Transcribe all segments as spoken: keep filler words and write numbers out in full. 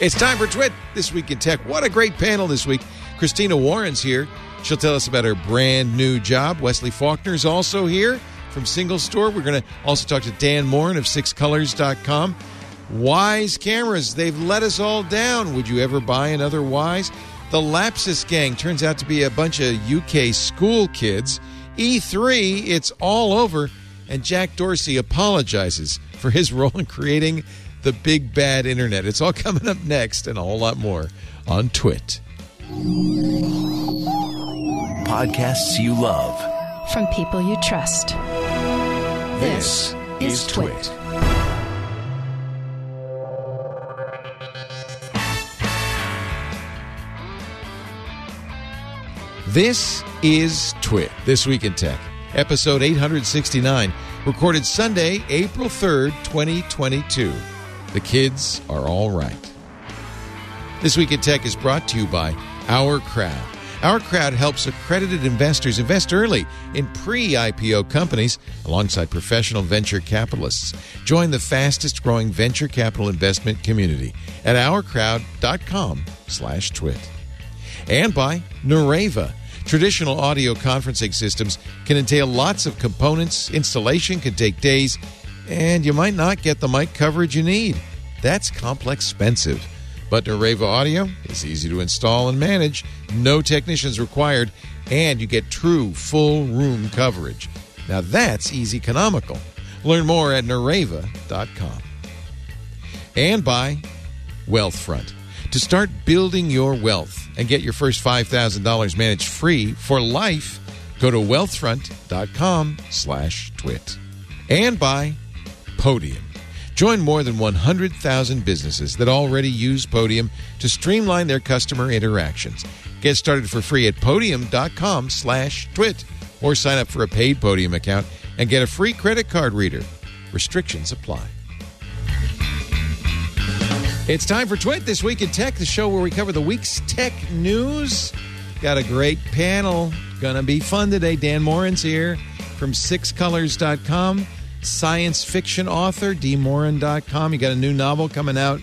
It's time for Twit This Week in Tech. What a great panel this week. Christina Warren's here. She'll tell us about her brand new job. Wesley Faulkner's also here from Single Store. We're going to also talk to Dan Morin of six colors dot com. Wyze cameras, they've let us all down. Would you ever buy another Wyze? The Lapsus gang turns out to be a bunch of U K school kids. E three, it's all over. And Jack Dorsey apologizes for his role in creating the big bad internet. It's all coming up next and a whole lot more on Twit. Podcasts you love. From people you trust. This, this is Twit. Twit. This is Twit, This Week in Tech, episode eight sixty-nine, recorded Sunday, April third, twenty twenty-two. The kids are all right. This Week in Tech is brought to you by Our Crowd. Our Crowd helps accredited investors invest early in pre-I P O companies alongside professional venture capitalists. Join the fastest growing venture capital investment community at ourcrowd.com slash twit. And by Nareva. Traditional audio conferencing systems can entail lots of components. Installation can take days, and you might not get the mic coverage you need. That's complex, expensive. But Nareva Audio is easy to install and manage, no technicians required, and you get true full room coverage. Now that's easy economical. Learn more at nareva dot com. And by Wealthfront. To start building your wealth and get your first five thousand dollars managed free for life, go to wealthfront.com slash twit. And by Podium. Join more than one hundred thousand businesses that already use Podium to streamline their customer interactions. Get started for free at podium.com slash twit or sign up for a paid Podium account and get a free credit card reader. Restrictions apply. It's time for Twit This Week in Tech, the show where we cover the week's tech news. Got a great panel. Gonna be fun today. Dan Morin's here from six colors dot com. Science fiction author, d morin dot com. You got a new novel coming out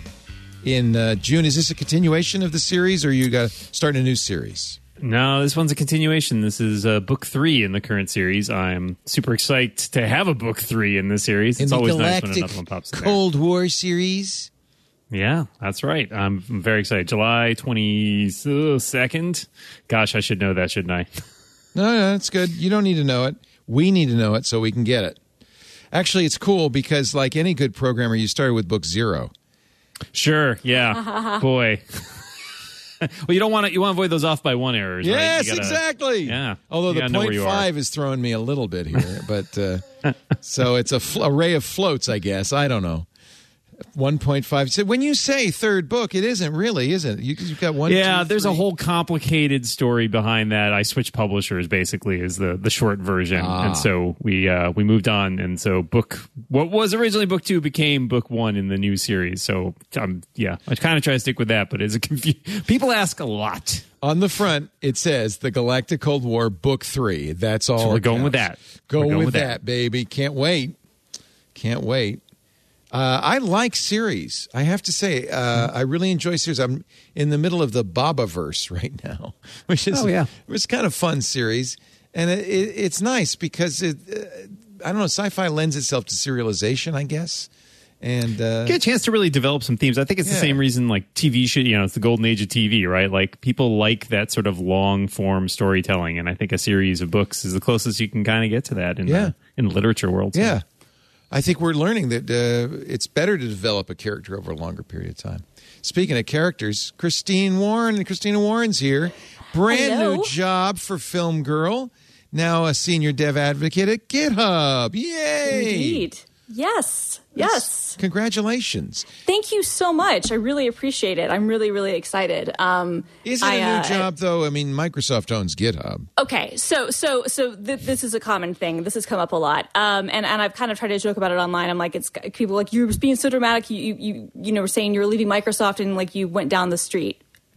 in uh, June. Is this a continuation of the series, or you got starting a new series? No, this one's a continuation. This is uh, book three in the current series. I'm super excited to have a book three in this series. In it's the always Galactic nice when another one pops in Cold there. War series. Yeah, that's right. I'm very excited. July twenty-second. Gosh, I should know that, shouldn't I? No, no, it's good. You don't need to know it. We need to know it so we can get it. Actually, it's cool because, like any good programmer, you started with book zero. Sure, yeah. Boy. Well, you don't want to. You want to avoid those off by one errors. Yes, right? You gotta, exactly. Yeah. Although you the point point five is throwing me a little bit here, but uh, so it's a fl- array of floats, I guess. I don't know. one point five. So when you say third book, it isn't really, is it? You, you've got one. Yeah, two, there's three. a whole complicated story behind that. I switched publishers, basically, is the, the short version, ah. and so we uh, we moved on, and so book what was originally book two became book one in the new series. So um, yeah, I kind of try to stick with that, but it's a confu- people ask a lot. On the front, it says the Galactic Cold War Book Three. That's all. So we're it going counts. with that. Go We're going with, with that, that. baby. Can't wait. Can't wait. Uh, I like series. I have to say, uh, I really enjoy series. I'm in the middle of the Bobaverse right now, which is Oh, yeah. it's kind of fun series, and it, it, it's nice because it, uh, I don't know, sci-fi lends itself to serialization, I guess, and uh, Get a chance to really develop some themes. I think it's Yeah. the same reason like T V should, you know, it's the golden age of T V, right? Like people like that sort of long form storytelling, and I think a series of books is the closest you can kind of get to that in Yeah. the, in the literature world. So. yeah. I think we're learning that uh, it's better to develop a character over a longer period of time. Speaking of characters, Christine Warren, Christina Warren's here. Brand Hello. new job for Film Girl. Now a senior dev advocate at GitHub. Yay! Indeed. Yes. Yes. Congratulations. Thank you so much. I really appreciate it. I'm really, really excited. Um, Is it I, a new uh, job, though? I mean, Microsoft owns GitHub. Okay, so so so th- this is a common thing. This has come up a lot, um, and and I've kind of tried to joke about it online. I'm like, it's people like you're being so dramatic. You you you, you know, were saying you were leaving Microsoft and like you went down the street.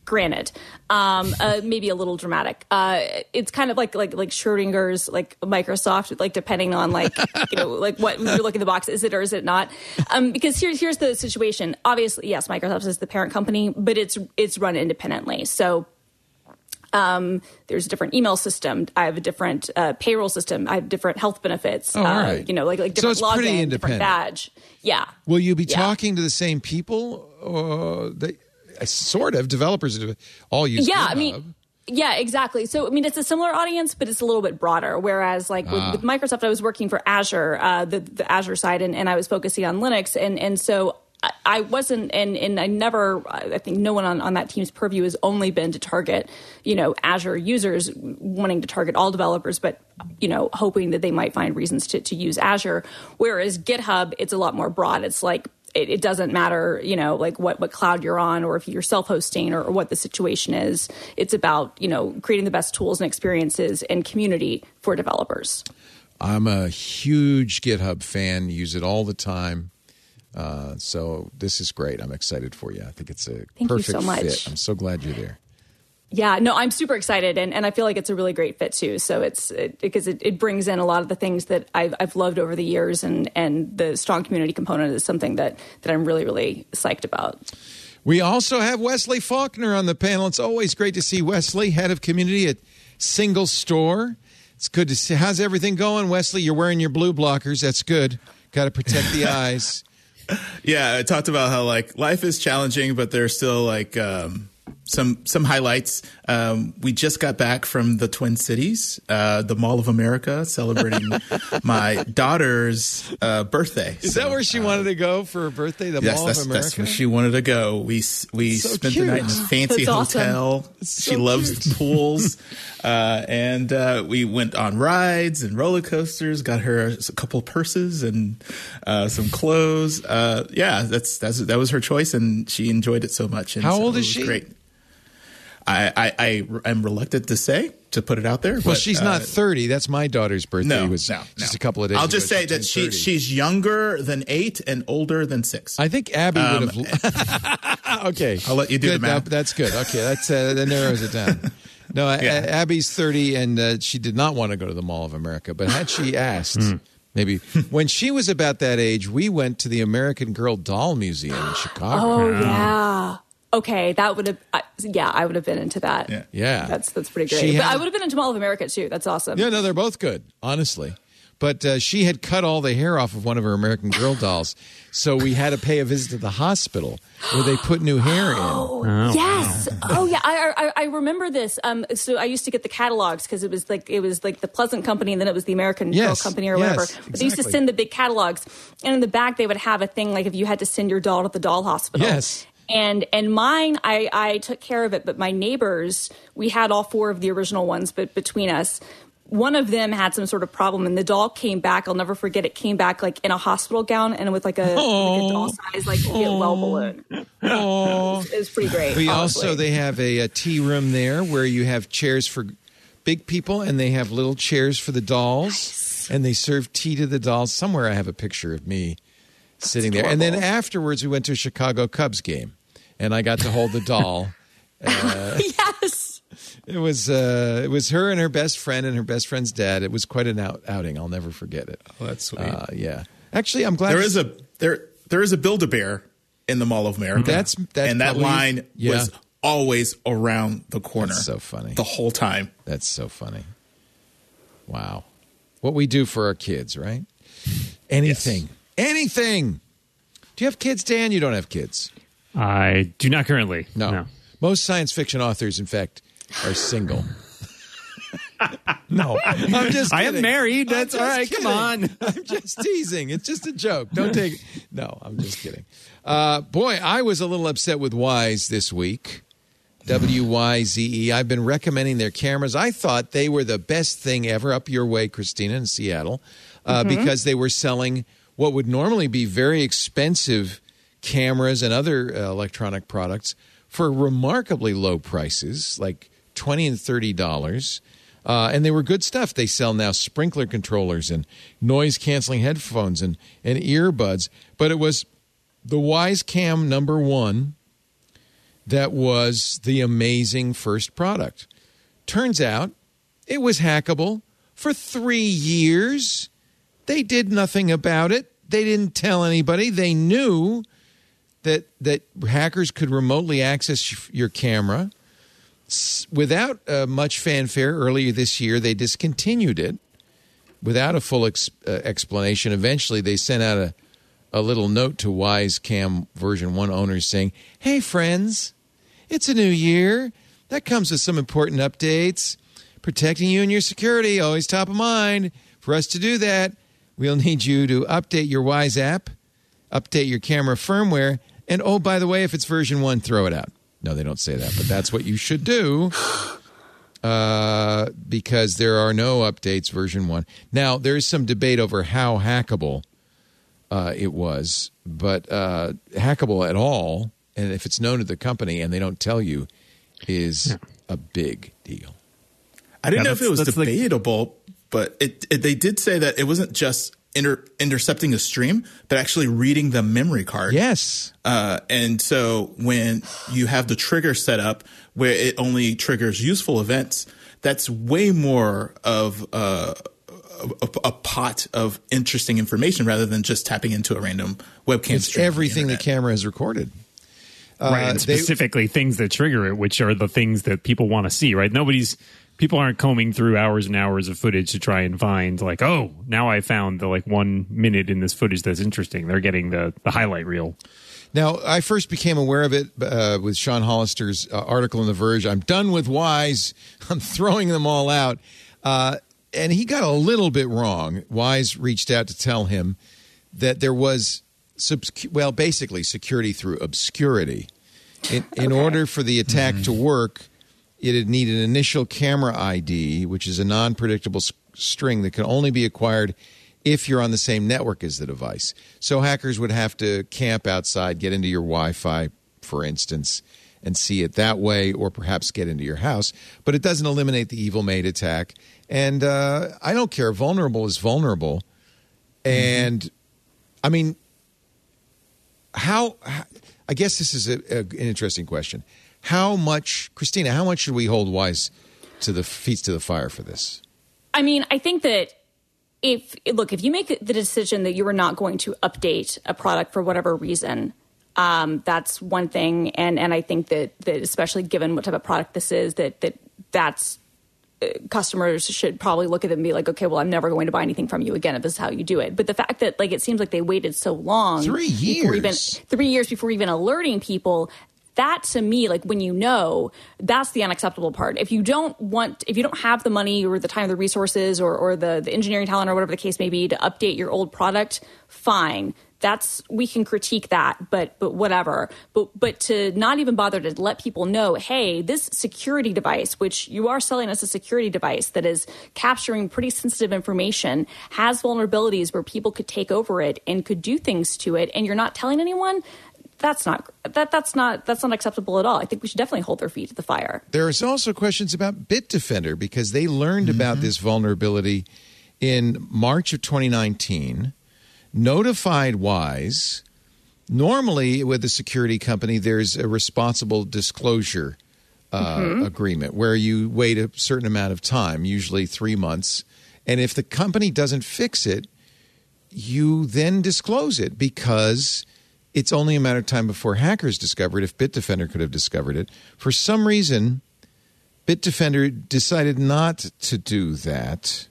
Granted, um, uh, maybe a little dramatic. Uh, it's kind of like like like Schrodinger's like Microsoft, like depending on like you know like what you look in the box, is it or is it not? Um, because here's here's the situation. Obviously, yes, Microsoft is the parent company, but it's it's run independently. So um, there's a different email system. I have a different uh, payroll system. I have different health benefits. Oh, all uh, right. You know, like like different so it's pretty login, independent. different badge. Yeah. Will you be Yeah. talking to the same people? Uh, they, sort of. Developers all use Yeah, GitHub. I mean, yeah, exactly. So, I mean, it's a similar audience, but it's a little bit broader. Whereas, like with, Ah. with Microsoft, I was working for Azure, uh, the the Azure side, and, and I was focusing on Linux, and and so I, I wasn't, and and I never, I think no one on, on that team's purview has only been to target, you know, Azure users, wanting to target all developers, but you know, hoping that they might find reasons to to use Azure. Whereas GitHub, it's a lot more broad. It's like It, it doesn't matter, you know, like what, what cloud you're on or if you're self-hosting or, or what the situation is. It's about, you know, creating the best tools and experiences and community for developers. I'm a huge GitHub fan, use it all the time. Uh, so this is great. I'm excited for you. I think it's a Thank you perfect so much. fit. I'm so glad you're there. Yeah, no, I'm super excited, and, and I feel like it's a really great fit too. So it's it, because it, it brings in a lot of the things that I've, I've loved over the years, and, and the strong community component is something that, that I'm really, really psyched about. We also have Wesley Faulkner on the panel. It's always great to see Wesley, head of community at Single Store. It's good to see. How's everything going, Wesley? You're wearing your blue blockers. That's good. Got to protect the eyes. Yeah, I talked about how like life is challenging, but there's still like um, some some highlights. Um, we just got back from the Twin Cities, uh, the Mall of America, celebrating my daughter's uh, birthday. Is So, that where she uh, wanted to go for her birthday? The Yes, Mall that's, of America. that's where she wanted to go. We we So spent cute. the night in a fancy That's awesome. hotel. so She loves cute. pools, uh, and uh, we went on rides and roller coasters. Got her a couple of purses and uh, some clothes. Uh, yeah, that's that's that was her choice, and she enjoyed it so much. And How so old it is was she? Great. I, I I am reluctant to say to put it out there. Well, but, she's uh, not thirty. That's my daughter's birthday. No, it was no, just no. a couple of days I'll ago. just say She that turned she thirty. she's younger than eight and older than six. I think Abby Um, would have. Okay, I'll let you do good. the math. Uh, that's good. Okay, that's uh, that narrows it down. No, A- Yeah. Abby's thirty, and uh, she did not want to go to the Mall of America. But had she asked, maybe when she was about that age, we went to the American Girl Doll Museum in Chicago. Oh yeah. Okay, that would have. Uh, yeah, I would have been into that. Yeah. Yeah, That's that's pretty She great. But had- I would have been into Mall of America too. That's awesome. Yeah, no, they're both good, honestly. But uh, she had cut all the hair off of one of her American Girl dolls, so we had to pay a visit to the hospital where they put new hair in. Oh, yes. Oh, yeah. I, I I remember this. Um, so I used to get the catalogs because it was like it was like the Pleasant Company, and then it was the American Yes, Girl Company or yes, whatever. But they used to exactly. send the big catalogs, and in the back they would have a thing like if you had to send your doll to the doll hospital. Yes. And and mine, I, I took care of it, but my neighbors, we had all four of the original ones, but between us, one of them had some sort of problem, and the doll came back. I'll never forget. It came back like in a hospital gown and with like a, like a doll size like get well balloon. It was, it was pretty great. We honestly. also they have a, a tea room there where you have chairs for big people and they have little chairs for the dolls, and they serve tea to the dolls. Somewhere I have a picture of me sitting there, and then afterwards we went to a Chicago Cubs game, and I got to hold the doll. Uh, yes. It was uh, it was her and her best friend and her best friend's dad. It was quite an out, outing. I'll never forget it. Oh, that's sweet. Uh, yeah, actually, I'm glad There is a there there is a Build-A-Bear in the Mall of America. That's- that's and that probably- line yeah. was always around the corner. That's so funny. The whole time. That's so funny. Wow, what we do for our kids, right? Anything, anything. Do you have kids, Dan? You don't have kids. I do not currently. No. no. Most science fiction authors, in fact, are single. No, I'm just I am kidding. married. I'm That's just all right. Come kidding. on. I'm just teasing. It's just a joke. Don't take it. No, I'm just kidding. Uh, boy, I was a little upset with Wyze this week. W Y Z E. I've been recommending their cameras. I thought they were the best thing ever up your way, Christina, in Seattle, uh, because they were selling what would normally be very expensive cameras and other uh, electronic products for remarkably low prices, like twenty and thirty dollars. Uh, and they were good stuff. They sell now sprinkler controllers and noise-canceling headphones and, and earbuds. But it was the Wyze Cam number one, that was the amazing first product. Turns out it was hackable for three years. They did nothing about it. They didn't tell anybody. They knew that that hackers could remotely access your camera. Without uh, much fanfare, earlier this year, they discontinued it without a full ex- uh, explanation. Eventually, they sent out a, a little note to WiseCam version one owners saying, hey, friends, it's a new year. That comes with some important updates. Protecting you and your security, always top of mind. For us to do that, we'll need you to update your Wise app, update your camera firmware, and oh, by the way, if it's version one, throw it out. No, they don't say that, but that's what you should do uh, because there are no updates version one. Now, there is some debate over how hackable uh, it was, but uh, hackable at all, and if it's known to the company and they don't tell you, is yeah. a big deal. I didn't yeah, know if it was debatable, like, but it, it, they did say that it wasn't just Inter- intercepting a stream, but actually reading the memory card. Yes. Uh, and so when you have the trigger set up where it only triggers useful events, that's way more of uh, a, a pot of interesting information rather than just tapping into a random webcam it's stream. Everything the, the camera has recorded. Right, uh, and specifically they, things that trigger it, which are the things that people want to see, right? Nobody's... People aren't combing through hours and hours of footage to try and find like, oh, now I found the like one minute in this footage that's interesting. They're getting the, the highlight reel. Now, I first became aware of it uh, with Sean Hollister's uh, article in The Verge. I'm done with Wise. I'm throwing them all out. Uh, and he got a little bit wrong. Wise reached out to tell him that there was, subscu- well, basically security through obscurity. In, in okay. order for the attack mm-hmm. to work, it'd need an initial camera I D, which is a non-predictable s- string that can only be acquired if you're on the same network as the device. So hackers would have to camp outside, get into your Wi-Fi, for instance, and see it that way, or perhaps get into your house. But it doesn't eliminate the evil maid attack. And uh, I don't care. Vulnerable is vulnerable. And, mm-hmm. I mean, how, how – I guess this is a, a, an interesting question. How much, Christina, how much should we hold Wise to the feet to the fire for this? I mean, I think that if, look, if you make the decision that you are not going to update a product for whatever reason, um, that's one thing. And, and I think that, that especially given what type of product this is, that, that that's, uh, customers should probably look at it and be like, okay, well, I'm never going to buy anything from you again if this is how you do it. But the fact that like it seems like they waited so long. Three years. Even, three years before even alerting people. That to me, like when you know, that's the unacceptable part. If you don't want, if you don't have the money or the time, or the resources, or, or the, the engineering talent, or whatever the case may be, to update your old product, fine. That's, we can critique that, but but whatever. But but to not even bother to let people know, hey, this security device, which you are selling as a security device that is capturing pretty sensitive information, has vulnerabilities where people could take over it and could do things to it, and you're not telling anyone. That's not that. That's not that's not acceptable at all. I think we should definitely hold their feet to the fire. There's also questions about Bitdefender because they learned mm-hmm. about this vulnerability in March of twenty nineteen, notified Wise. Normally, with a security company, there's a responsible disclosure uh, mm-hmm. agreement where you wait a certain amount of time, usually three months, and if the company doesn't fix it, you then disclose it because it's only a matter of time before hackers discover it. If Bitdefender could have discovered it. For some reason, Bitdefender decided not to do that.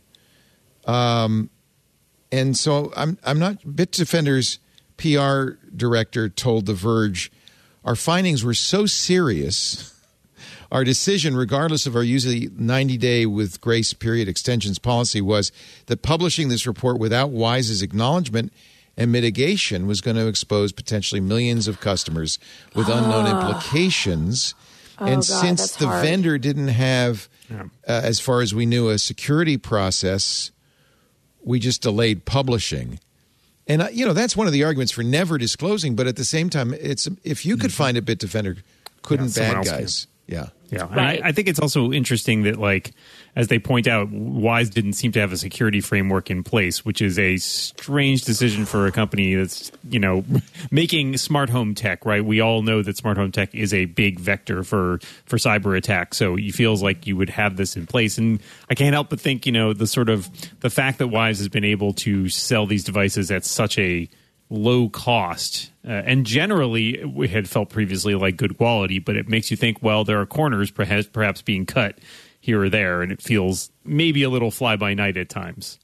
Um, and so I'm I'm not – Bitdefender's P R director told The Verge, our findings were so serious, our decision, regardless of our usually ninety-day with grace period extensions policy, was that publishing this report without Wise's acknowledgement – and mitigation was going to expose potentially millions of customers with unknown oh. implications. Oh, and God, since the hard. vendor didn't have, yeah. uh, as far as we knew, a security process, we just delayed publishing. And, uh, you know, that's one of the arguments for never disclosing. But at the same time, it's if you could find a Bitdefender, couldn't yeah, bad guys? Yeah. Yeah, and Right. I, I think it's also interesting that, like, as they point out, Wyze didn't seem to have a security framework in place, which is a strange decision for a company that's, you know, making smart home tech, right? We all know that smart home tech is a big vector for, for cyber attack, so it feels like you would have this in place. And I can't help but think, you know, the sort of the fact that Wyze has been able to sell these devices at such a low cost, uh, and generally we had felt previously like good quality, but it makes you think, well, there are corners perhaps, perhaps being cut here or there, and it feels maybe a little fly by night at times.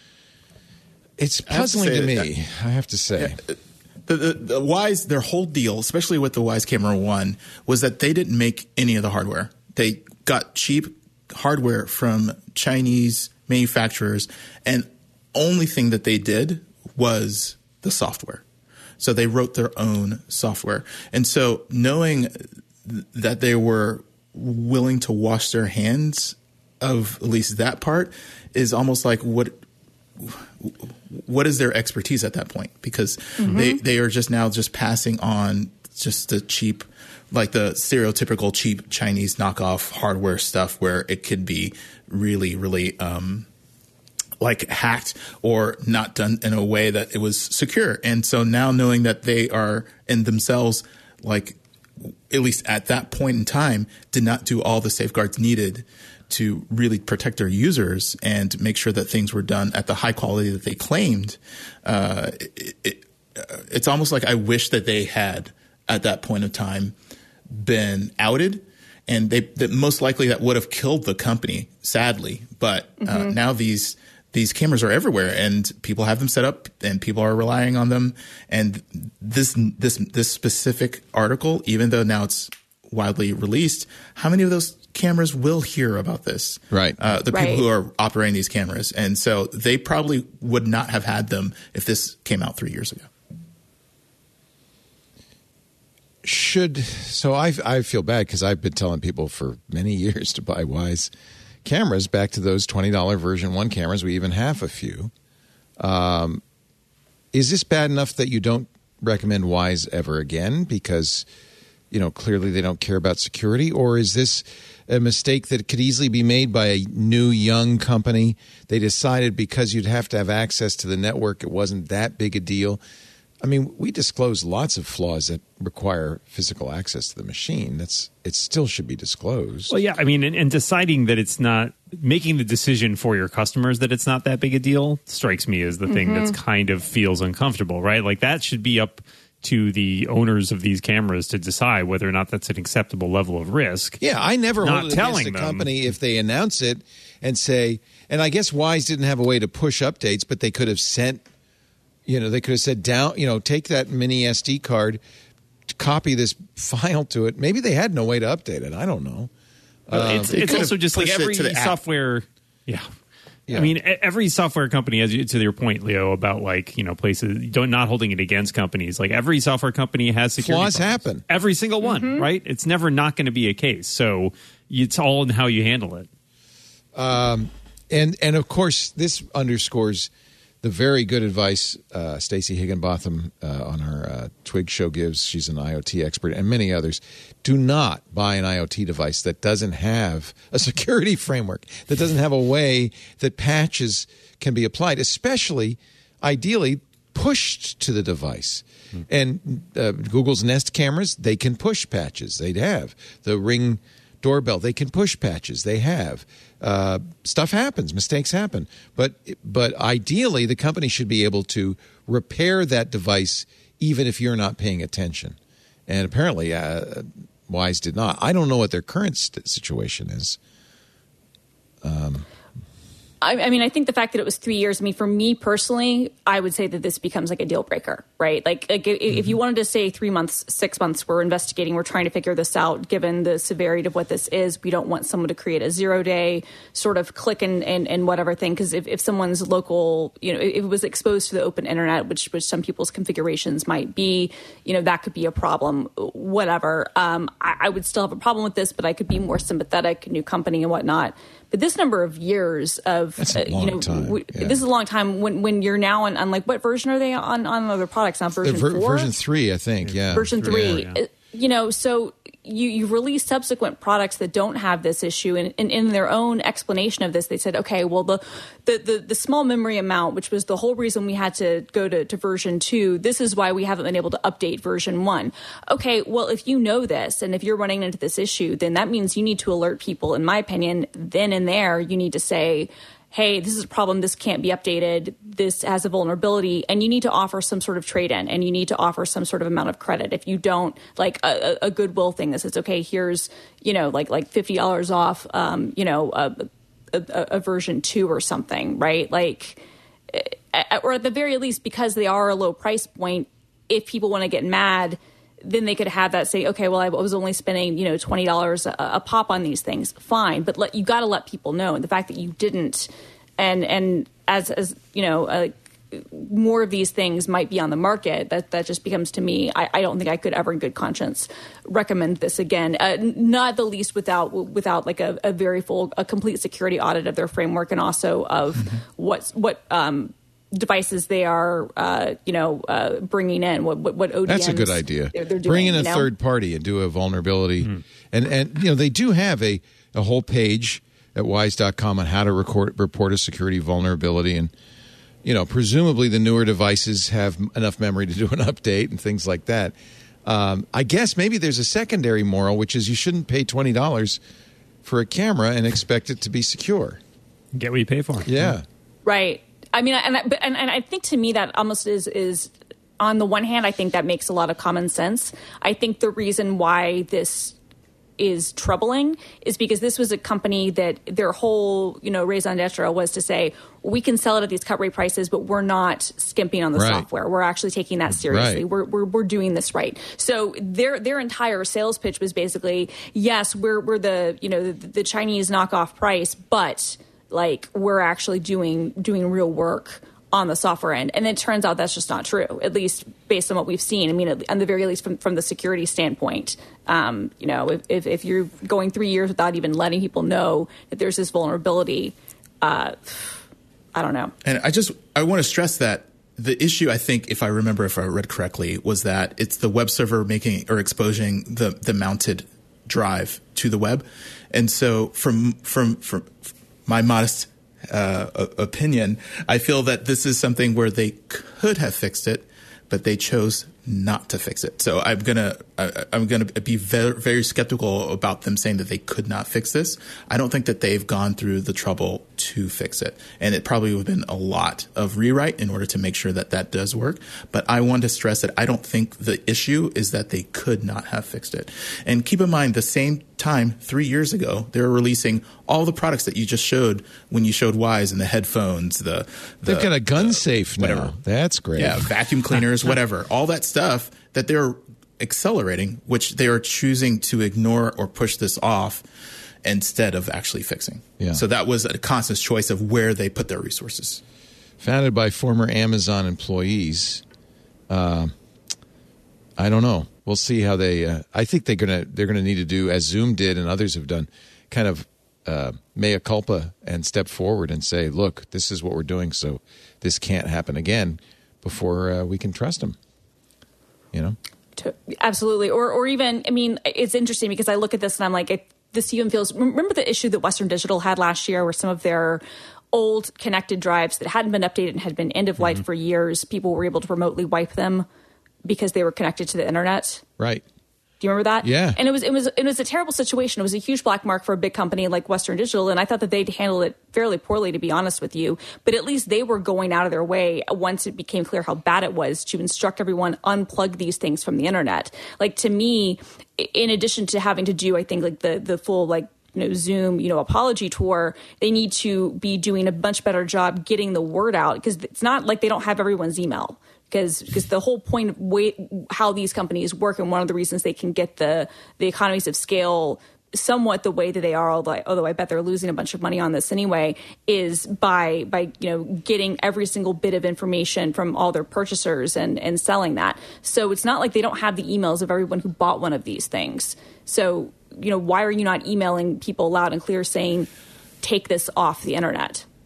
It's I have to puzzling to, say me, that- I have to say. The, the, the Wyze, their whole deal, especially with the Wyze Camera One, was that they didn't make any of the hardware. They got cheap hardware from Chinese manufacturers, and only thing that they did was the software. So they wrote their own software. And so knowing th- that they were willing to wash their hands of at least that part is almost like what what is their expertise at that point? Because mm-hmm. they, they are just now just passing on just the cheap, like the stereotypical cheap Chinese knockoff hardware stuff where it could be really, really um, like hacked or not done in a way that it was secure. And so now knowing that they are in themselves, like at least at that point in time, did not do all the safeguards needed to really protect their users and make sure that things were done at the high quality that they claimed. Uh, it, it, it's almost like I wish that they had at that point of time been outed. And they that most likely that would have killed the company, sadly. But uh, mm-hmm. now these these cameras are everywhere, and people have them set up, and people are relying on them. And this this this specific article, even though now it's widely released, how many of those cameras will hear about this? Right. Uh, the right. people who are operating these cameras, and so they probably would not have had them if this came out three years ago. Should so I I feel bad because I've been telling people for many years to buy Wyze cameras, back to those twenty dollars version one cameras. We even have a few. Um, is this bad enough that you don't recommend Wyze ever again because, you know, clearly they don't care about security? Or is this a mistake that could easily be made by a new young company? They decided because you'd have to have access to the network, it wasn't that big a deal. I mean, we disclose lots of flaws that require physical access to the machine. That's it still should be disclosed. Well, yeah, I mean, and, and deciding that it's not making the decision for your customers that it's not that big a deal strikes me as the mm-hmm. thing that's kind of feels uncomfortable, right? Like that should be up to the owners of these cameras to decide whether or not that's an acceptable level of risk. Yeah, I never not hold it telling against the them. company if they announce it and say, and I guess Wyze didn't have a way to push updates, but they could have sent. You know, they could have said, down, you know, take that mini S D card, copy this file to it. Maybe they had no way to update it. I don't know. Uh, it's it's also just like every software. Yeah. yeah. I mean, every software company, as you, to your point, Leo, about like, you know, places, don't not holding it against companies. Like every software company has security flaws problems. happen. Every single one, mm-hmm. right? It's never not going to be a case. So it's all in how you handle it. Um, and, and of course, this underscores the very good advice uh, Stacey Higginbotham uh, on her uh, Twig show gives. She's an IoT expert, and many others. Do not buy an IoT device that doesn't have a security framework, that doesn't have a way that patches can be applied, especially, ideally, pushed to the device. Hmm. And uh, Google's Nest cameras, they can push patches. They have. The Ring doorbell, they can push patches. They have. Uh, stuff happens, mistakes happen, but but ideally the company should be able to repair that device even if you're not paying attention. And apparently, uh, Wyze did not. I don't know what their current st- situation is. Um, I, I mean, I think the fact that it was three years. I mean, for me personally, I would say that this becomes like a deal breaker, right? Like, like if, mm-hmm. if you wanted to say three months, six months, we're investigating, we're trying to figure this out. Given the severity of what this is, we don't want someone to create a zero day sort of click and and, and whatever thing. Because if, if someone's local, you know, if it was exposed to the open internet, which which some people's configurations might be, you know, that could be a problem. Whatever. Um, I, I would still have a problem with this, but I could be more sympathetic, new company and whatnot. But this number of years of, That's a long uh, you know, time. w- Yeah. this is a long time when, when you're now on, on like, what version are they on, on other products now? Version ver- four? Version three, I think, yeah. Version three. Yeah, yeah. You know, so you, you release subsequent products that don't have this issue. And, and in their own explanation of this, they said, okay, well, the, the, the, the small memory amount, which was the whole reason we had to go to, to version two, this is why we haven't been able to update version one. Okay, well, if you know this and if you're running into this issue, then that means you need to alert people. In my opinion, then and there, you need to say, hey, this is a problem, this can't be updated, this has a vulnerability, and you need to offer some sort of trade-in, and you need to offer some sort of amount of credit. If you don't, like a, a goodwill thing that says, okay, here's, you know, like like fifty dollars off, um, you know, a, a, a version two or something, right? Like, or at the very least, because they are a low price point, if people want to get mad, then they could have that say, okay, well, I was only spending, you know, twenty dollars a, a pop on these things. Fine. But let, you got to let people know. And the fact that you didn't, and, and as, as, you know, uh, more of these things might be on the market, that, that just becomes, to me, I, I don't think I could ever in good conscience recommend this again. Uh, not the least without, without like a, a very full, a complete security audit of their framework and also of mm-hmm. what's, what, um, devices they are, uh, you know, uh, bringing in, what what, what O D Ms. That's a good idea. They're, they're doing, Bring in a you know? third party and do a vulnerability. Mm-hmm. And, and you know, they do have a, a whole page at wise dot com on how to record, report a security vulnerability. And, you know, presumably the newer devices have enough memory to do an update and things like that. Um, I guess maybe there's a secondary moral, which is you shouldn't pay twenty dollars for a camera and expect it to be secure. Get what you pay for. Yeah. Right. I mean, and, and and I think to me that almost is is on the one hand, I think that makes a lot of common sense. I think the reason why this is troubling is because this was a company that their whole, you know, raison d'etre was to say, we can sell it at these cut rate prices, but we're not skimping on the right. software. We're actually taking that seriously. Right. We're, we're we're doing this right. So their their entire sales pitch was basically, yes, we're we're the, you know, the, the Chinese knockoff price, but like we're actually doing doing real work on the software end. And it turns out that's just not true, at least based on what we've seen. I mean, at, at the very least from, from the security standpoint, um, you know, if, if, if you're going three years without even letting people know that there's this vulnerability, uh, I don't know. And I just, I want to stress that the issue, I think, if I remember, if I read correctly, was that it's the web server making or exposing the, the mounted drive to the web. And so from, from, from, my modest uh, opinion, I feel that this is something where they could have fixed it, but they chose not to fix it. So I'm gonna I, I'm gonna be very, very skeptical about them saying that they could not fix this. I don't think that they've gone through the trouble to fix it, and it probably would have been a lot of rewrite in order to make sure that that does work. But I want to stress that I don't think the issue is that they could not have fixed it. And keep in mind, the same time three years ago, they were releasing all the products that you just showed when you showed Wise and the headphones, the, the they've got a gun the, safe whatever. now. That's great. Yeah, vacuum cleaners, whatever, all that stuff that they're accelerating, which they are choosing to ignore or push this off instead of actually fixing. Yeah. So that was a conscious choice of where they put their resources. Founded by former Amazon employees. Uh, I don't know. We'll see how they. Uh, I think they're gonna they're gonna need to do, as Zoom did and others have done, kind of uh, mea culpa and step forward and say, look, this is what we're doing, so this can't happen again before uh, we can trust them. You know. Absolutely. Or or even, I mean, it's interesting because I look at this and I'm like, it, this even feels, remember the issue that Western Digital had last year where some of their old connected drives that hadn't been updated and had been end of life mm-hmm. for years, people were able to remotely wipe them because they were connected to the internet? Right. Do you remember that? Yeah. And it was it was it was a terrible situation. It was a huge black mark for a big company like Western Digital, and I thought that they'd handled it fairly poorly, to be honest with you. But at least they were going out of their way once it became clear how bad it was to instruct everyone unplug these things from the internet. Like, to me, in addition to having to do, I think, like the the full like you know Zoom you know apology tour, they need to be doing a much better job getting the word out, because it's not like they don't have everyone's email. Because because the whole point of way, how these companies work, and one of the reasons they can get the the economies of scale somewhat the way that they are, although I, although I bet they're losing a bunch of money on this anyway, is by by you know getting every single bit of information from all their purchasers and and selling that. So it's not like they don't have the emails of everyone who bought one of these things. So you know why are you not emailing people loud and clear saying take this off the internet?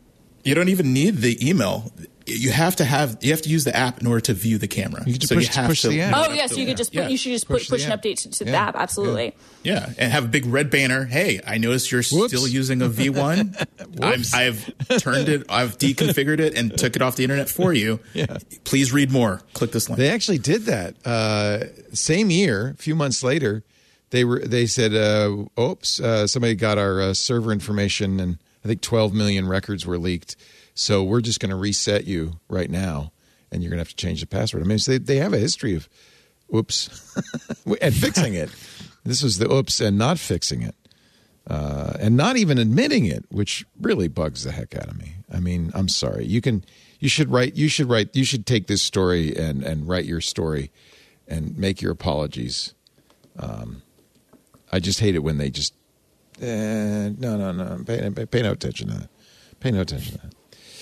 You don't even need the email. You have to have you have to use the app in order to view the camera. You just so push, you have push to, the app. Oh yes, you could just put, yeah. you should just Push put, push the an app. update to, to Yeah. the app. Absolutely. Yeah, and have a big red banner. Hey, I noticed you're Whoops. still using a V one. I've, I've turned it, I've deconfigured it, and took it off the internet for you. Yeah. Please read more. Click this link. They actually did that. Uh, same year, a few months later, they were they said, uh, "Oops, uh, somebody got our uh, server information, and I think twelve million records were leaked. So we're just going to reset you right now, and you're going to have to change the password." I mean, so they they have a history of oops and fixing it. This was the oops and not fixing it, uh, and not even admitting it, which really bugs the heck out of me. I mean, I'm sorry. You can, you should write, you should write, you should take this story and and write your story, and make your apologies. Um, I just hate it when they just eh, no no no pay, pay no attention to that. Pay no attention to that.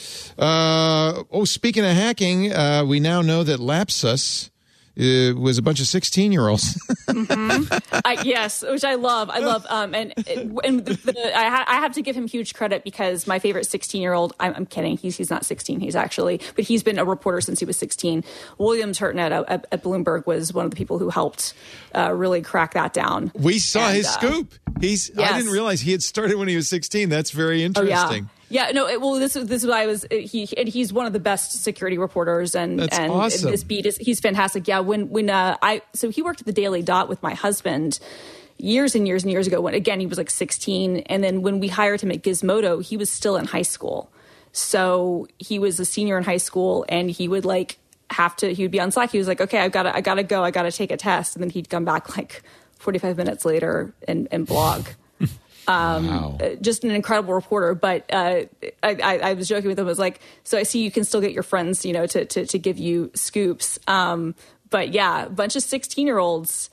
Uh, oh, speaking of hacking, uh, we now know that Lapsus uh, was a bunch of sixteen-year-olds. mm-hmm. I, yes, which I love. I love. Um, and and the, the, I, ha- I have to give him huge credit because my favorite sixteen-year-old. I'm, I'm kidding. He's he's not sixteen. He's actually, but he's been a reporter since he was sixteen. William Turtnett at, at Bloomberg was one of the people who helped uh, really crack that down. We saw and, his uh, scoop. He's. yes. I didn't realize he had started when he was sixteen. That's very interesting. Oh, yeah. Yeah, no. It, well, this is this is why I was. He and he's one of the best security reporters, and That's and awesome. this beat is he's fantastic. Yeah, when when uh, I so he worked at the Daily Dot with my husband years and years and years ago. When again he was like sixteen, and then when we hired him at Gizmodo, he was still in high school. So he was a senior in high school, and he would like have to. He would be on Slack. He was like, "Okay, I've got to, I got to go. I got to take a test," and then he'd come back like forty-five minutes later and and blog. Um, wow. Just an incredible reporter. But uh, I, I, I was joking with him. I was like, so I see you can still get your friends, you know, to to, to give you scoops. Um, but yeah, a bunch of sixteen year olds,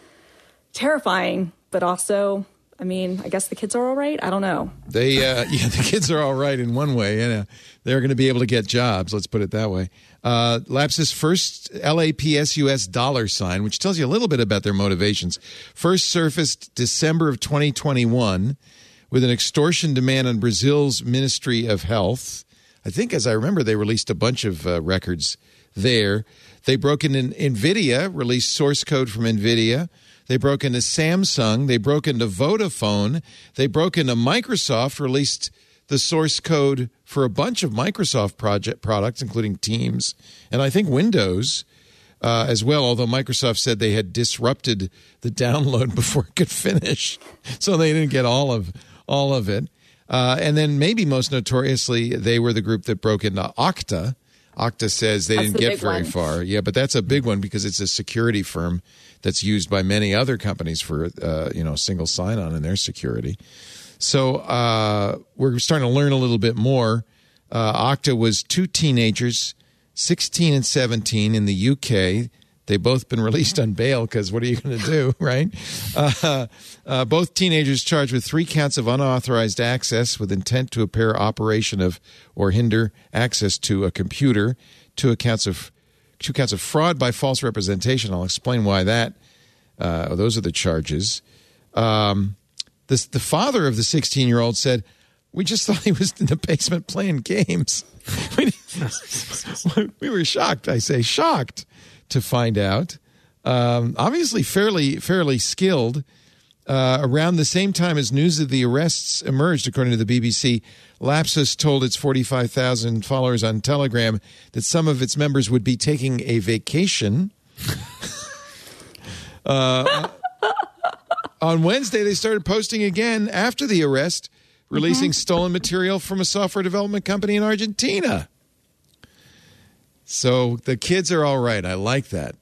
terrifying, but also, I mean, I guess the kids are all right. I don't know. They, uh, yeah, the kids are all right in one way. You know, they're going to be able to get jobs. Let's put it that way. Uh, Lapsus' first L A P S U S dollar sign, which tells you a little bit about their motivations, first surfaced December of twenty twenty-one with an extortion demand on Brazil's Ministry of Health. I think, as I remember, they released a bunch of uh, records there. They broke into NVIDIA, released source code from NVIDIA. They broke into Samsung. They broke into Vodafone. They broke into Microsoft, released the source code for a bunch of Microsoft project products, including Teams, and I think Windows uh, as well, although Microsoft said they had disrupted the download before it could finish, so they didn't get all of all of it. Uh, and then maybe most notoriously, they were the group that broke into Okta. Okta says they That's didn't the get big very one. far. Yeah, but that's a big one because it's a security firm that's used by many other companies for uh, you know single sign-on in their security. So uh, we're starting to learn a little bit more. Uh, Okta was two teenagers, sixteen and seventeen, in the U K. They've both been released on bail because what are you going to do, right? Uh, uh, both teenagers charged with three counts of unauthorized access with intent to impair operation of or hinder access to a computer, two counts of two counts of fraud by false representation. I'll explain why that. Uh, those are the charges. Um, this, the father of the sixteen-year-old said, "We just thought he was in the basement playing games." we, we were shocked. I say shocked to find out. Um, obviously, fairly fairly skilled. Uh, around the same time as news of the arrests emerged, according to the B B C, Lapsus told its forty-five thousand followers on Telegram that some of its members would be taking a vacation. uh, on Wednesday, they started posting again after the arrest, releasing mm-hmm. stolen material from a software development company in Argentina. So the kids are all right. I like that.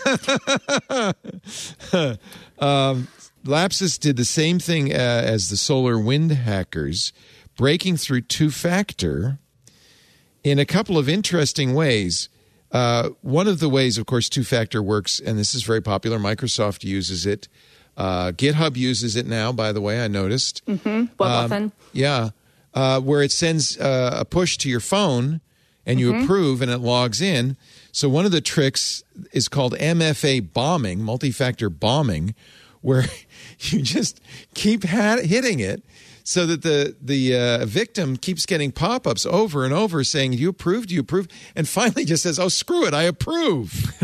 um, Lapsus did the same thing uh, as the Solar Wind hackers, breaking through two-factor in a couple of interesting ways. Uh, one of the ways, of course, two-factor works, and this is very popular. Microsoft uses it. Uh, GitHub uses it now, by the way, I noticed. Mm-hmm. Well, um, often. Yeah, uh, where it sends uh, a push to your phone, and you mm-hmm. approve, and it logs in. So one of the tricks is called M F A bombing, multi-factor bombing, where you just keep ha- hitting it so that the the uh, victim keeps getting pop-ups over and over saying, "Do you approve? Do you approve?" And finally just says, "Oh, screw it, I approve."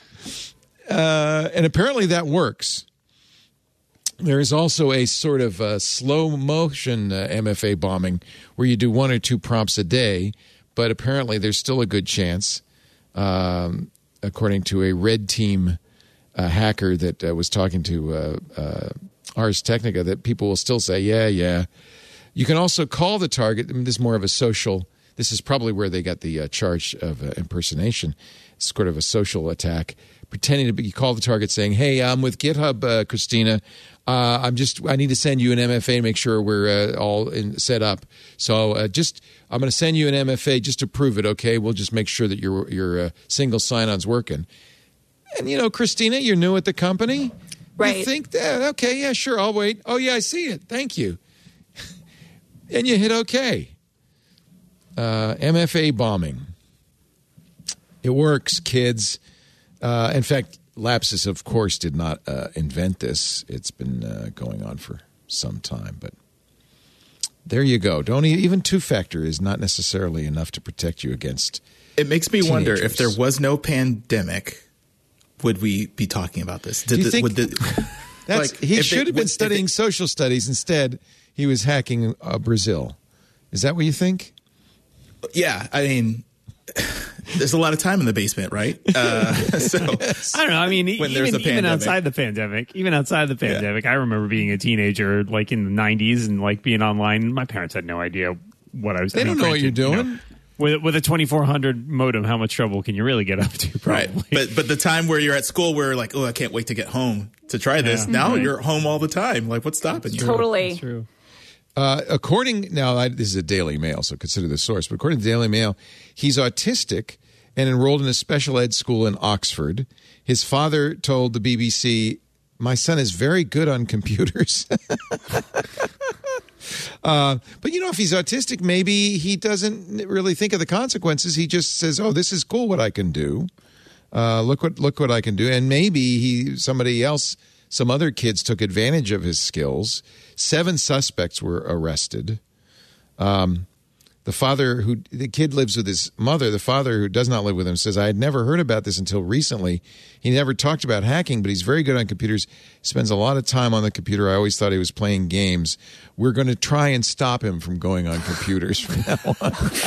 uh, and apparently that works. There is also a sort of uh, slow motion uh, M F A bombing where you do one or two prompts a day, but apparently there's still a good chance, um, according to a red team uh, hacker that uh, was talking to uh, uh, Ars Technica, that people will still say, yeah, yeah. You can also call the target. I mean, this is more of a social, this is probably where they got the uh, charge of uh, impersonation. It's sort of a social attack, pretending to be, you call the target saying, hey, I'm with GitHub, uh, Christina. Uh, I'm just, I need to send you an M F A to make sure we're uh, all in, set up. So uh, just, I'm going to send you an M F A just to prove it, okay? We'll just make sure that your your uh, single sign-on's working. And, you know, Christina, you're new at the company. Right. You think that, okay, yeah, sure, I'll wait. Oh, yeah, I see it. Thank you. And you hit okay. Uh, M F A bombing. It works, kids. Uh, in fact, Lapsus, of course, did not uh, invent this. It's been uh, going on for some time, but there you go. Don't e- even two-factor is not necessarily enough to protect you against. It makes me teenagers. wonder if there was no pandemic, would we be talking about this? Did Do you the, think would the, that's, like, he if should it- have been would- if studying it- social studies. Instead, he was hacking uh, Brazil. Is that what you think? Yeah, I mean, there's a lot of time in the basement, right? Uh, so I don't know. I mean, When even, there's a even pandemic. outside the pandemic, even outside the pandemic, I remember being a teenager, like in the nineties, and like being online. My parents had no idea what I was. They I mean, don't know what granted, you're you know, doing. with with a twenty-four hundred modem, how much trouble can you really get up to? Probably. right, but but the time where you're at school, where like, oh, I can't wait to get home to try this. Yeah. Now Right. you're home all the time. Like, what's stopping you? Totally. That's true. Uh, according now, I, this is a Daily Mail, so consider the source. But according to Daily Mail, he's autistic and enrolled in a special ed school in Oxford. His father told the B B C, "My son is very good on computers." uh, but you know, if he's autistic, maybe he doesn't really think of the consequences. He just says, "Oh, this is cool. What I can do. Uh, look what look what I can do." And maybe he somebody else. Some other kids took advantage of his skills. Seven suspects were arrested. Um, the father who the kid lives with his mother. The father who does not live with him says, "I had never heard about this until recently. He never talked about hacking, but he's very good on computers. Spends a lot of time on the computer. I always thought he was playing games. We're going to try and stop him from going on computers from now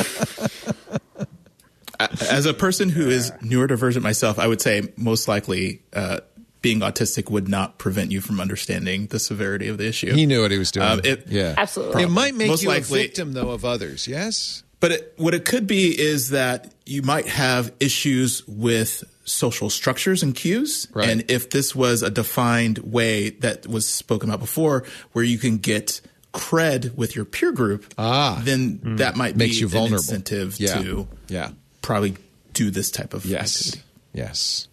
on." As a person who is neurodivergent myself, I would say most likely uh, being autistic would not prevent you from understanding the severity of the issue. He knew what he was doing. Um, it- yeah, Absolutely. It might make Most you likely- a victim, though, of others. Yes. But it, what it could be is that you might have issues with social structures and cues. Right. And if this was a defined way that was spoken about before, where you can get cred with your peer group, Ah. then that might Makes be you an vulnerable. incentive Yeah. to Yeah. probably do this type of Yes. activity. Yes.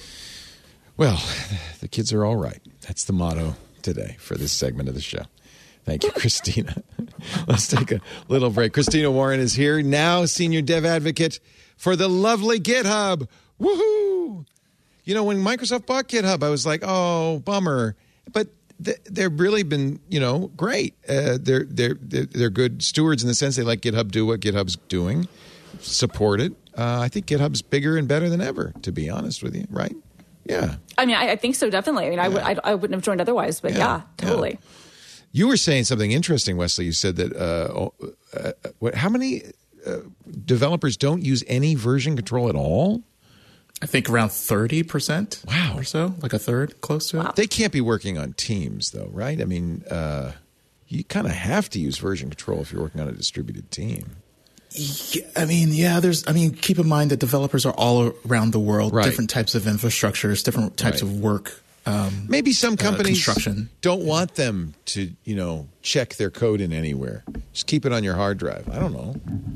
Well, the kids are all right. That's the motto today for this segment of the show. Thank you, Christina. Let's take a little break. Christina Warren is here now, senior dev advocate for the lovely GitHub. Woohoo! You know, when Microsoft bought GitHub, I was like, oh, bummer. But th- they've really been, you know, great. Uh, they're, they're, they're, they're good stewards in the sense they let GitHub do what GitHub's doing, support it. Uh, I think GitHub's bigger and better than ever, to be honest with you, right? Yeah. I mean, I, I think so, definitely. I mean, I, would, I, I wouldn't have joined otherwise, but Yeah, yeah, yeah. totally. You were saying something interesting, Wesley. You said that uh, uh, what, how many uh, developers don't use any version control at all? I think around thirty percent Wow. or so, like a third, close to it. They can't be working on teams, though, right? I mean, uh, you kind of have to use version control if you're working on a distributed team. Yeah, I mean, yeah, there's, I mean, keep in mind that developers are all around the world, Right. different types of infrastructures, different types Right. of work. Um, Maybe some companies construction. don't want them to, you know, check their code in anywhere. Just keep it on your hard drive. I don't know.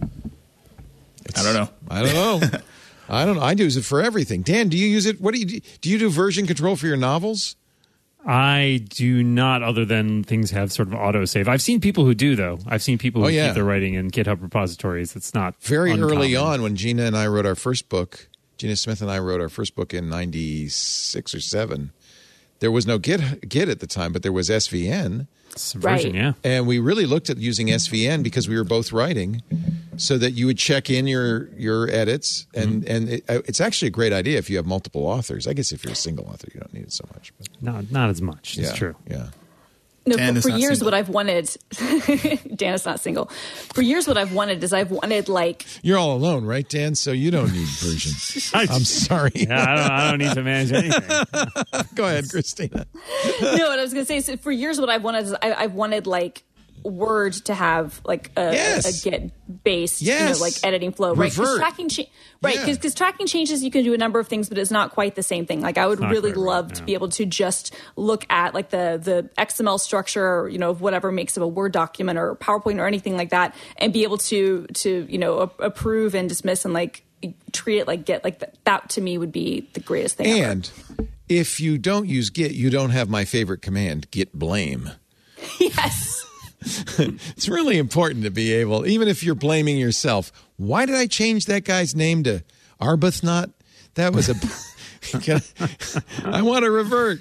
I don't know. I don't know. I don't know. I use it for everything. Dan, do you use it? What do you do? Do you do version control for your novels? I do not, other than things have sort of autosave. I've seen people who do, though. I've seen people who Oh, yeah. keep their writing in GitHub repositories. It's not Very uncommon. early on, when Gina and I wrote our first book, Gina Smith and I wrote our first book in ninety-six or seven. there was no Git, Git at the time, but there was S V N. Subversion, Right. yeah. And we really looked at using S V N because we were both writing, so that you would check in your your edits, and Mm-hmm. and it, it's actually a great idea if you have multiple authors. I guess if you're a single author, you don't need it so much. But Not not as much. It's yeah, true. Yeah. No, Dan for, is for not years, single. what I've wanted, Dan is not single. For years, what I've wanted is I've wanted like, You're all alone, right, Dan? So you don't need version. I'm sorry. Yeah, I don't, I don't need to manage anything. Go ahead, Christina. no, what I was going to say is so for years, what I've wanted is I, I've wanted like Word to have like a, Yes. a, a Git based, Yes. you know, like editing flow, right? Because Revert. tracking, cha- right? Yeah. Because tracking changes, you can do a number of things, but it's not quite the same thing. Like I would not really quite right, love yeah. to be able to just look at like the the X M L structure, you know, of whatever makes up a Word document or PowerPoint or anything like that, and be able to to you know a- approve and dismiss and like treat it like Git. Like that, that to me would be the greatest thing ever. And if you don't use Git, you don't have my favorite command, git blame. Yes. It's really important to be able, even if you're blaming yourself. Why did I change that guy's name to Arbuthnot? That was a. I want to revert.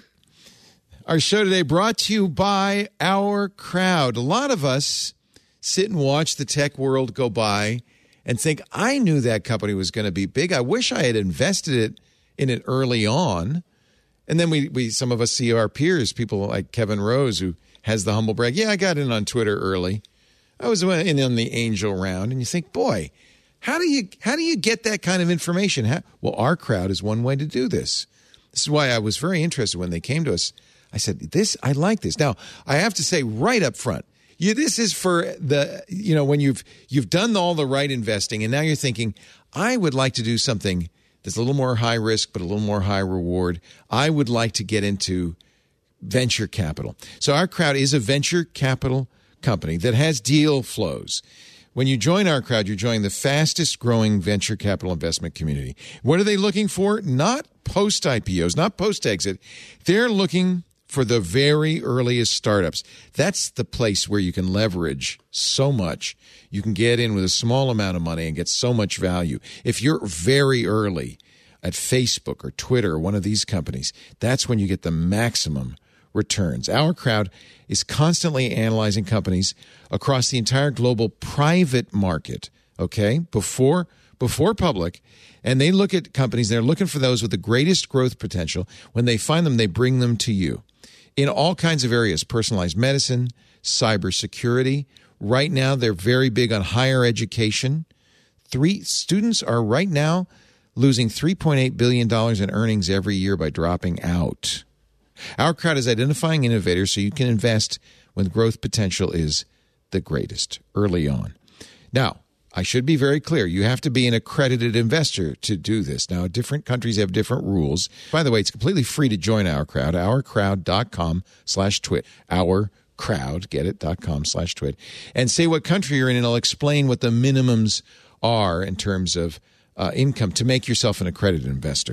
Our show today brought to you by Our Crowd. A lot of us sit and watch the tech world go by and think, I knew that company was going to be big. I wish I had invested it in it early on. And then we, we some of us see our peers, people like Kevin Rose, who has the humble brag. Yeah, I got in on Twitter early. I was in on the angel round, and you think, boy, how do you how do you get that kind of information? How, well, Our Crowd is one way to do this. This is why I was very interested when they came to us. I said, "This, I like this." Now, I have to say right up front, you this is for the you know when you've you've done all the right investing, and now you're thinking, I would like to do something that's a little more high risk but a little more high reward. I would like to get into venture capital. So Our Crowd is a venture capital company that has deal flows. When you join Our Crowd, you're joining the fastest growing venture capital investment community. What are they looking for? Not post I P Os, not post exit. They're looking for the very earliest startups. That's the place where you can leverage so much. You can get in with a small amount of money and get so much value. If you're very early at Facebook or Twitter or one of these companies, that's when you get the maximum returns. Our Crowd is constantly analyzing companies across the entire global private market, okay, before before public, and they look at companies, they're looking for those with the greatest growth potential. When they find them, they bring them to you in all kinds of areas, personalized medicine, cybersecurity. Right now, they're very big on higher education. Three students are right now losing three point eight billion dollars in earnings every year by dropping out. Our Crowd is identifying innovators so you can invest when growth potential is the greatest early on. Now, I should be very clear. You have to be an accredited investor to do this. Now, different countries have different rules. By the way, it's completely free to join Our Crowd. OurCrowd.com slash twit. Our Crowd, get it, dot com slash twit. And say what country you're in, and I'll explain what the minimums are in terms of uh, income to make yourself an accredited investor.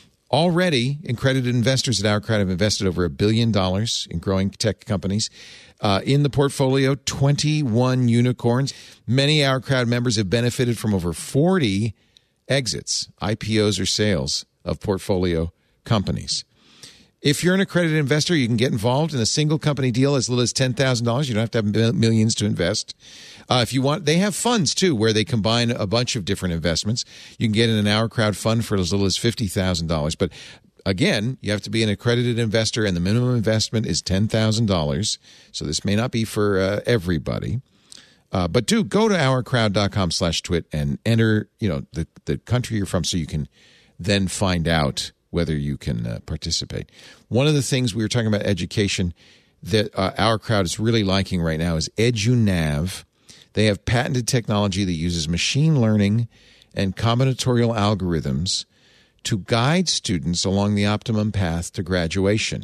Already, accredited investors at Our Crowd have invested over a billion dollars in growing tech companies. Uh, in the portfolio, twenty-one unicorns. Many Our Crowd members have benefited from over forty exits, I P Os or sales of portfolio companies. If you're an accredited investor, you can get involved in a single company deal as little as ten thousand dollars. You don't have to have millions to invest. Uh, if you want, they have funds too, where they combine a bunch of different investments. You can get in an Our Crowd fund for as little as fifty thousand dollars. But again, you have to be an accredited investor, and the minimum investment is ten thousand dollars. So this may not be for uh, everybody. Uh, but do go to OurCrowd.com slash twit and enter, you know, the, the country you're from so you can then find out whether you can uh, participate. One of the things we were talking about education that uh, Our Crowd is really liking right now is EduNav. They have patented technology that uses machine learning and combinatorial algorithms to guide students along the optimum path to graduation,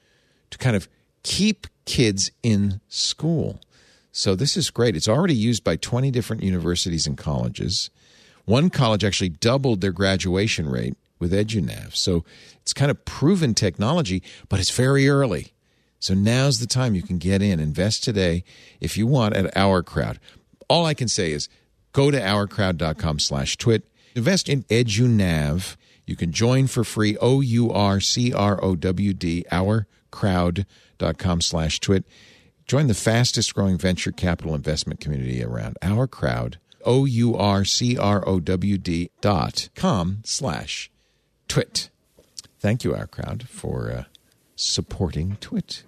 to kind of keep kids in school. So this is great. It's already used by twenty different universities and colleges. One college actually doubled their graduation rate with EduNav. So it's kind of proven technology, but it's very early. So now's the time you can get in. Invest today if you want at Our Crowd. All I can say is go to OurCrowd.com slash twit. Invest in EduNav. You can join for free, O U R C R O W D, ourcrowd.com slash twit. Join the fastest growing venture capital investment community around. Our Crowd, O U R C R O W D dot com slash twit. Thank you, Our Crowd, for uh, supporting Twit.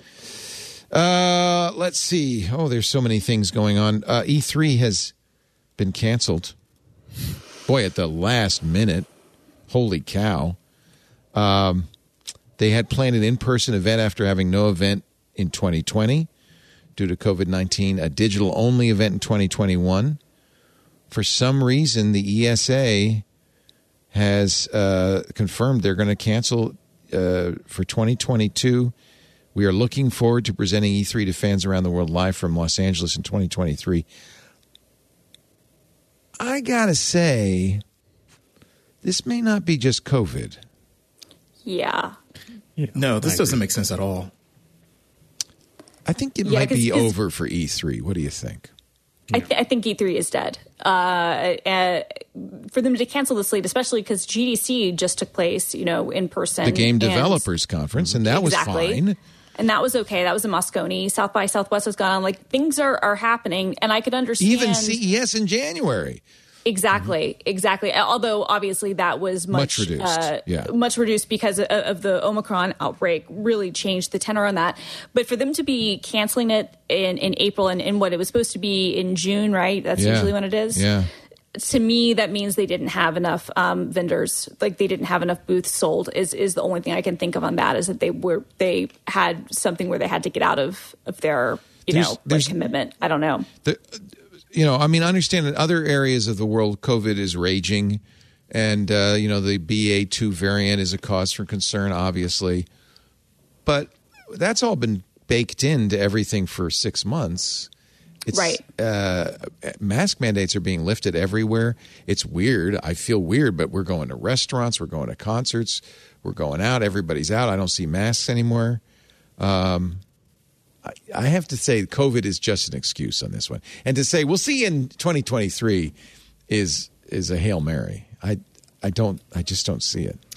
Uh, let's see. Oh, there's so many things going on. Uh, E three has been canceled. Boy, at the last minute. Holy cow. Um, they had planned an in-person event after having no event in twenty twenty due to COVID nineteen, a digital-only event in twenty twenty-one. For some reason, the E S A has uh, confirmed they're going to cancel uh, for twenty twenty-two. We are looking forward to presenting E three to fans around the world live from Los Angeles in twenty twenty-three. I got to say, this may not be just COVID. Yeah. yeah No, this I doesn't agree. make sense at all. I think it Yeah, might 'cause- be 'cause- over for E three. What do you think? I, th- I think E three is dead. Uh, uh, for them to cancel the slate, especially because G D C just took place, you know, in person. The Game and- Developers Conference, and that Exactly. was fine. And that was okay. That was in Moscone. South by Southwest has gone on. Like, things are, are happening, and I could understand. Even C E S in January. Exactly, exactly. Although obviously that was much, Much reduced, uh, yeah. much reduced because of, of the Omicron outbreak. Really changed the tenor on that. But for them to be canceling it in, in April and in what it was supposed to be in June, right? That's Yeah. usually when it is. Yeah. To me, that means they didn't have enough um, vendors, like they didn't have enough booths sold. Is is the only thing I can think of on that, is that they were they had something where they had to get out of of their you There's- know like there's- commitment. I don't know. The, you know, I mean, I understand in other areas of the world, COVID is raging, and uh, you know, the B A two variant is a cause for concern, obviously, but that's all been baked into everything for six months. It's, Right. Uh, mask mandates are being lifted everywhere. It's weird. I feel weird, but we're going to restaurants, we're going to concerts, we're going out. Everybody's out. I don't see masks anymore. Um, I, I have to say, COVID is just an excuse on this one, and to say we'll see you in twenty twenty-three is is a Hail Mary. I I don't. I just don't see it.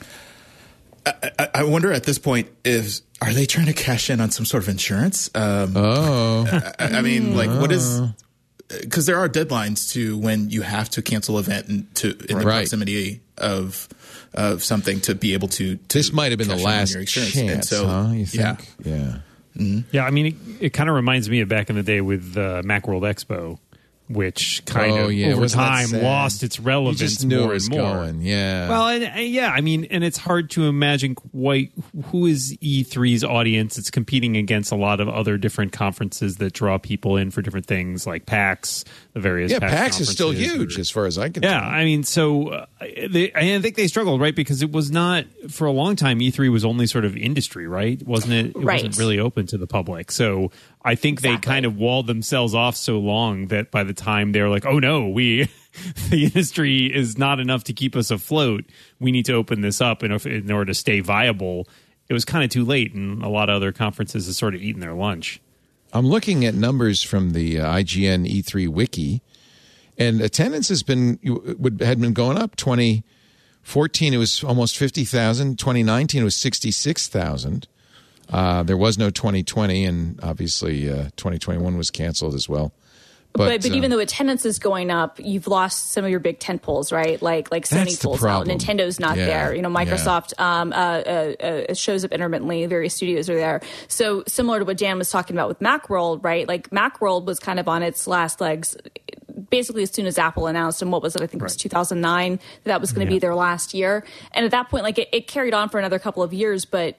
I, I wonder at this point if are they trying to cash in on some sort of insurance? Um, Oh, I, I mean, like, what is? Because there are deadlines to when you have to cancel an event in, to in the Right. proximity of of something to be able to. to this might have been the cash in on last your insurance. chance, And so, huh? You yeah. think? Yeah. Yeah, I mean, it, it kind of reminds me of back in the day with uh, Macworld Expo, which kind Oh, of yeah, over wasn't that time sad? lost its relevance You just knew more it was and more. going. Yeah. Well, and, and yeah, I mean, and it's hard to imagine quite who is E three's audience. It's competing against a lot of other different conferences that draw people in for different things, like PAX, the various yeah, PAX, PAX is still conferences, huge or- as far as I can Yeah, tell. I mean, so uh, they, I think they struggled, right? Because it was not, for a long time, E three was only sort of industry, right? Wasn't it? It Right. wasn't really open to the public. So I think they Exactly. kind of walled themselves off so long that by the time they were like, oh no, we, the industry is not enough to keep us afloat. We need to open this up in, in order to stay viable. It was kind of too late, and a lot of other conferences have sort of eaten their lunch. I'm looking at numbers from the uh, I G N E three wiki, and attendance has been would had been going up. twenty fourteen, it was almost fifty thousand. twenty nineteen, it was sixty-six thousand. Uh, there was no twenty twenty, and obviously uh, twenty twenty-one was canceled as well. But, but uh, even though attendance is going up, you've lost some of your big tent poles, right? Like like That's Sony the pulls out, problem. Nintendo's not Yeah, there. You know, yeah. Microsoft um, uh, uh, uh, shows up intermittently. Various studios are there. So similar to what Dan was talking about with Macworld, right? Like Macworld was kind of on its last legs, basically as soon as Apple announced, and what was it? I think it was Right. two thousand nine that, that was going to Yeah. be their last year. And at that point, like it, it carried on for another couple of years, but.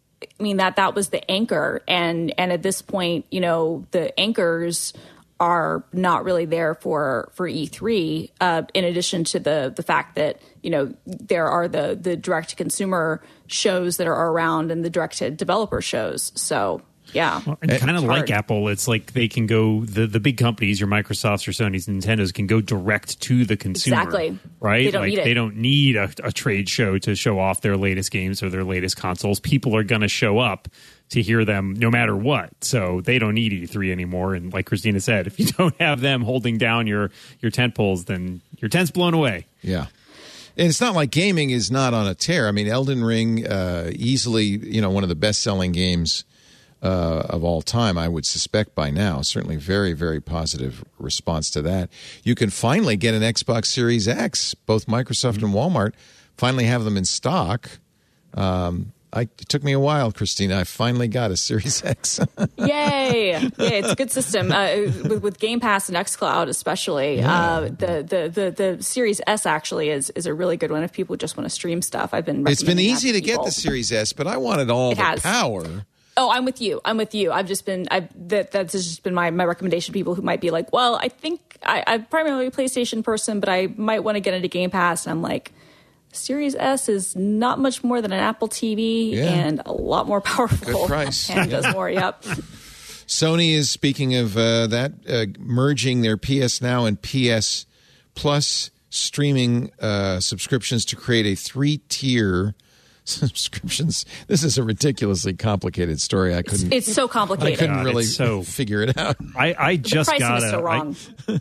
I mean that that was the anchor, and and at this point, you know, the anchors are not really there for for E three. Uh, in addition to the the fact that you know there are the the direct to consumer shows that are around and the direct to developer shows. So yeah, And kind of It's like hard. Apple, it's like they can go, the, the big companies, your Microsofts, your Sonys, and Nintendos can go direct to the consumer. Exactly. Right? They don't like need it. they don't need a, a trade show to show off their latest games or their latest consoles. People are going to show up to hear them no matter what. So they don't need E three anymore. And like Christina said, if you don't have them holding down your, your tent poles, then your tent's blown away. Yeah. And it's not like gaming is not on a tear. I mean, Elden Ring, uh, easily, you know, one of the best-selling games uh, of all time, I would suspect by now. Certainly very, very positive response to that. You can finally get an Xbox Series X. Both Microsoft and Walmart finally have them in stock. Um, I, it took me a while, Christina. I finally got a Series X. Yay! Yeah, it's a good system uh, with, with Game Pass and xCloud, especially. Yeah. Uh, the, the the the Series S actually is is a really good one if people just want to stream stuff. I've been. It's been recommending easy that to get people. the Series S, but I wanted all It the has. power. Oh, I'm with you. I'm with you. I've just been. I that that's just been my my recommendation to people who might be like, well, I think I, I'm primarily a PlayStation person, but I might want to get into Game Pass, and I'm like. Series S is not much more than an Apple T V Yeah. and a lot more powerful. Good price. And does more, yep. Sony is, speaking of uh, that, uh, merging their P S Now and P S Plus streaming uh, subscriptions to create a three-tier subscriptions. This is a ridiculously complicated story. I couldn't. It's so I complicated. couldn't God, really it's so- figure it out. I, I The just pricing got is a, so I- wrong.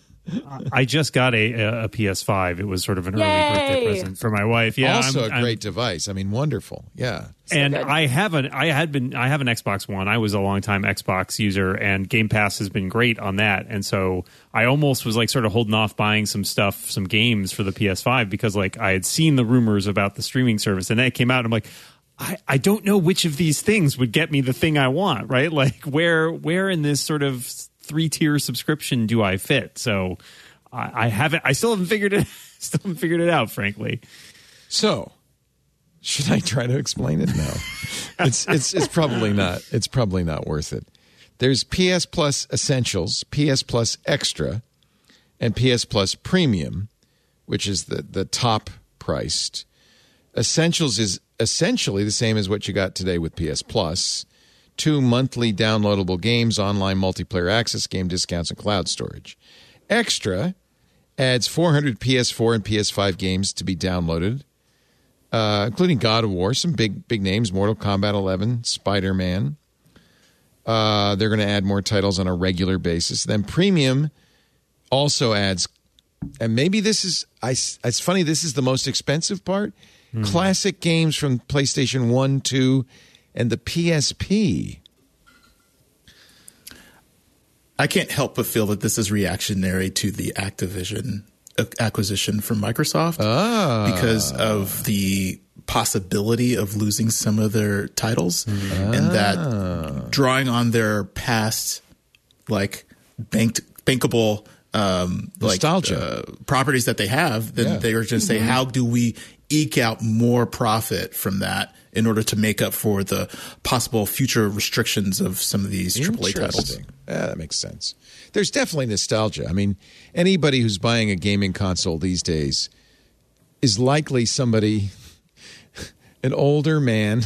I just got a, a P S five. It was sort of an early Yay! birthday present for my wife. Yeah, also I'm- a I'm- great device. I mean, wonderful. Yeah. and good. I have an I had been I have an Xbox One. I was a longtime Xbox user, and Game Pass has been great on that. And so I almost was like sort of holding off buying some stuff, some games for the P S five because like I had seen the rumors about the streaming service, and then it came out. And I'm like, I, I don't know which of these things would get me the thing I want. Right? Like where where in this sort of three tier subscription do I fit? So. I, I haven't. I still haven't figured it. Still haven't figured it out, frankly. So, should I try to explain it? No, it's it's it's probably not. It's probably not worth it. There's P S Plus Essentials, P S Plus Extra, and P S Plus Premium, which is the the top priced. Essentials is essentially the same as what you got today with P S Plus. Two monthly downloadable games, online multiplayer access, game discounts, and cloud storage. Extra adds four hundred P S four and P S five games to be downloaded, uh, including God of War, some big big names, Mortal Kombat eleven, Spider-Man. Uh, they're going to add more titles on a regular basis. Then Premium also adds, and maybe this is, I, it's funny, this is the most expensive part, mm. classic games from PlayStation one, two, and the P S P. I can't help but feel that this is reactionary to the Activision acquisition from Microsoft Ah. because of the possibility of losing some of their titles Ah. and that drawing on their past like banked bankable um like Nostalgia. uh, properties that they have, then Yeah. they were just say, how do we eke out more profit from that in order to make up for the possible future restrictions of some of these triple A titles? Interesting. Yeah, that makes sense. There's definitely nostalgia. I mean, anybody who's buying a gaming console these days is likely somebody, an older man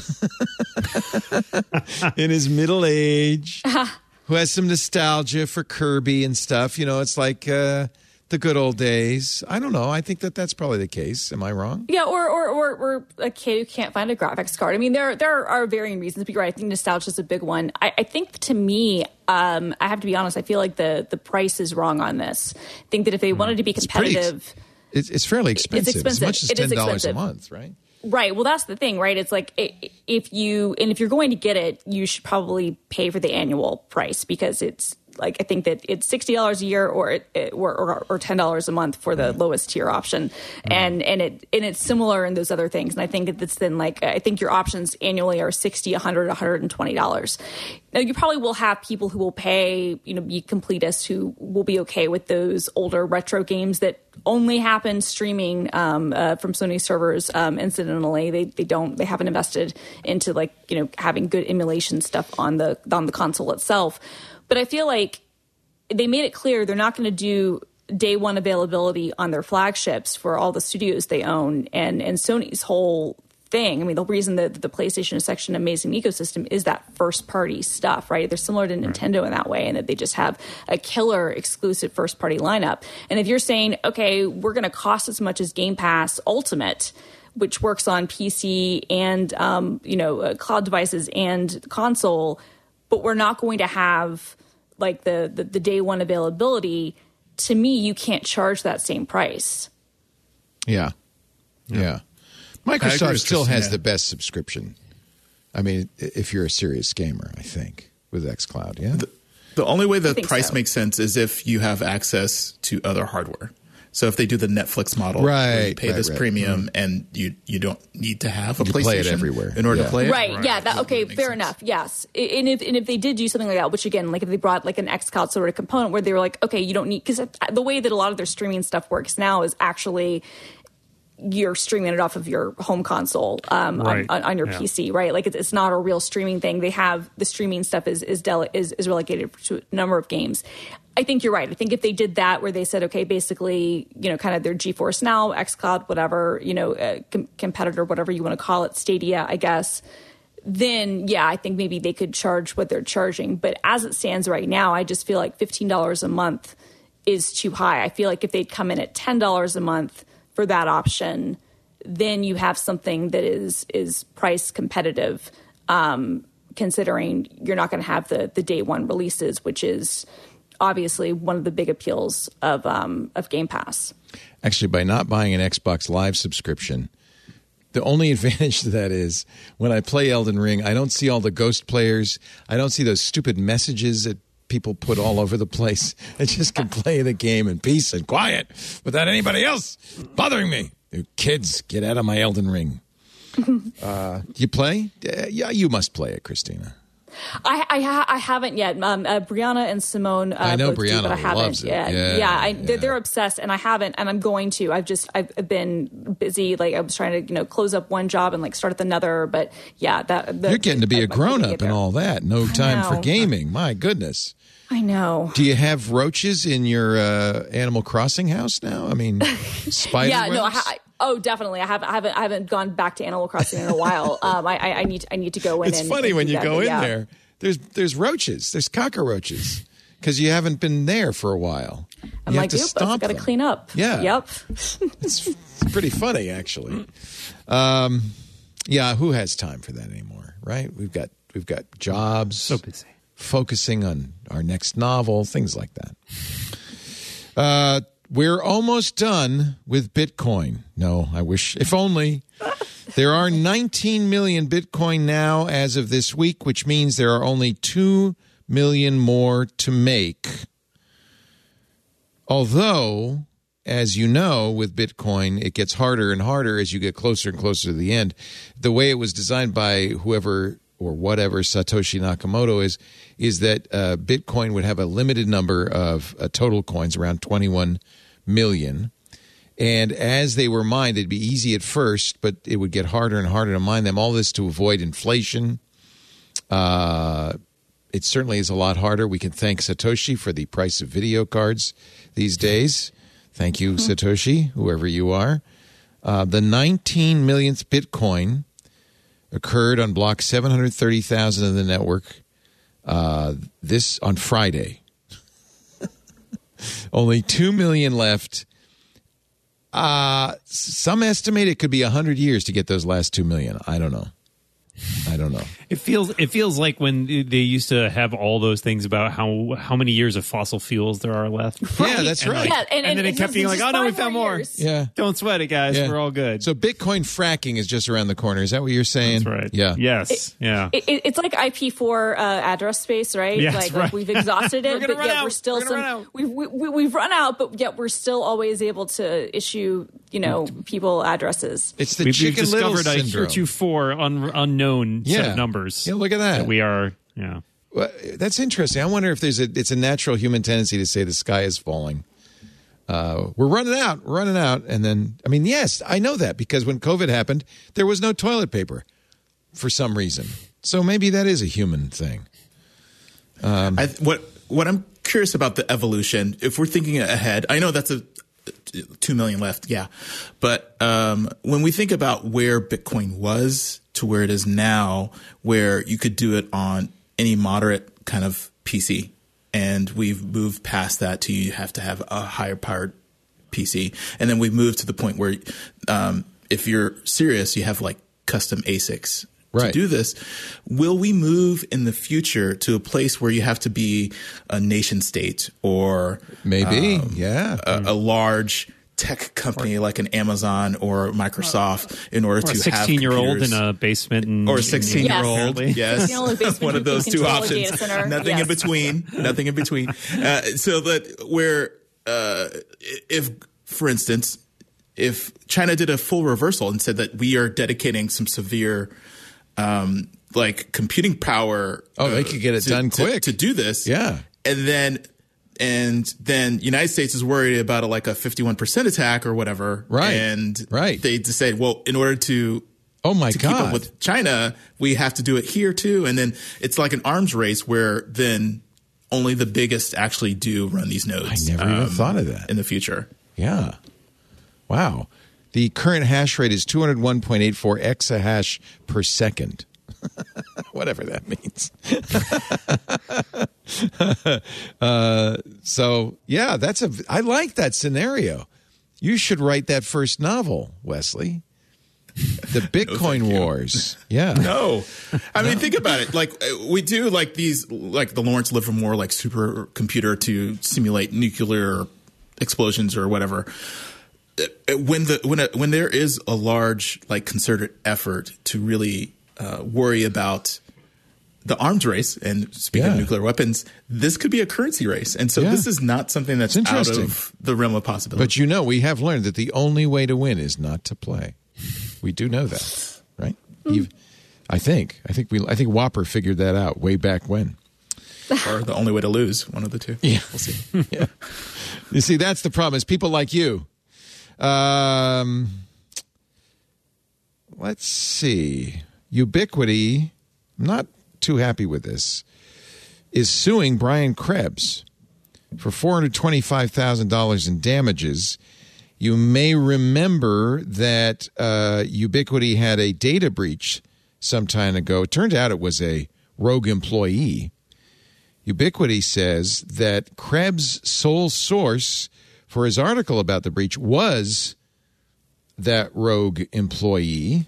in his middle age, who has some nostalgia for Kirby and stuff. You know, it's like uh, the good old days. I don't know. I think that that's probably the case. Am I wrong? Yeah, or, or or or a kid who can't find a graphics card. I mean, there there are varying reasons. But you're right. I think nostalgia is a big one. I, I think to me, um, I have to be honest. I feel like the the price is wrong on this. I think that if they wanted to be It's pretty- competitive, It's, it's fairly expensive. expensive. As much as It is ten dollars a expensive. month, right? right? Well, that's the thing, right? It's like i- if you and if you're going to get it, you should probably pay for the annual price because it's. Like I think that it's sixty dollars a year, or it, it, or, or or ten dollars a month for the lowest tier option, and and it and it's similar in those other things. And I think that it's then like I think your options annually are sixty, a hundred, a hundred and twenty dollars. Now you probably will have people who will pay, you know, be completists who will be okay with those older retro games that only happen streaming um, uh, from Sony servers. Um, incidentally, they they don't they haven't invested into like you know having good emulation stuff on the on the console itself. But I feel like they made it clear they're not going to do day one availability on their flagships for all the studios they own. And and Sony's whole thing, I mean, the reason that the PlayStation is such an amazing ecosystem is that first party stuff, right? They're similar to Nintendo in that way, and that they just have a killer exclusive first party lineup. And if you're saying, okay, we're going to cost as much as Game Pass Ultimate, which works on P C and, um, you know, uh, cloud devices and console, but we're not going to have like the, the, the day one availability, to me, you can't charge that same price. Yeah. Yeah. I agree Microsoft with still has Christina. the best subscription. I mean, if you're a serious gamer, I think, with xCloud, yeah? The, the only way the think price so. makes sense is if you have access to other hardware. So if they do the Netflix model, where you Right, pay right, this right. premium and you you don't need to have a You PlayStation play it everywhere. in order Yeah. to play it. Right, yeah, that, That okay, makes fair sense. enough, yes. I- And if, and if they did do something like that, which again, like if they brought like an xCloud sort of component where they were like, okay, you don't need, because the way that a lot of their streaming stuff works now is actually you're streaming it off of your home console um, Right. on, on, on your Yeah. P C, right? Like it's, it's not a real streaming thing. They have the streaming stuff is is, dele- is is relegated to a number of games. I think you're right. I think if they did that, where they said, okay, basically, you know, kind of their GeForce Now, xCloud, whatever, you know, uh, com- competitor, whatever you want to call it, Stadia, I guess. Then, yeah, I think maybe they could charge what they're charging. But as it stands right now, I just feel like fifteen dollars a month is too high. I feel like if they'd come in at ten dollars a month for that option, then you have something that is is price competitive, um, considering you're not going to have the the day one releases, which is obviously one of the big appeals of um, of Game Pass. Actually, by not buying an Xbox Live subscription, the only advantage to that is when I play Elden Ring, I don't see all the ghost players. I don't see those stupid messages that people put all over the place. I just can play the game in peace and quiet without anybody else bothering me. You kids, get out of my Elden Ring. uh, you play? Uh, yeah, you must play it, Christina. I I, ha- I haven't yet. Um, uh, Brianna and Simone. Uh, I know both do, Brianna but I haven't. loves it. Yeah, Yeah, yeah. I, yeah. They're, they're obsessed, and I haven't, and I'm going to. I've just I've been busy. Like I was trying to you know close up one job and like start at another. But yeah, that the, You're getting to be I- a I'm grown gonna get up and there. all that. No time for know. gaming. My goodness. I know. Do you have roaches in your uh, Animal Crossing house now? I mean, spider Yeah, no. I, webs? ha- I, oh, definitely. I haven't. I haven't. I haven't gone back to Animal Crossing in a while. Um, I, I, I need. I need to go in. It's and, funny and when do you that, go but in yeah. there. There's there's roaches. There's cockroaches because you haven't been there for a while. I'm you like, have to yep, stomp I've got to them. clean up. Yeah. Yep. It's, it's pretty funny, actually. Um, yeah, who has time for that anymore? Right? We've got we've got jobs. So busy. Focusing on our next novel, things like that. Uh, we're almost done with Bitcoin. No, I wish, if only. There are nineteen million Bitcoin now as of this week, which means there are only two million more to make. Although, as you know, with Bitcoin, it gets harder and harder as you get closer and closer to the end. The way it was designed by whoever or whatever Satoshi Nakamoto is, is that uh, Bitcoin would have a limited number of uh, total coins, around twenty-one million. And as they were mined, it'd be easy at first, but it would get harder and harder to mine them. All this to avoid inflation. Uh, it certainly is a lot harder. We can thank Satoshi for the price of video cards these days. Thank you, Satoshi, whoever you are. Uh, the nineteen millionth Bitcoin occurred on block seven hundred thirty thousand of the network uh, this on Friday. Only two million left. Uh, some estimate it could be one hundred years to get those last two million. I don't know. I don't know. It feels it feels like when they used to have all those things about how how many years of fossil fuels there are left. Yeah, that's right. Yeah, and, And then it it's kept just- being it's like, just oh, no, we five found more. years. Yeah. Don't sweat it, guys. Yeah. We're all good. So Bitcoin fracking is just around the corner. Is that what you're saying? That's right. Yeah. Yes. yeah. It, it, it's like I P four uh, address space, right? Yes, like, right. like we've exhausted it, We're gonna but run yet out. we're still We're gonna some. run out. We've we, we, we've run out, but yet we're still always able to issue, you know, people addresses. It's the We've, we've Chicken Little discovered a syndrome. heretofore un, unknown set Yeah. of numbers. Yeah, look at that. that we are. Yeah. Well, that's interesting. I wonder if there's a it's a natural human tendency to say the sky is falling. Uh, we're running out, we're running out, and then I mean, yes, I know that because when COVID happened, there was no toilet paper for some reason. So maybe that is a human thing. I, what what I'm curious about the evolution. If we're thinking ahead, I know that's a two million left, yeah. But um, when we think about where Bitcoin was to where it is now, where you could do it on any moderate kind of P C, and we've moved past that to you have to have a higher powered P C, and then we've moved to the point where um, if you're serious, you have like custom A S I Cs. Right. To do this, will we move in the future to a place where you have to be a nation state or Maybe, yeah. a, a large tech company like an Amazon or Microsoft in order Or a to have sixteen-year-old computers. in a basement. In, Or a in- sixteen-year-old, apparently. yes. sixteen-year-old basement One of who can those two control a options. data center. Nothing in Yes. between. Nothing in between. Uh, so that where, uh, if, for instance, if China did a full reversal and said that we are dedicating some severe, um, like computing power, Oh, they uh, could get it to- done to- quick. to do this, Yeah. and then. And then United States is worried about a, like a fifty-one percent attack or whatever. Right. And Right. they just say, well, in order to Oh, my to keep God. up with China, we have to do it here too. And then it's like an arms race where then only the biggest actually do run these nodes. I never even thought of that. In the future. Yeah. Wow. The current hash rate is two oh one point eight four exahash per second. Whatever that means. uh, so, yeah, that's a. I like that scenario. You should write that first novel, Wesley. The Bitcoin you. Wars. Yeah. No, I mean, think about it. Like uh, we do like these, like the Lawrence Livermore, like supercomputer to simulate nuclear explosions or whatever. Uh, When the when a, when there is a large like concerted effort to really uh, worry about the arms race, and speaking Yeah. of nuclear weapons, this could be a currency race, and so Yeah. this is not something that's It's out interesting. of the realm of possibility. But you know, we have learned that the only way to win is not to play. We do know that, right? Eve, I think. I think we. I think Whopper figured that out way back when. or the only way to lose, one of the two. Yeah. We'll see. Yeah. You see, that's the problem. Is people like you. Um, let's see. Ubiquity. I'm not too happy with this. Is suing Brian Krebs for four hundred twenty-five thousand dollars in damages. You may remember that uh, Ubiquity had a data breach some time ago. It turned out it was a rogue employee. Ubiquity says that Krebs' sole source for his article about the breach was that rogue employee.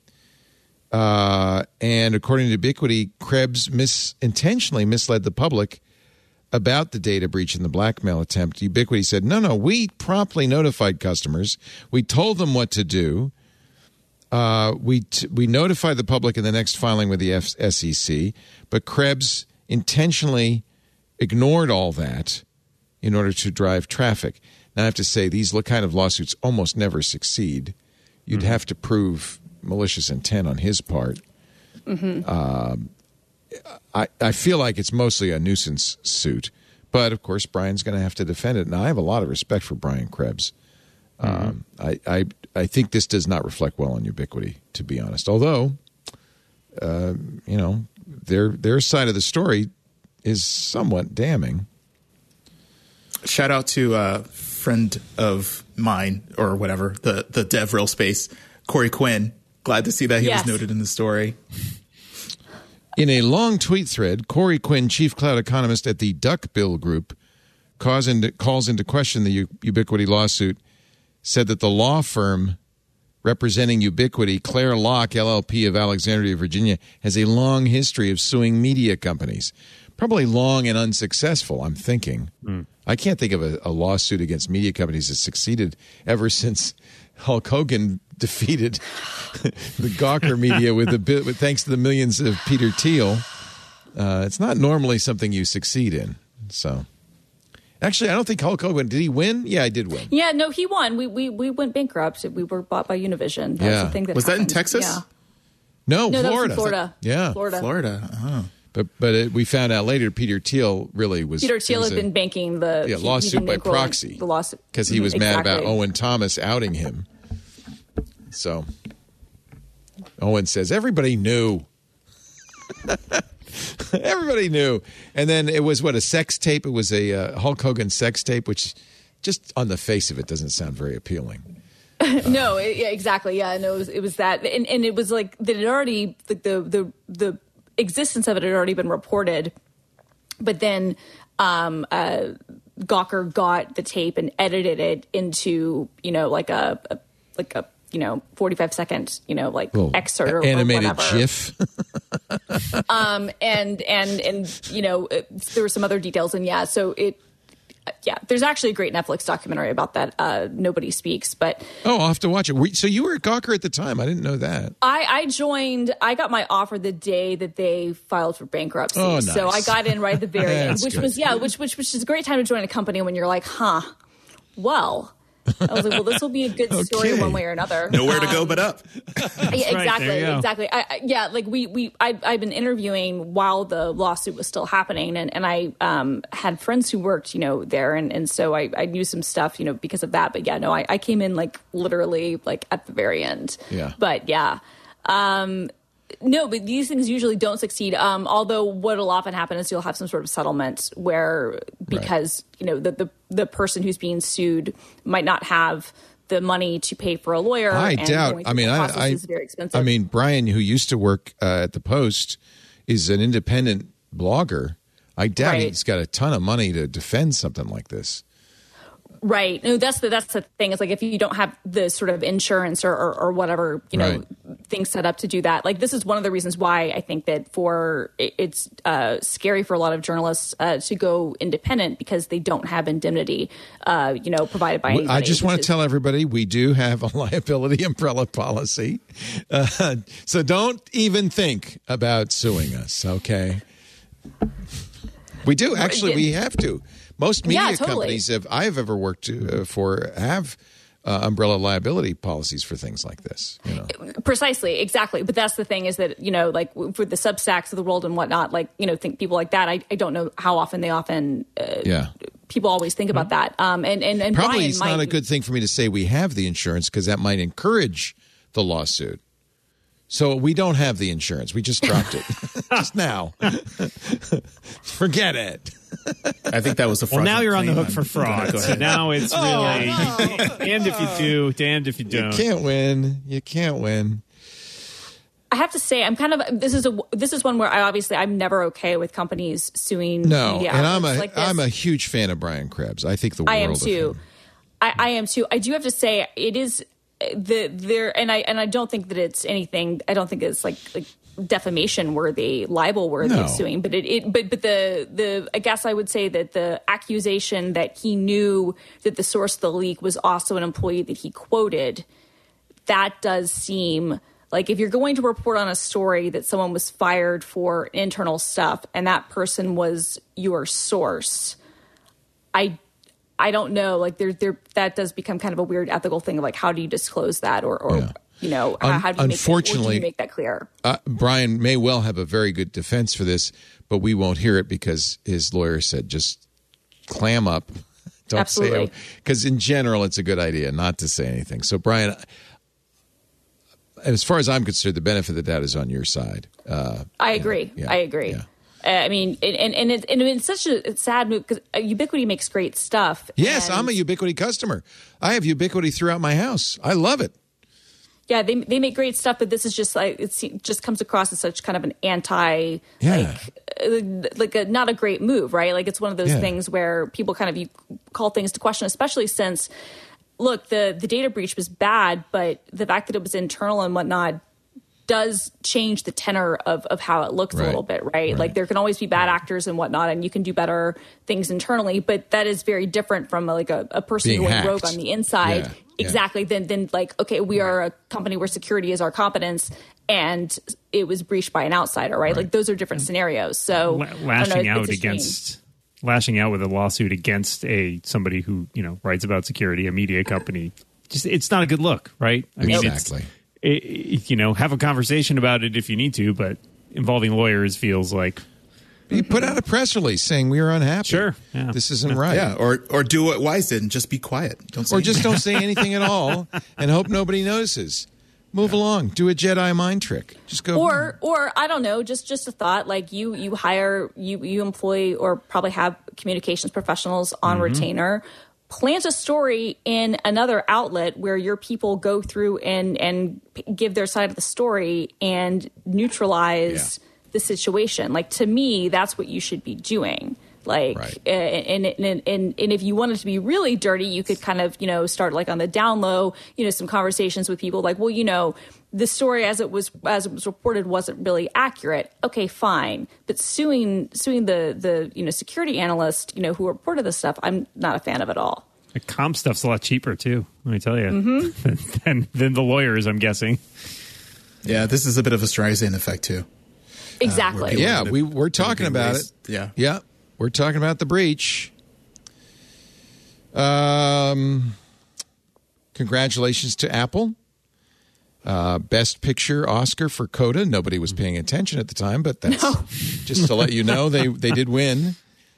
Uh, and according to Ubiquity, Krebs mis- intentionally misled the public about the data breach and the blackmail attempt. Ubiquity said, no, no, we promptly notified customers. We told them what to do. Uh, we t- we notified the public in the next filing with the F- S E C, but Krebs intentionally ignored all that in order to drive traffic. Now, I have to say, these kind of lawsuits almost never succeed. You'd mm-hmm. have to prove malicious intent on his part. Mm-hmm. Um, I, I feel like it's mostly a nuisance suit, but of course Brian's going to have to defend it. And I have a lot of respect for Brian Krebs. Mm-hmm. Um, I, I I think this does not reflect well on Ubiquity, to be honest. Although, uh, you know, their their side of the story is somewhat damning. Shout out to a friend of mine or whatever, the the DevRel space, Corey Quinn. Glad to see that he Yes. was noted in the story. In a long tweet thread, Corey Quinn, chief cloud economist at the Duckbill Group, calls into, calls into question the U- Ubiquity lawsuit, said that the law firm representing Ubiquity, Claire Locke, L L P of Alexandria, Virginia, has a long history of suing media companies. Probably long and unsuccessful, I'm thinking. Mm. I can't think of a, a lawsuit against media companies that succeeded ever since Hulk Hogan defeated the Gawker media with, the, with thanks to the millions of Peter Thiel. Uh, it's not normally something you succeed in. So, actually, I don't think Hulk Hogan, did he win? Yeah, I did win. Yeah, no, he won. We we we went bankrupt. We were bought by Univision. That's Yeah. the thing that Was that in happened. Texas? Yeah. No, No, that was Florida. in Florida. Yeah. Florida. Florida. Oh. But but it, we found out later Peter Thiel really was Peter Thiel was had a- been banking the yeah, he- lawsuit he'd been by bankrolling proxy The lawsuit because he was mad about Exactly. Owen Thomas outing him. So Owen says everybody knew. Everybody knew. And then it was what, a sex tape? It was a uh, Hulk Hogan sex tape, which just on the face of it doesn't sound very appealing. No, it, yeah, exactly. Yeah, no, it was, it was that, and, and it was like that. It already the, the the the existence of it had already been reported, but then um, uh, Gawker got the tape and edited it into you know like a, a like a you know forty-five second you know like Little excerpt or, animated or whatever. GIF. um, and and and you know it, there were some other details, and yeah, so it. yeah, there's actually a great Netflix documentary about that. Uh, Nobody Speaks, but Oh, I'll have to watch it. We, so you were at Gawker at the time. I didn't know that. I, I joined. I got my offer the day that they filed for bankruptcy. Oh, nice. So I got in right at the very end, That's which good. was yeah, which which which is a great time to join a company when you're like, huh, well. I was like, well, this will be a good story Okay. one way or another. Nowhere to go but up. Yeah, right, exactly, there you go. exactly. I, I, yeah, like we, we, I, I've been interviewing while the lawsuit was still happening, and, and I um, had friends who worked, you know, there, and, and so I, I knew some stuff, you know, because of that. But yeah, no, I, I came in like literally like at the very end. Yeah. But yeah. Um, No, but these things usually don't succeed. Um, although what will often happen is you'll have some sort of settlement where, because you know the, the the person who's being sued might not have the money to pay for a lawyer. I and doubt. going I through mean, the I, process I, is very expensive. I mean, Brian, who used to work uh, at the Post, is an independent blogger. I doubt Right. he's got a ton of money to defend something like this. Right. No, that's the that's the thing. It's like if you don't have the sort of insurance or, or, or whatever, you know, Right. things set up to do that. Like this is one of the reasons why I think that for it- it's uh, scary for a lot of journalists uh, to go independent because they don't have indemnity, uh, you know, provided by anybody. I just which want to is- tell everybody we do have a liability umbrella policy. Uh, so don't even think about suing us, okay? We do. Actually, we have to. Most media Yeah, totally. companies have I've ever worked to, uh, for have uh, umbrella liability policies for things like this. You know. Precisely, exactly. But that's the thing is that, you know, like for the Substacks of the world and whatnot, like, you know, think people like that. I, I don't know how often they often, uh, Yeah. people always think about that. Um, and, and, and Probably Brian it's might, not a good thing for me to say we have the insurance because that might encourage the lawsuit. So we don't have the insurance. We just dropped it just now. Forget it. I think that was a Well, fraudulent now you're on the claim. hook for Go fraud. So ahead. now it's really damned if you do, damned if you You don't. can't win. You can't win. I have to say, I'm kind of, this is a, this is one where I obviously, I'm never okay with companies suing. No, media and I'm a outlets like this. am a huge fan of Brian Krebs. I think the world I am of too. him. I, I am too. I do have to say it is the there, and I and I don't think that it's anything. I don't think it's like like defamation worthy, libel worthy No. of suing. But it, it but but the the I guess I would say that the accusation that he knew that the source of the leak was also an employee that he quoted, that does seem like if you're going to report on a story that someone was fired for internal stuff and that person was your source, I. I don't know. Like there, there, that does become kind of a weird ethical thing. Of like, how do you disclose that, or, or Yeah. you know, how, Un- how do you make that, or do unfortunately- you make that clear? Uh, Brian may well have a very good defense for this, but we won't hear it because his lawyer said just clam up. Don't Absolutely. say because in general it's a good idea not to say anything. So Brian, as far as I'm concerned, the benefit of the doubt is on your side. Uh, I agree. yeah, I agree. yeah. Uh, I mean, and and and, it, and it's such a sad move because Ubiquity makes great stuff. yes, and- I'm a Ubiquity customer. I have Ubiquity throughout my house. I love it. Yeah, they they make great stuff, but this is just like it's, it just comes across as such kind of an anti, Yeah. like, uh, like a, not a great move, right? Like it's one of those Yeah. things where people kind of you call things to question, especially since, look, the the data breach was bad, but the fact that it was internal and whatnot does change the tenor of, of how it looks Right. a little bit, right? Right. Like there can always be bad actors and whatnot, and you can do better things internally, but that is very different from like a, a person Being going hacked. rogue on the inside. Yeah. Yeah. Exactly. Then, then like, okay, we are a company where security is our competence, and it was breached by an outsider, right? Like those are different scenarios. So La- I don't know, lashing it's out a shame. against lashing out with a lawsuit against a somebody who you know writes about security, a media company. Just it's not a good look, right? I mean, Exactly. It's, it, it- you know, have a conversation about it if you need to, but involving lawyers feels like You put out a press release saying we are unhappy. Sure, yeah. This isn't right. Yeah, or or do what Wise did and just be quiet. Don't say Or just anything. don't say anything at all and hope nobody notices. Move along. Do a Jedi mind trick. Just go. Or, or I don't know, just just a thought. Like you, you hire, you you employ, or probably have communications professionals on Mm-hmm. retainer. Plant a story in another outlet where your people go through and and p- give their side of the story and neutralize Yeah. the situation. Like to me, that's what you should be doing. Like, Right. and, and, and, and, and if you wanted to be really dirty, you could kind of, you know, start like on the down low, you know, some conversations with people like, well, you know, the story as it was as it was reported wasn't really accurate. Okay, fine. But suing suing the the you know security analyst, you know, who reported this stuff, I'm not a fan of at all. The comp stuff's a lot cheaper too, let me tell you, mm-hmm. than, than the lawyers, I'm guessing. Yeah, this is a bit of a Streisand effect too. Exactly. Uh, Yeah, we we're talking about raised, it. Yeah, Yeah, we're talking about the breach. Um, congratulations to Apple. Uh, Best Picture Oscar for Coda. Nobody was paying attention at the time, but that's No. just to let you know they they did win.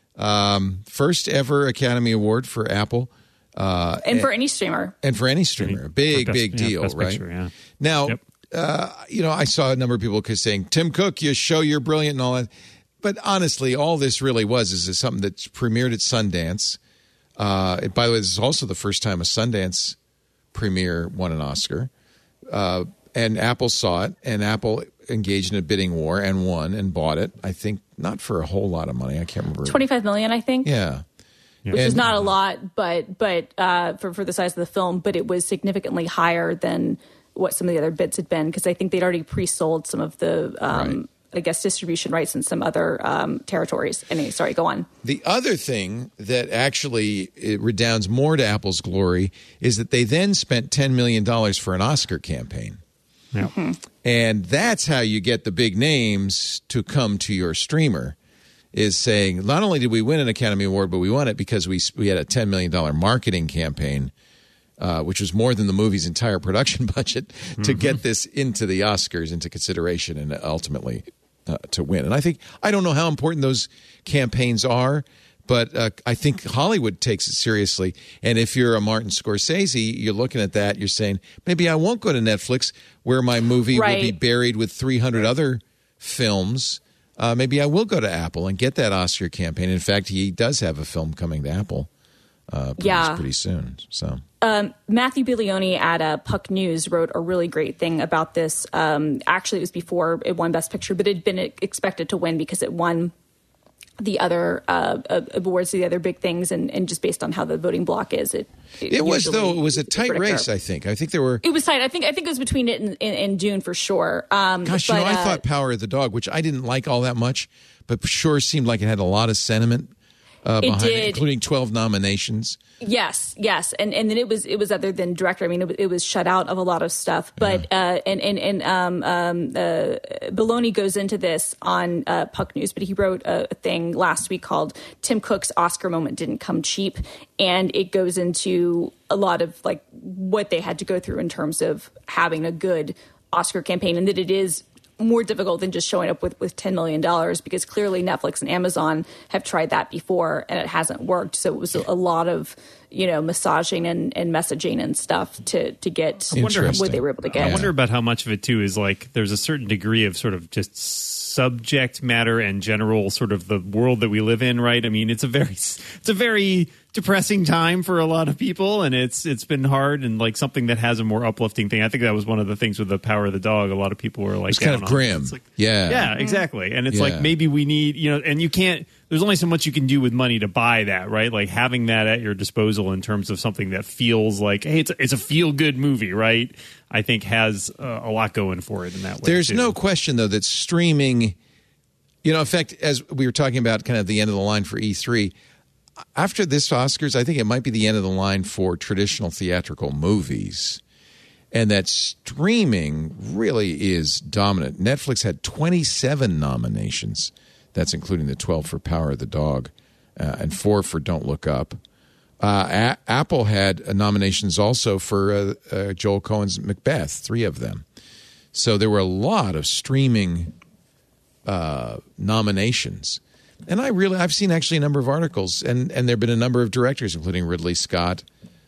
Um, first ever Academy Award for Apple. Uh, And for any streamer. and for any streamer, a big, Best- big yeah, deal, Best right? Picture, yeah. Now, Yep. uh, you know, I saw a number of people saying, Tim Cook, you show you're brilliant and all that. But honestly, all this really was is, is something that premiered at Sundance. Uh, and by the way, this is also the first time a Sundance premiere won an Oscar. Uh, and Apple saw it, and Apple engaged in a bidding war and won and bought it. I think not for a whole lot of money. I can't remember. twenty-five million, I think. Yeah. Which is not a lot, but but uh, for for the size of the film, but it was significantly higher than what some of the other bids had been, because I think they'd already pre-sold some of the, um, Right. I guess, distribution rights in some other um, territories. Anyway, sorry, go on. The other thing that actually it redounds more to Apple's glory is that they then spent ten million dollars for an Oscar campaign. Yeah. And that's how you get the big names to come to your streamer, is saying, not only did we win an Academy Award, but we won it because we we had a ten million dollars marketing campaign, uh, which was more than the movie's entire production budget, to get this into the Oscars, into consideration, and ultimately uh, to win. And I think, I don't know how important those campaigns are, but uh, I think Hollywood takes it seriously. And if you're a Martin Scorsese, you're looking at that, you're saying, maybe I won't go to Netflix where my movie Right. will be buried with three hundred other films. Uh, maybe I will go to Apple and get that Oscar campaign. In fact, he does have a film coming to Apple uh, pretty, Yeah. pretty soon. So Matthew Bilioni at uh, Puck News wrote a really great thing about this. Um, actually, it was before it won Best Picture, but it had been expected to win because it won the other uh, awards, the other big things, and, and just based on how the voting block is, it it, it was, usually though, it was a is the tight predictor. race, I think. I think there were... It was tight. I think I think it was between it and, and, and June for sure. Um, Gosh, but, you know, I uh, thought Power of the Dog, which I didn't like all that much, but sure seemed like it had a lot of sentiment uh, It behind it, did. including twelve nominations. Yes, yes, and and then it was it was other than director. I mean, it, was- it was shut out of a lot of stuff. But uh, and and and um, um, uh, Baloney goes into this on uh, Puck News, but he wrote a, a thing last week called "Tim Cook's Oscar Moment Didn't Come Cheap," and it goes into a lot of like what they had to go through in terms of having a good Oscar campaign, and that it is more difficult than just showing up with, with ten million dollars, because clearly Netflix and Amazon have tried that before and it hasn't worked. So it was a, a lot of, you know, massaging and, and messaging and stuff to, to get Interesting. what they were able to get. I wonder about how much of it too is like there's a certain degree of sort of just subject matter and general sort of the world that we live in, right? I mean, it's a very it's a very depressing time for a lot of people, and it's it's been hard, and like something that has a more uplifting thing. I think that was one of the things with the Power of the Dog. A lot of people were like, It's kind down of on it. grim. It's like, Yeah. yeah, exactly. And it's Yeah. like maybe we need, you know, and you can't. There's only so much you can do with money to buy that, right? Like having that at your disposal in terms of something that feels like, hey, it's a, it's a feel good movie, right? I think has uh, a lot going for it in that way. There's too. no question, though, that streaming, you know, in fact, as we were talking about kind of the end of the line for E three, after this Oscars, I think it might be the end of the line for traditional theatrical movies. And that streaming really is dominant. Netflix had twenty-seven nominations. That's including the twelve for Power of the Dog uh, and four for Don't Look Up. Uh, A- Apple had uh, nominations also for uh, uh, Joel Coen's Macbeth, three of them. So there were a lot of streaming uh, nominations. And I really, I've seen actually a number of articles, and, and there have been a number of directors, including Ridley Scott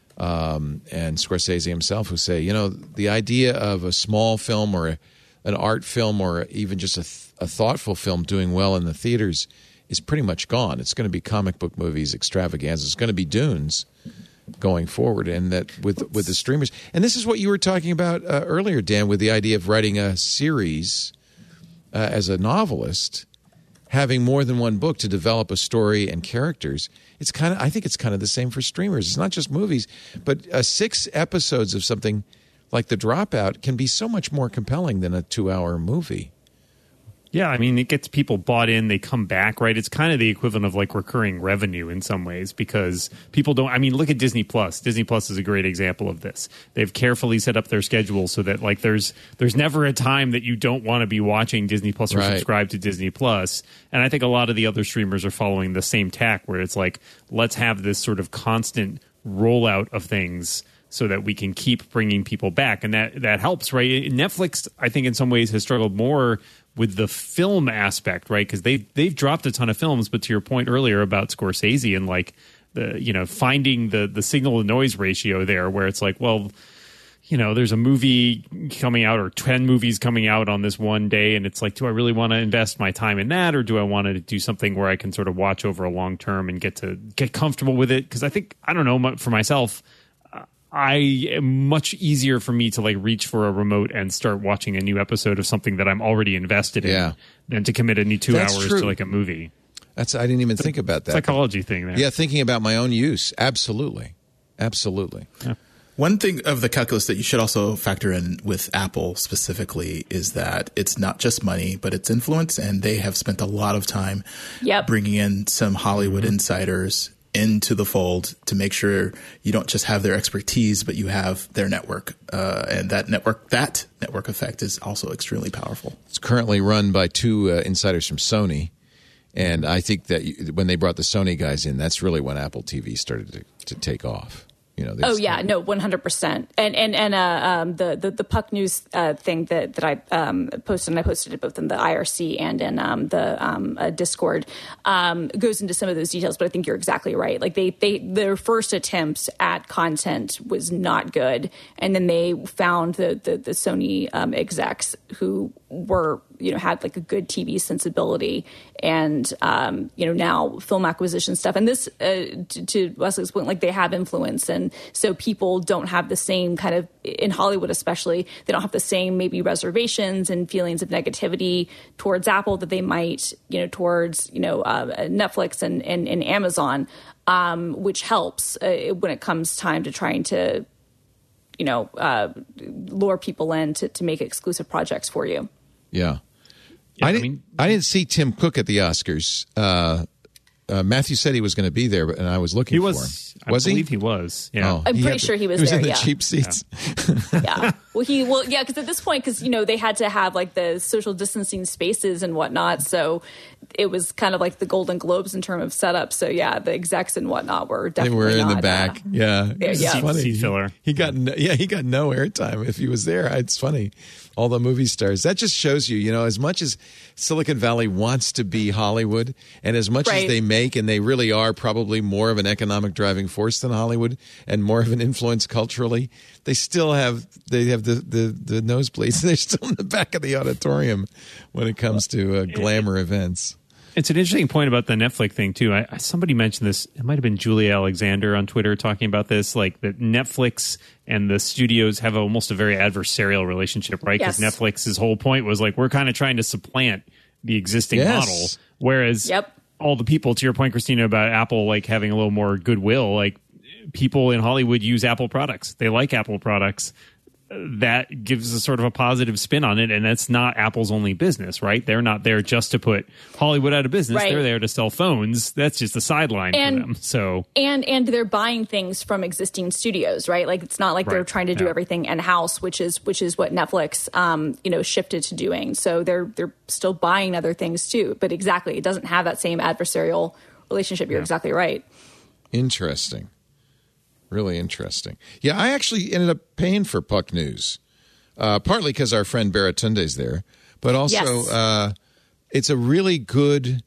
um, and Scorsese himself, who say, you know, the idea of a small film or a, an art film or even just a, th- a thoughtful film doing well in the theaters is pretty much gone. It's going to be comic book movies, extravaganzas. It's going to be Dunes going forward, and that with with the streamers. And this is what you were talking about uh, earlier, Dan, with the idea of writing a series uh, as a novelist. having more than one book to develop a story and characters. It's kind of, I think it's kind of the same for streamers. It's not just movies, but uh, six episodes of something like The Dropout can be so much more compelling than a two-hour movie. Yeah, I mean, it gets people bought in. They come back, right? It's kind of the equivalent of like recurring revenue in some ways because people don't. I mean, look at Disney Plus. Disney Plus is a great example of this. They've carefully set up their schedule so that like there's there's never a time that you don't want to be watching Disney Plus or Right. subscribe to Disney Plus. And I think a lot of the other streamers are following the same tack where it's like, let's have this sort of constant rollout of things so that we can keep bringing people back. And that, that helps, right? Netflix, I think, in some ways has struggled more with the film aspect, right? Because they've, they've dropped a ton of films, but to your point earlier about Scorsese and like the, you know, finding the, the signal to noise ratio there where it's like, well, you know, there's a movie coming out or ten movies coming out on this one day. And it's like, do I really want to invest my time in that? Or do I want to do something where I can sort of watch over a long term and get to get comfortable with it? Because I think, I don't know, for myself, I am much easier for me to like reach for a remote and start watching a new episode of something that I'm already invested in Yeah. than to commit a new two That's hours true. to like a movie. That's I didn't even think about that. Psychology thing there. Yeah, thinking about my own use. Absolutely. Absolutely. Yeah. One thing of the calculus that you should also factor in with Apple specifically is that it's not just money, but it's influence. And they have spent a lot of time Yep. bringing in some Hollywood insiders into the fold to make sure you don't just have their expertise, but you have their network. Uh, and that network, that network effect is also extremely powerful. It's currently run by two uh, insiders from Sony. And I think that you, when they brought the Sony guys in, that's really when Apple T V started to, to take off. You know, Oh yeah, no, one hundred percent. And and and uh, um, the, the the Puck News uh, thing that that I um, posted, and I posted it both in the I R C and in um, the um, uh, Discord, um, goes into some of those details. But I think you're exactly right. Like they they their first attempt at content was not good, and then they found the the, the Sony um, execs who were, you know, had like a good T V sensibility, and um, you know, now film acquisition stuff. And this, uh, to, to Wesley's point, like they have influence, and so people don't have the same kind of, in Hollywood especially, they don't have the same maybe reservations and feelings of negativity towards Apple that they might, you know, towards, you know, uh, Netflix and, and, and Amazon, um, which helps uh, when it comes time to trying to, you know, uh, lure people in to, to make exclusive projects for you. Yeah. Yeah, I, I didn't, mean- I didn't see Tim Cook at the Oscars. Uh, uh, Matthew said he was going to be there, and I was looking He for was, him. I Was he? believe he was. Yeah. Oh, I'm he pretty had the- sure he was He was there, in the yeah. cheap seats. Yeah. Well, he, well, yeah, because at this point, because, you know, they had to have like the social distancing spaces and whatnot. So it was kind of like the Golden Globes in terms of setup. So yeah, the execs and whatnot were They definitely were in not, the back. uh, yeah. yeah, It's yeah. funny. Seat filler. He got no, yeah, he got no airtime if he was there. It's funny. All the movie stars. That just shows you, you know, as much as Silicon Valley wants to be Hollywood, and as much Right. as they make, and they really are probably more of an economic driving force than Hollywood, and more of an influence culturally, they still have they have the the, the nosebleeds. They're still in the back of the auditorium when it comes to uh, glamour events. It's an interesting point about the Netflix thing too. I, I, somebody mentioned this. It might have been Julia Alexander on Twitter talking about this, like that Netflix and the studios have almost a very adversarial relationship, right? Because Yes. Netflix's whole point was like, we're kind of trying to supplant the existing Yes. model, whereas Yep. all the people, to your point, Christina, about Apple like having a little more goodwill, like people in Hollywood use Apple products. They like Apple products. That gives a sort of a positive spin on it, and that's not Apple's only business, right? They're not there just to put Hollywood out of business. Right. They're there to sell phones. That's just a sideline And- for them. So And and they're buying things from existing studios, right? Like it's not like they're Right. trying to do Yeah. everything in house, which is which is what Netflix, um, you know, shifted to doing. So they're they're still buying other things too. But exactly, it doesn't have that same adversarial relationship. You're Yeah. exactly right. Interesting. Really interesting. Yeah, I actually ended up paying for Puck News, uh, partly because our friend Baratunde's there, but also Yes. uh, it's a really good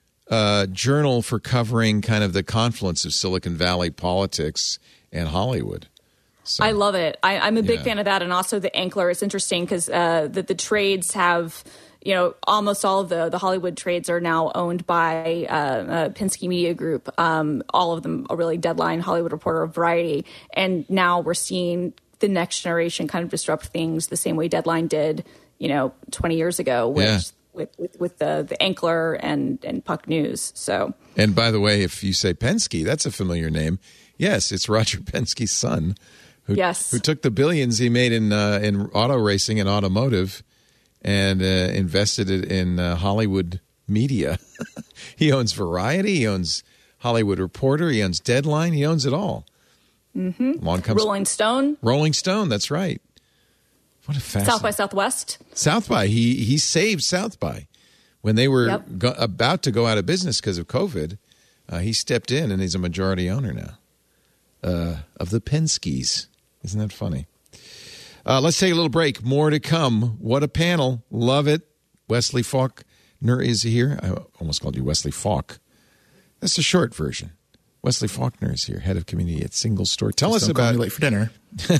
uh, journal for covering kind of the confluence of Silicon Valley politics and Hollywood. So, I love it. I, I'm a big Yeah. fan of that, and also the Ankler. It's interesting because uh, the, the trades have, you know, almost all of the, the Hollywood trades are now owned by uh, uh, Penske Media Group. Um, all of them are really Deadline, Hollywood Reporter, Variety, and now we're seeing the next generation kind of disrupt things the same way Deadline did, you know, twenty years ago, which Yeah. with, with, with the, the Ankler and, and Puck News. So, and by the way, if you say Penske, that's a familiar name. Yes, it's Roger Penske's son, who yes. who took the billions he made in uh, in auto racing and automotive, and uh, invested it in uh, Hollywood media. He owns Variety, he owns Hollywood Reporter, he owns Deadline, he owns it all. Mm-hmm. Along comes Rolling Stone. Rolling Stone, that's right. What a fascinating. South by Southwest. South by. He he saved South by. When they were Yep. go, about to go out of business because of COVID, uh, he stepped in and he's a majority owner now uh, of the Penskes. Isn't that funny? Uh, let's take a little break. More to come. What a panel. Love it. Wesley Faulkner is here. I almost called you Wesley Falk. That's the short version. Wesley Faulkner is here, head of community at Single Store. Tell Just us don't call about me late for dinner.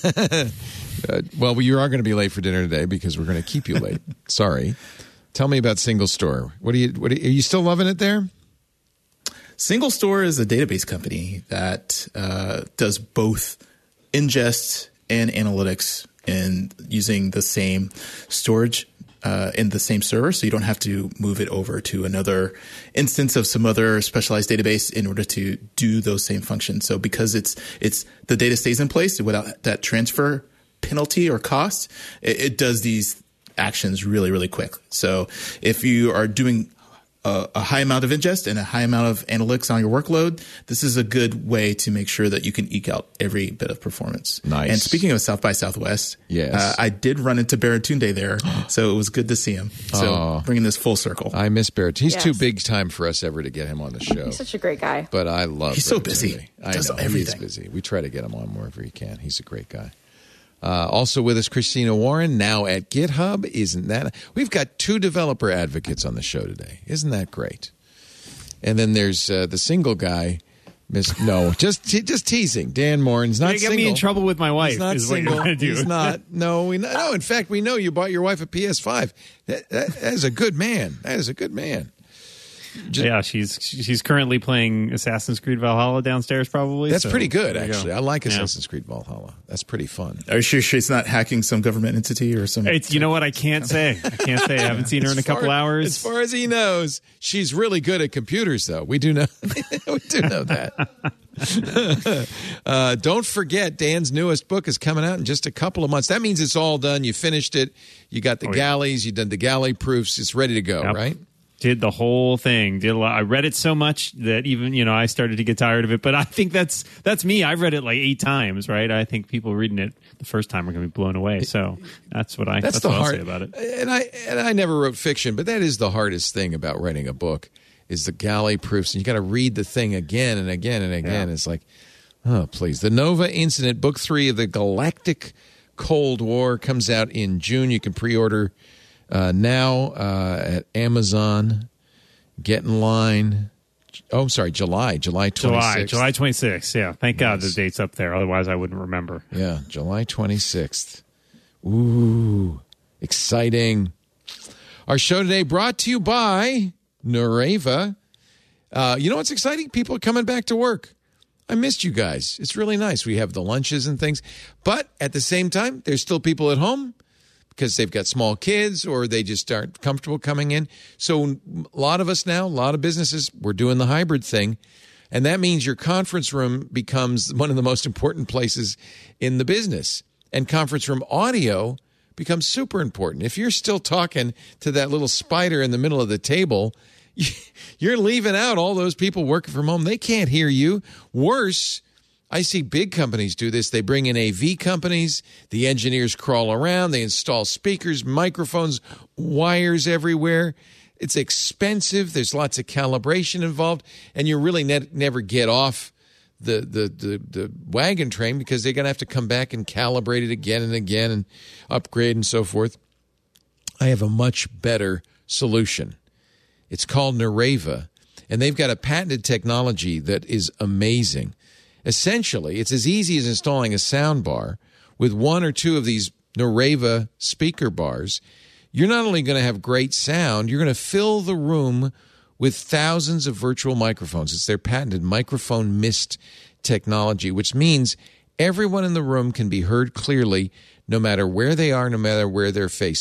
uh, well, you are going to be late for dinner today because we're going to keep you late. Sorry. Tell me about Single Store. What do you? What are you still loving it there? Single Store is a database company that uh, does both ingest and analytics, and using the same storage uh, in the same server, so you don't have to move it over to another instance of some other specialized database in order to do those same functions. So because it's it's the data stays in place without that transfer penalty or cost, it, it does these actions really, really quick. So if you are doing a, a high amount of ingest and a high amount of analytics on your workload, this is a good way to make sure that you can eke out every bit of performance. Nice. And speaking of South by Southwest, yes. uh, I did run into Baratunde there, so it was good to see him. So Oh. bringing this full circle. I miss Barrett. He's Yes. too big time for us ever to get him on the show. He's such a great guy. But I love He's so Barrett busy. Tunde. I Does know. everything. He's busy. We try to get him on wherever he can. He's a great guy. Uh, also with us, Christina Warren, now at GitHub. Isn't that? We've got two developer advocates on the show today. Isn't that great? And then there's uh, the single guy. Miss No, just te- just teasing. Dan Morin's not You get single. me in trouble with my wife. He's not is what single. you're gonna do. He's not. No, we know. No, in fact, we know you bought your wife a P S five. That, that, that is a good man. That is a good man. Just, Yeah, she's she's currently playing Assassin's Creed Valhalla downstairs, probably. That's so pretty good, there you go. actually. I like Yeah. Assassin's Creed Valhalla. That's pretty fun. Are you sure she's not hacking some government entity or some? It's you know what I can't say. I can't say. I haven't seen her in a As far- couple hours. As far as he knows, she's really good at computers, though. We do know. we do know that. uh, don't forget, Dan's newest book is coming out in just a couple of months. That means it's all done. You finished it. You got the Oh, yeah. galleys. You done the galley proofs. It's ready to go, Yep. right? Did the whole thing. Did a lot. I read it so much that even you know I started to get tired of it. But I think that's that's me. I've read it like eight times, right? I think people reading it the first time are going to be blown away. So that's what I. That's, That's, the what I'll hard. say about it. And I and I never wrote fiction, but that is the hardest thing about writing a book is the galley proofs. And you got to read the thing again and again and again. Yeah. It's like, oh, please. The Nova Incident, book three of the Galactic Cold War, comes out in June. You can pre-order uh, now uh, at Amazon. Get in line. Oh, sorry, July, July twenty-sixth. July, July twenty-sixth. Yeah, thank God the date's up there. Otherwise, I wouldn't remember. Yeah, July twenty-sixth. Ooh, exciting. Our show today brought to you by Nareva. Uh, you know what's exciting? People are coming back to work. I missed you guys. It's really nice. We have the lunches and things. But at the same time, there's still people at home because they've got small kids or they just aren't comfortable coming in. So a lot of us now, a lot of businesses, we're doing the hybrid thing. And that means your conference room becomes one of the most important places in the business. And conference room audio becomes super important. If you're still talking to that little spider in the middle of the table, you're leaving out all those people working from home. They can't hear you. Worse, I see big companies do this. They bring in A V companies. The engineers crawl around. They install speakers, microphones, wires everywhere. It's expensive. There's lots of calibration involved. And you really ne- never get off the, the, the, the wagon train because they're going to have to come back and calibrate it again and again and upgrade and so forth. I have a much better solution. It's called Nareva, and they've got a patented technology that is amazing. Essentially, it's as easy as installing a sound bar with one or two of these Nareva speaker bars. You're not only going to have great sound, you're going to fill the room with thousands of virtual microphones. It's their patented microphone mist technology, which means everyone in the room can be heard clearly no matter where they are, no matter where they're facing.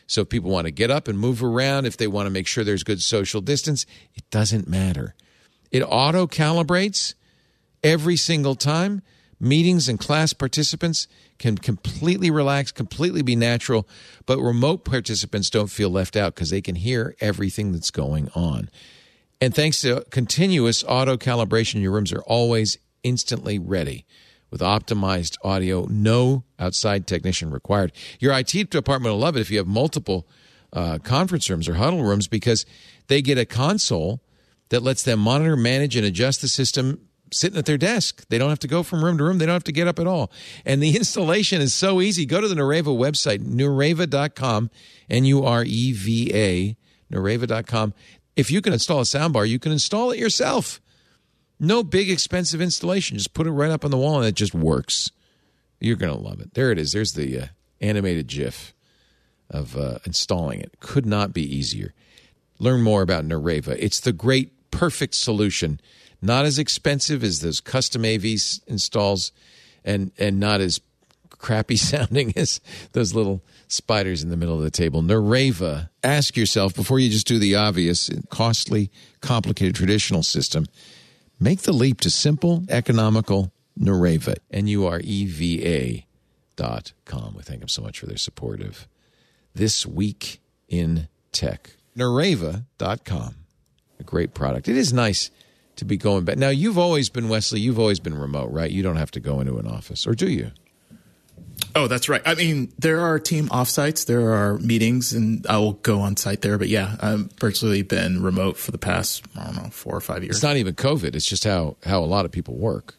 So if people want to get up and move around, if they want to make sure there's good social distance, it doesn't matter. It auto-calibrates every single time. Meetings and class participants can completely relax, completely be natural, but remote participants don't feel left out because they can hear everything that's going on. And thanks to continuous auto-calibration, your rooms are always instantly ready with optimized audio, no outside technician required. Your I T department will love it if you have multiple uh, conference rooms or huddle rooms because they get a console that lets them monitor, manage, and adjust the system sitting at their desk. They don't have to go from room to room. They don't have to get up at all. And the installation is so easy. Go to the Nureva website, nureva dot com, N U R E V A, nureva dot com. If you can install a soundbar, you can install it yourself. No big expensive installation. Just put it right up on the wall and it just works. You're going to love it. There it is. There's the uh, animated GIF of uh, installing it. Could not be easier. Learn more about Nureva. It's the great, perfect solution. Not as expensive as those custom A V installs and, and not as crappy sounding as those little spiders in the middle of the table. Nureva. Ask yourself, before you just do the obvious, costly, complicated traditional system, make the leap to simple, economical Nureva. N U R E V A dot com. We thank them so much for their support of This Week in Tech. Nureva dot com. A great product. It is nice to be going back. Now, you've always been, Wesley, you've always been remote, right? You don't have to go into an office, or do you? Oh, that's right. I mean, there are team offsites, there are meetings, and I will go on site there. But yeah, I've virtually been remote for the past, I don't know, four or five years. It's not even COVID. It's just how, how a lot of people work.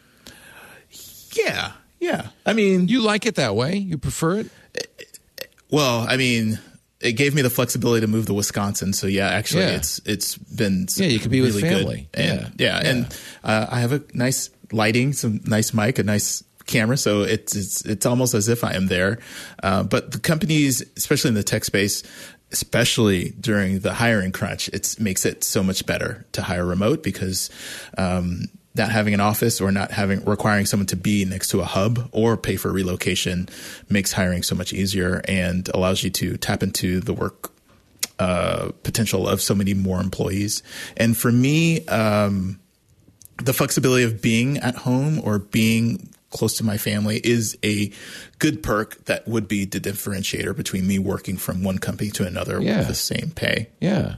Yeah, yeah. I mean, you like it that way? You prefer it? Well, I mean, it gave me the flexibility to move to Wisconsin. So yeah, actually, Yeah. it's it's been Yeah, you could be really with family. good. And, Yeah. yeah, Yeah. and uh, I have a nice lighting, some nice mic, a nice camera, so it's it's it's almost as if I am there. Uh, but the companies, especially in the tech space, especially during the hiring crunch, it makes it so much better to hire remote because um, not having an office or not having requiring someone to be next to a hub or pay for relocation makes hiring so much easier and allows you to tap into the work uh, potential of so many more employees. And for me, um, the flexibility of being at home or being close to my family is a good perk that would be the differentiator between me working from one company to another Yeah. with the same pay. Yeah.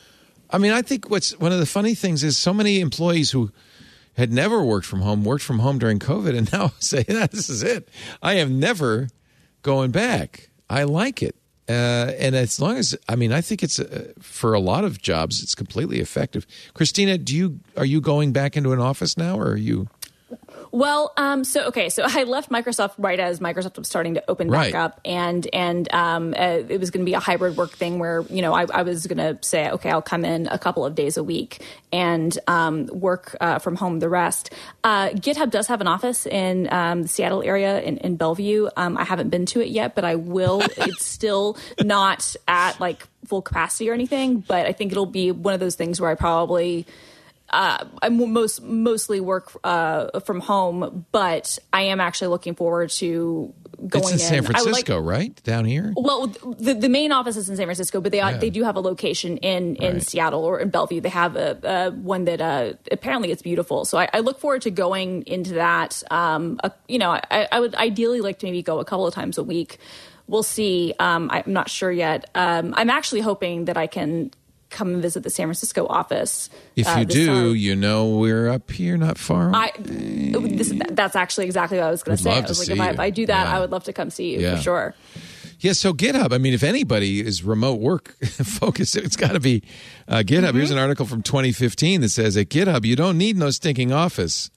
I mean, I think what's one of the funny things is so many employees who had never worked from home worked from home during COVID and now say, yeah, this is it. I am never going back. I like it. Uh, and as long as, I mean, I think it's, uh, for a lot of jobs, it's completely effective. Christina, do you, are you going back into an office now or are you? Well, um, so okay, so I left Microsoft right as Microsoft was starting to open back Right. up, and and um, uh, it was going to be a hybrid work thing where you know I, I was going to say, okay, I'll come in a couple of days a week and um, work uh, from home the rest. Uh, GitHub does have an office in um, the Seattle area in, in Bellevue. Um, I haven't been to it yet, but I will. It's still not at like full capacity or anything, but I think it'll be one of those things where I probably. Uh, I most mostly work uh, from home, but I am actually looking forward to going It's in San I would like- Francisco, right? Down here? well, the, the main office is in San Francisco, but they Yeah. they do have a location in, in Right. Seattle or in Bellevue. They have a, a one that uh, apparently it's beautiful. So I, I look forward to going into that. Um, a, you know, I, I would ideally like to maybe go a couple of times a week. We'll see. Um, I'm not sure yet. Um, I'm actually hoping that I can come and visit the San Francisco office. If uh, you this do, summer. you know we're up here, not far. I this, that's actually exactly what I was going We'd to say. love I to was like, see if I, you. if I do that, Yeah. I would love to come see you Yeah. for sure. Yeah, so GitHub, I mean, if anybody is remote work focused, it's got to be uh, GitHub. Mm-hmm. Here's an article from twenty fifteen that says at GitHub, you don't need no stinking office.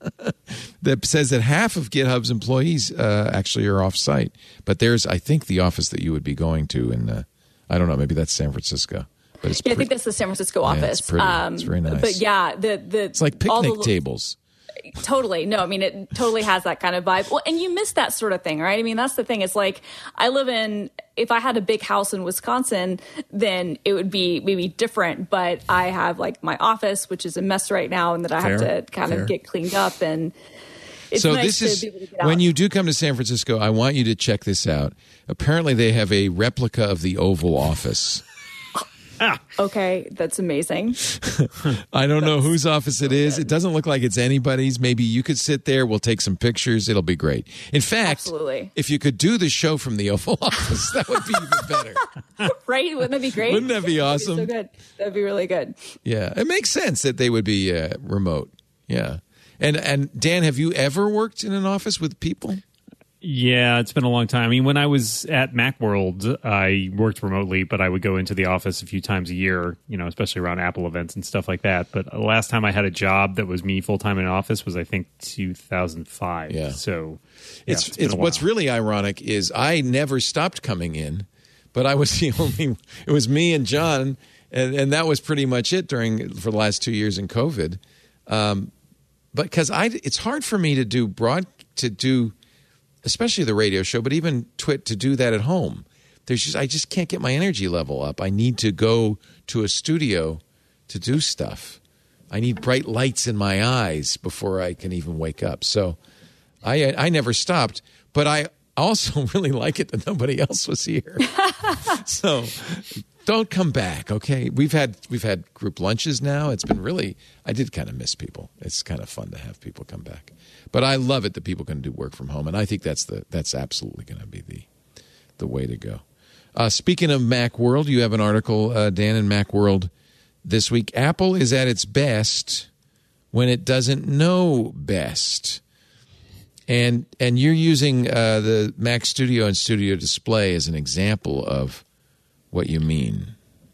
That says that half of GitHub's employees uh, actually are off-site. But there's, I think, the office that you would be going to in, uh, I don't know, maybe that's San Francisco. But it's Yeah, I pretty, think that's the San Francisco Yeah, office. it's pretty. It's very nice. But yeah, the the it's like all picnic the- tables. Totally. No, I mean, it totally has that kind of vibe. Well, and you miss that sort of thing, right? I mean, that's the thing. It's like I live in, if I had a big house in Wisconsin, then it would be maybe different. But I have like my office, which is a mess right now, and that I have Fair, to kind fair. of get cleaned up. And it's so nice this is to be able to get when out. you do come to San Francisco, I want you to check this out. Apparently, they have a replica of the Oval Office. Okay, that's amazing. I don't know whose office it is. It doesn't look like it's anybody's. Maybe you could sit there. We'll take some pictures. It'll be great. In fact, Absolutely. if you could do the show from the Oval Office, that would be even better. Right? Wouldn't that be great? Wouldn't that be awesome? That'd be so good. That'd be really good. Yeah, it makes sense that they would be uh, remote. Yeah. And and Dan, have you ever worked in an office with people? Yeah, it's been a long time. I mean, when I was at Macworld, I worked remotely, but I would go into the office a few times a year, you know, especially around Apple events and stuff like that. But the last time I had a job that was me full-time in an office was, I think, two thousand five. Yeah. So yeah, It's, it's, been it's a while. what's really ironic is I never stopped coming in, but I was the only, it was me and John, and, and that was pretty much it during, for the last two years in COVID. Um, but because I, it's hard for me to do broad, to do, especially the radio show, but even Twit, to do that at home. There's just I just can't get my energy level up. I need to go to a studio to do stuff. I need bright lights in my eyes before I can even wake up. So I I never stopped, but I also really like it that nobody else was here. So don't come back, okay? We've had we've had group lunches now. It's been really I did kind of miss people. It's kind of fun to have people come back. But I love it that people can do work from home, and I think that's the that's absolutely going to be the the way to go. Uh, speaking of Macworld, you have an article, uh, Dan, in Macworld this week. Apple is at its best when it doesn't know best, and and you're using uh, the Mac Studio and Studio Display as an example of what you mean.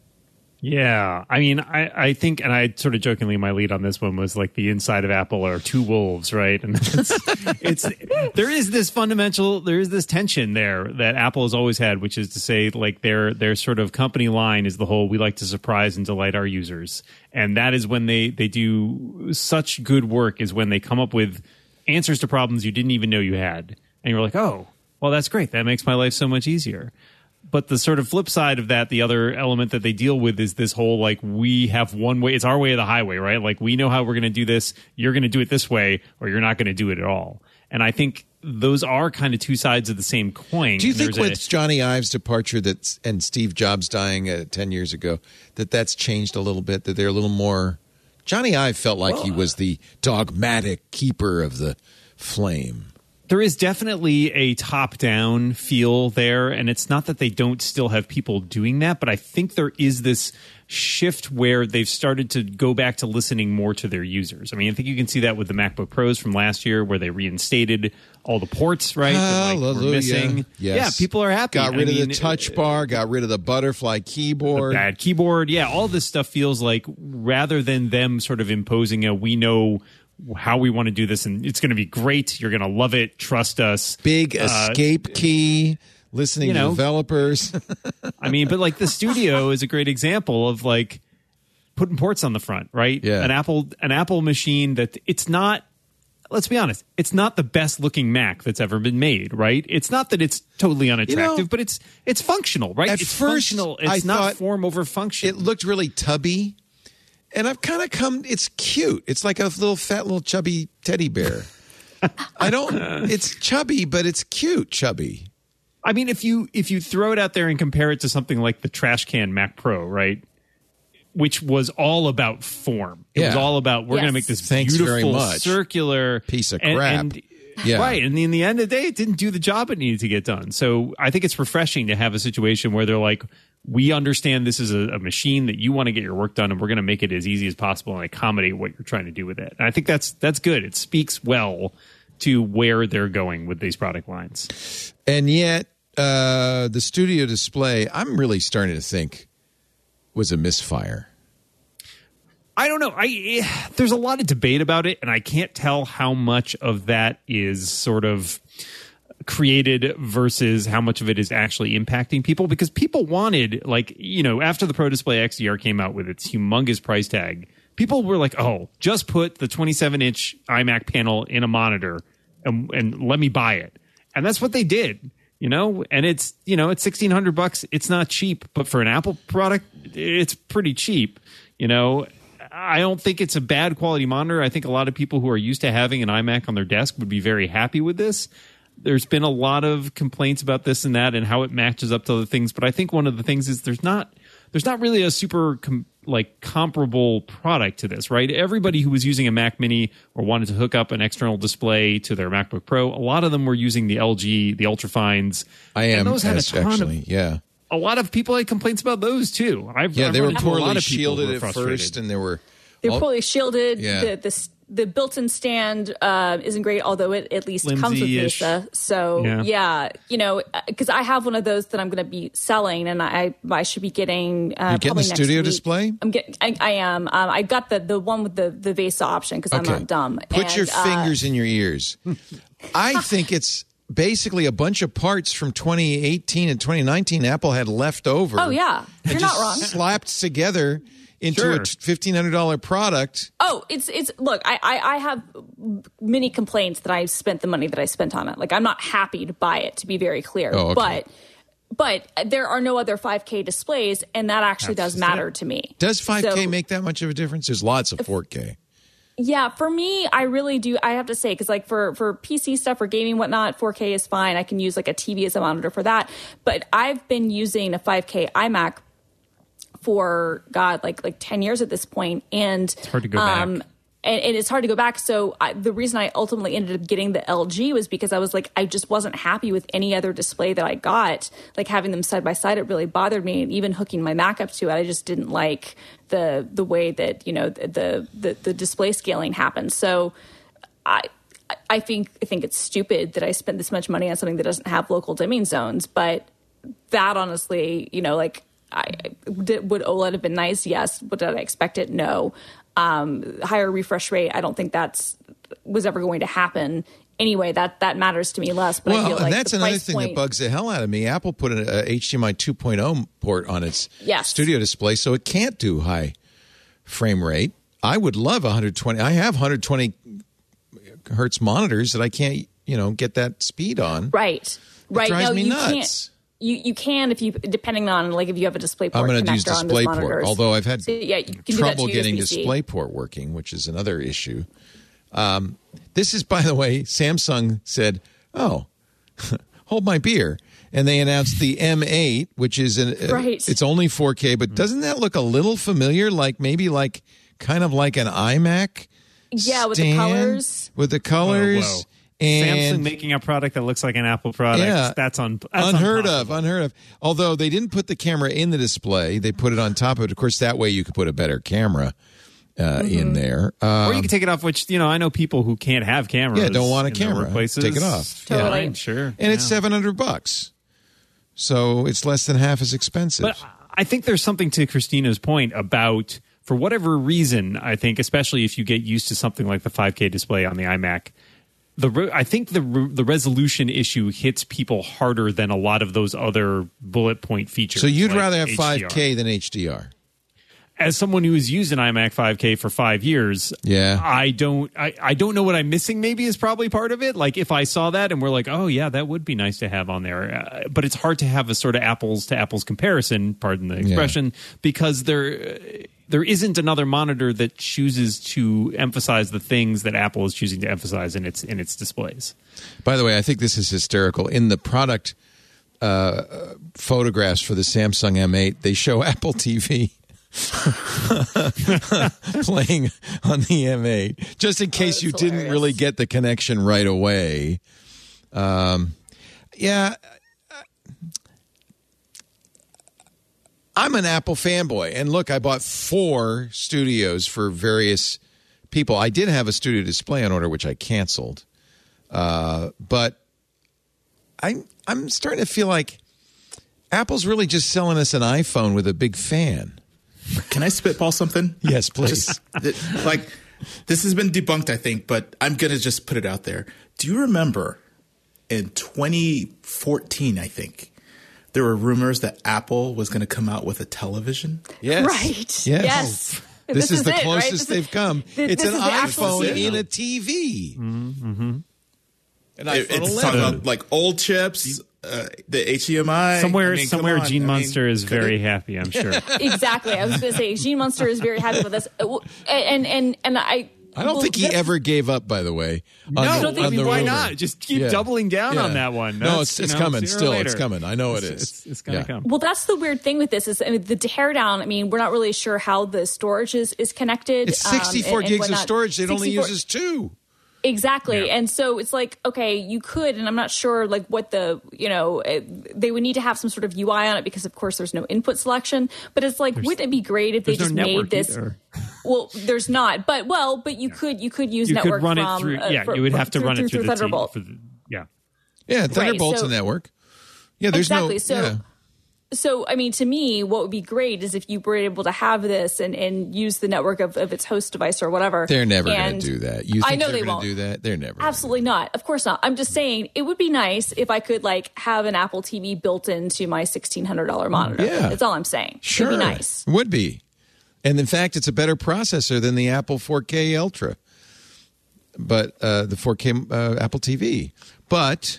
Yeah, I mean, I, I think, and I sort of jokingly, my lead on this one was like the inside of Apple are two wolves, right? And it's, it's there is this fundamental, there is this tension there that Apple has always had, which is to say, like their their sort of company line is the whole we like to surprise and delight our users, and that is when they they do such good work is when they come up with answers to problems you didn't even know you had, and you're like, oh, well, that's great, that makes my life so much easier. But the sort of flip side of that, the other element that they deal with is this whole, like, we have one way. It's our way of the highway, right? Like, we know how we're going to do this. You're going to do it this way, or you're not going to do it at all. And I think those are kind of two sides of the same coin. Do you think There's with a, Johnny Ive's departure that's, and Steve Jobs dying uh, ten years ago, that that's changed a little bit, that they're a little more... Johnny Ive felt like he was the dogmatic keeper of the flame. There is definitely a top-down feel there, and it's not that they don't still have people doing that, but I think there is this shift where they've started to go back to listening more to their users. I mean, I think you can see that with the MacBook Pros from last year, where they reinstated all the ports, right? that, like, were missing. Yes. Yeah, people are happy. Got rid I of mean, the touch bar, got rid of the butterfly keyboard. The bad keyboard. Yeah, all this stuff feels like, rather than them sort of imposing a we know how we want to do this and it's going to be great, you're going to love it, trust us. Big escape uh, key, listening you know, to developers. I mean, but like the Studio is a great example of like putting ports on the front, right? Yeah. An Apple, an Apple machine that it's not, let's be honest, it's not the best looking Mac that's ever been made, right? It's not that it's totally unattractive, you know, but it's it's functional, right? At it's first, functional. It's I not form over function. It looked really tubby. And I've kind of come, it's cute. It's like a little fat, little chubby teddy bear. I don't, it's chubby, but it's cute chubby. I mean, if you if you throw it out there and compare it to something like the trash can Mac Pro, right? Which was all about form. It yeah. was all about, we're yes. going to make this Thanks beautiful very much. circular piece of and, crap. And, yeah. Right. And in the end of the day, it didn't do the job it needed to get done. So I think it's refreshing to have a situation where they're like, we understand this is a, a machine that you want to get your work done, and we're going to make it as easy as possible and accommodate what you're trying to do with it. And I think that's that's good. It speaks well to where they're going with these product lines. And yet, uh, the Studio Display, I'm really starting to think, was a misfire. I don't know. I there's a lot of debate about it, and I can't tell how much of that is sort of created versus how much of it is actually impacting people, because people wanted, like, you know, after the Pro Display X D R came out with its humongous price tag, people were like, oh, just put the twenty-seven inch iMac panel in a monitor and, and let me buy it. And that's what they did, you know, and it's, you know, it's sixteen hundred bucks. It's not cheap, but for an Apple product, it's pretty cheap, you know. I don't think it's a bad quality monitor. I think a lot of people who are used to having an iMac on their desk would be very happy with this. There's been a lot of complaints about this and that and how it matches up to other things. But I think one of the things is there's not there's not really a super com- like comparable product to this, right? Everybody who was using a Mac Mini or wanted to hook up an external display to their MacBook Pro, a lot of them were using the L G, the Ultrafines. I am, and those had a ton actually, of, yeah. A lot of people had complaints about those too. I've, Yeah, I've they run were into a lot poorly of people shielded who were at frustrated. first, and there were They're all- poorly shielded. Yeah. The, the the built-in stand uh, isn't great, although it at least comes with Flimsy-ish. Mesa. So Yeah. yeah, you know, because I have one of those that I'm going to be selling, and I I should be getting. Uh, You're getting probably the next studio week. display? I'm getting. I, I am. Um, I got the the one with the the VESA option because I'm not dumb. Put And, your uh, fingers in your ears. I think it's basically a bunch of parts from twenty eighteen and twenty nineteen Apple had left over. Oh yeah, and you're just not wrong. slapped together into Sure. a fifteen hundred dollars product. Oh, it's it's look, I, I I have many complaints that I spent the money that I spent on it. Like I'm not happy to buy it, to be very clear. Oh, okay. But but there are no other five K displays, and that actually That's does just matter it. to me. Does five K So- make that much of a difference? There's lots of four K. Yeah, for me, I really do. I have to say, because like for for P C stuff, for gaming, whatnot, four K is fine. I can use like a T V as a monitor for that. But I've been using a five K iMac for God, like like ten years at this point, and it's hard to go back. And, and it's hard to go back. So I, the reason I ultimately ended up getting the L G was because I was like, I just wasn't happy with any other display that I got. Like having them side by side, it really bothered me. And even hooking my Mac up to it, I just didn't like the the way that you know the the, the display scaling happened. So I. I think I think it's stupid that I spent this much money on something that doesn't have local dimming zones. But that honestly, you know, like, I, did, would OLED have been nice? Yes. But did I expect it? No. Um, higher refresh rate, I don't think that's was ever going to happen. Anyway, that that matters to me less. But Well, I feel like and that's the another price thing point, that bugs the hell out of me. Apple put an uh, H D M I two point oh port on its Yes. studio display, so it can't do high frame rate. I would love one hundred twenty. I have one hundred twenty hertz monitors that I can't, you know, get that speed on. Right. Right. drives no, me you nuts. can't. You you can if you depending on like if you have a DisplayPort I'm going to use connector on those DisplayPort, monitors. although I've had So, yeah, you can do that trouble to your getting U S B C. DisplayPort working, which is another issue. Um, this is, by the way, Samsung said, "Oh, hold my beer," and they announced the M eight, which is an uh, Right. it's only four K, but doesn't that look a little familiar? Like maybe like kind of like an iMac. Yeah, with the stand? colors. With the colors. Whoa, whoa. And Samsung making a product that looks like an Apple product. Yeah. That's, un, that's unheard impossible. of, unheard of. Although they didn't put the camera in the display, they put it on top of it. Of course, that way you could put a better camera uh, Mm-hmm. in there. Um, Or you can take it off, which, you know, I know people who can't have cameras. Yeah, don't want a in their camera. workplaces. Take it off. Totally. Fine, sure. and it's seven hundred bucks, so it's less than half as expensive. But I think there's something to Christina's point about, for whatever reason, I think, especially if you get used to something like the five K display on the iMac, the re- I think the re- the resolution issue hits people harder than a lot of those other bullet point features. so you'd like rather have H D R. five K than H D R? As someone who has used an iMac five K for five years, Yeah. I don't, I, I don't know what I'm missing. Maybe is probably part of it. Like if I saw that and we're like, oh yeah, that would be nice to have on there. Uh, but it's hard to have a sort of apples to apples comparison. Pardon the expression, because there, there isn't another monitor that chooses to emphasize the things that Apple is choosing to emphasize in its in its displays. By the way, I think this is hysterical. In the product uh, photographs for the Samsung M eight, they show Apple T V playing on the M eight, just in case you didn't hilarious. really get the connection right away. Um, yeah, I'm an Apple fanboy, and look, I bought four studios for various people. I did have a studio display on order, which I canceled, uh, but I'm I'm starting to feel like Apple's really just selling us an iPhone with a big fan. Can I spitball something? Yes, please. Just, th- like, this has been debunked, I think, but I'm going to just put it out there. Do you remember in twenty fourteen, I think, there were rumors that Apple was going to come out with a television? Yes. Right. Yes. Yes. This, is, the it, right? closest This is- they've come. this- it's this an is the actual iPhone C D. in a T V. Mm-hmm. An It, iPhone it's eleven. talking about like old chips, uh, the H D M I. Somewhere, I mean, somewhere, come on. Gene I mean, Munster is very happy. I'm sure. Exactly. I was going to say Gene Munster is very happy with this, and and and I. I don't well, think he that's- ever gave up, by the way. No, on the, I on mean, the why rumor. not? Just keep Yeah. doubling down Yeah. on that one. No, That's, it's, it's you know, coming. sooner or Still, later. it's coming. I know it It's- is. It's, it's going to Yeah. come. Well, that's the weird thing with this is I mean, the teardown. I mean, we're not really sure how the storage is, is connected. It's um, sixty-four and- and gigs of whatnot. storage. It only sixty-four uses two. Exactly. Yeah. And so it's like, okay, you could, and I'm not sure like what the, you know, it, they would need to have some sort of U I on it because of course there's no input selection, but it's like, wouldn't it be great if they There's just no made network this? either. Well, there's not, but well, but you could, you could use You network could run from, it through. uh, Yeah, for- you would for- have to through, run through, it through, through the Thunderbolt. T V. For the, yeah. Yeah, Thunderbolt's so- a network. Yeah, there's Exactly. no. So- yeah. So, I mean, to me, what would be great is if you were able to have this and, and use the network of, of its host device or whatever. They're never going And to do that. You think I know they're they going won't. to do that? They're never. gonna Absolutely not. Of course not. I'm just saying it would be nice if I could like have an Apple T V built into my sixteen hundred dollars monitor. Yeah. That's all I'm saying. Sure. It'd be nice. Would be. And in fact, it's a better processor than the Apple four K Ultra. But uh, the four K uh, Apple T V. But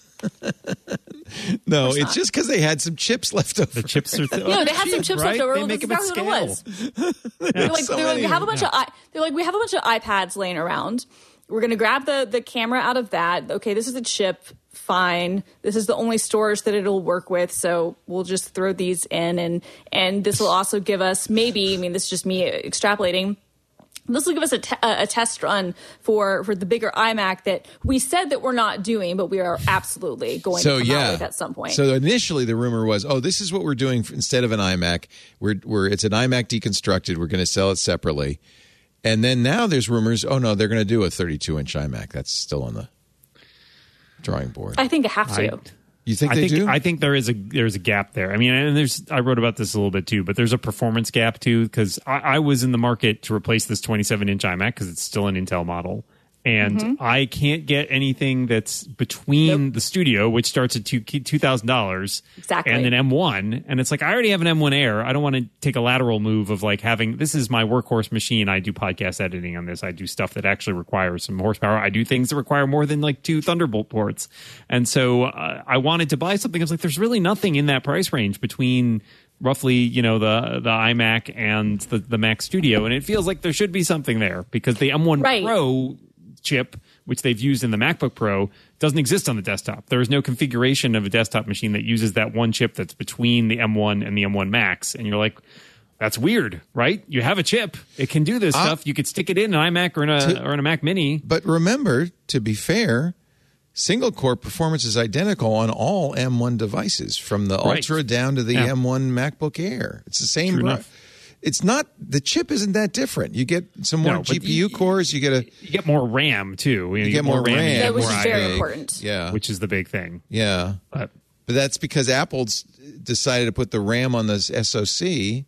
no, it's not. just because they had some chips left over. The chips are. Th- No, they had some chips right? left over. They Well, make that's them at exactly scale. what it was. They're like, So they're like, we many. have a bunch of i- they're like we have a bunch of iPads laying around. We're going to grab the the camera out of that. Okay, this is a chip. Fine. This is the only storage that it'll work with, so we'll just throw these in, and and this will also give us maybe. I mean, this is just me extrapolating. This will give us a, te- a test run for, for the bigger iMac that we said that we're not doing, but we are absolutely going So to come yeah, out with at some point. So initially the rumor was, oh, this is what we're doing for, instead of an iMac. We're we're it's an iMac deconstructed. We're going to sell it separately. And then now there's rumors, oh no, they're going to do a thirty-two inch iMac. That's still on the drawing board. I think they have to. I- You think I they think do? I think there is a there's a gap there. I mean, and there's I wrote about this a little bit too, but there's a performance gap too because I, I was in the market to replace this twenty-seven inch iMac because it's still an Intel model, and Mm-hmm. I can't get anything that's between Nope. the Studio, which starts at two two thousand dollars, Exactly. and an M one, and it's like I already have an M one Air. I don't want to take a lateral move of like having this is my workhorse machine. I do podcast editing on this. I do stuff that actually requires some horsepower. I do things that require more than like two Thunderbolt ports, and so uh, I wanted to buy something. I was like, there's really nothing in that price range between roughly, you know, the the iMac and the the Mac Studio, and it feels like there should be something there because the M one Right. Pro chip, which they've used in the MacBook Pro, doesn't exist on the desktop. There is no configuration of a desktop machine that uses that one chip that's between the M one and the M one Max. And you're like, that's weird, right? You have a chip. It can do this Uh, stuff. You could stick it in an iMac or in a, To- or in a Mac Mini. But remember, to be fair, single core performance is identical on all M one devices, from the Right. Ultra down to the Yeah. M one MacBook Air. It's the same. True bro- enough. It's not the chip isn't that different. You get some more No, but G P U you- cores. You get a You get more RAM too. You, know, you you get more RAM, you That get was more just very I O, important. Yeah, which is the big thing. yeah. But But that's because Apple's decided to put the RAM on this S O C.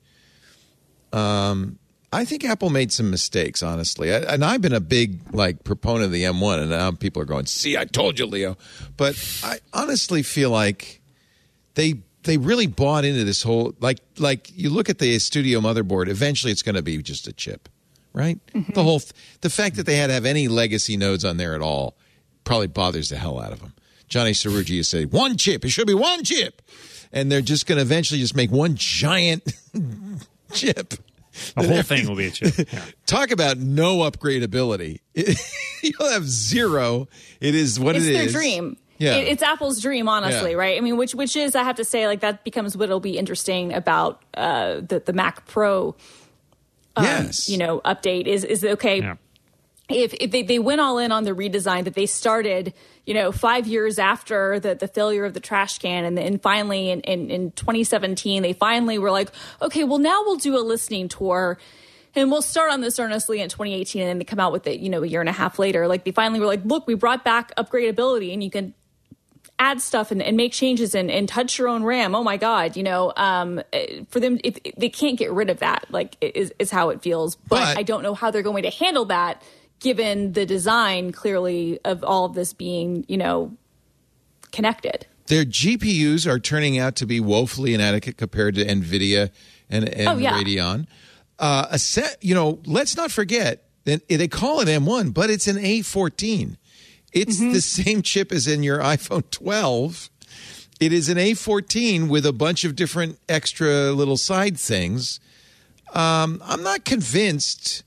Um, I think Apple made some mistakes, honestly. I, and I've been a big like proponent of the M one, and now people are going, "See, I told you, Leo." But I honestly feel like they they really bought into this whole like like you look at the Studio motherboard. Eventually, it's going to be just a chip, right? The whole th- the fact that they had to have any legacy nodes on there at all probably bothers the hell out of them. Johnny Cerrugi used to say, one chip. It should be one chip. And they're just going to eventually just make one giant chip. the whole thing will be a chip. Yeah. Talk about no upgradability. It, you'll have zero. It is what It's it their is. dream. Yeah. It, it's Apple's dream, honestly, Yeah. right? I mean, which which is, I have to say, like that becomes what'll be interesting about uh, the the Mac Pro, um, Yes. you know, update is is okay. Yeah. If, if they, they went all in on the redesign that they started, you know, five years after the, the failure of the trash can, and then finally in, in, in twenty seventeen, they finally were like, okay, well, now we'll do a listening tour. And we'll start on this earnestly in twenty eighteen, and then they come out with it, you know, a year and a half later. Like, they finally were like, look, we brought back upgradability, and you can add stuff and, and make changes and, and touch your own RAM. Oh my God, you know, um, for them, if, if they can't get rid of that, like, is, is how it feels. But, But- I don't know how they're going to handle that, given the design clearly of all of this being, you know, connected. Their G P Us are turning out to be woefully inadequate compared to NVIDIA and, and Oh, yeah. Radeon. Uh, a set, you know, let's not forget that they call it M one, but it's an A fourteen. It's Mm-hmm. the same chip as in your iPhone twelve. It is an A fourteen with a bunch of different extra little side things. Um, I'm not convinced.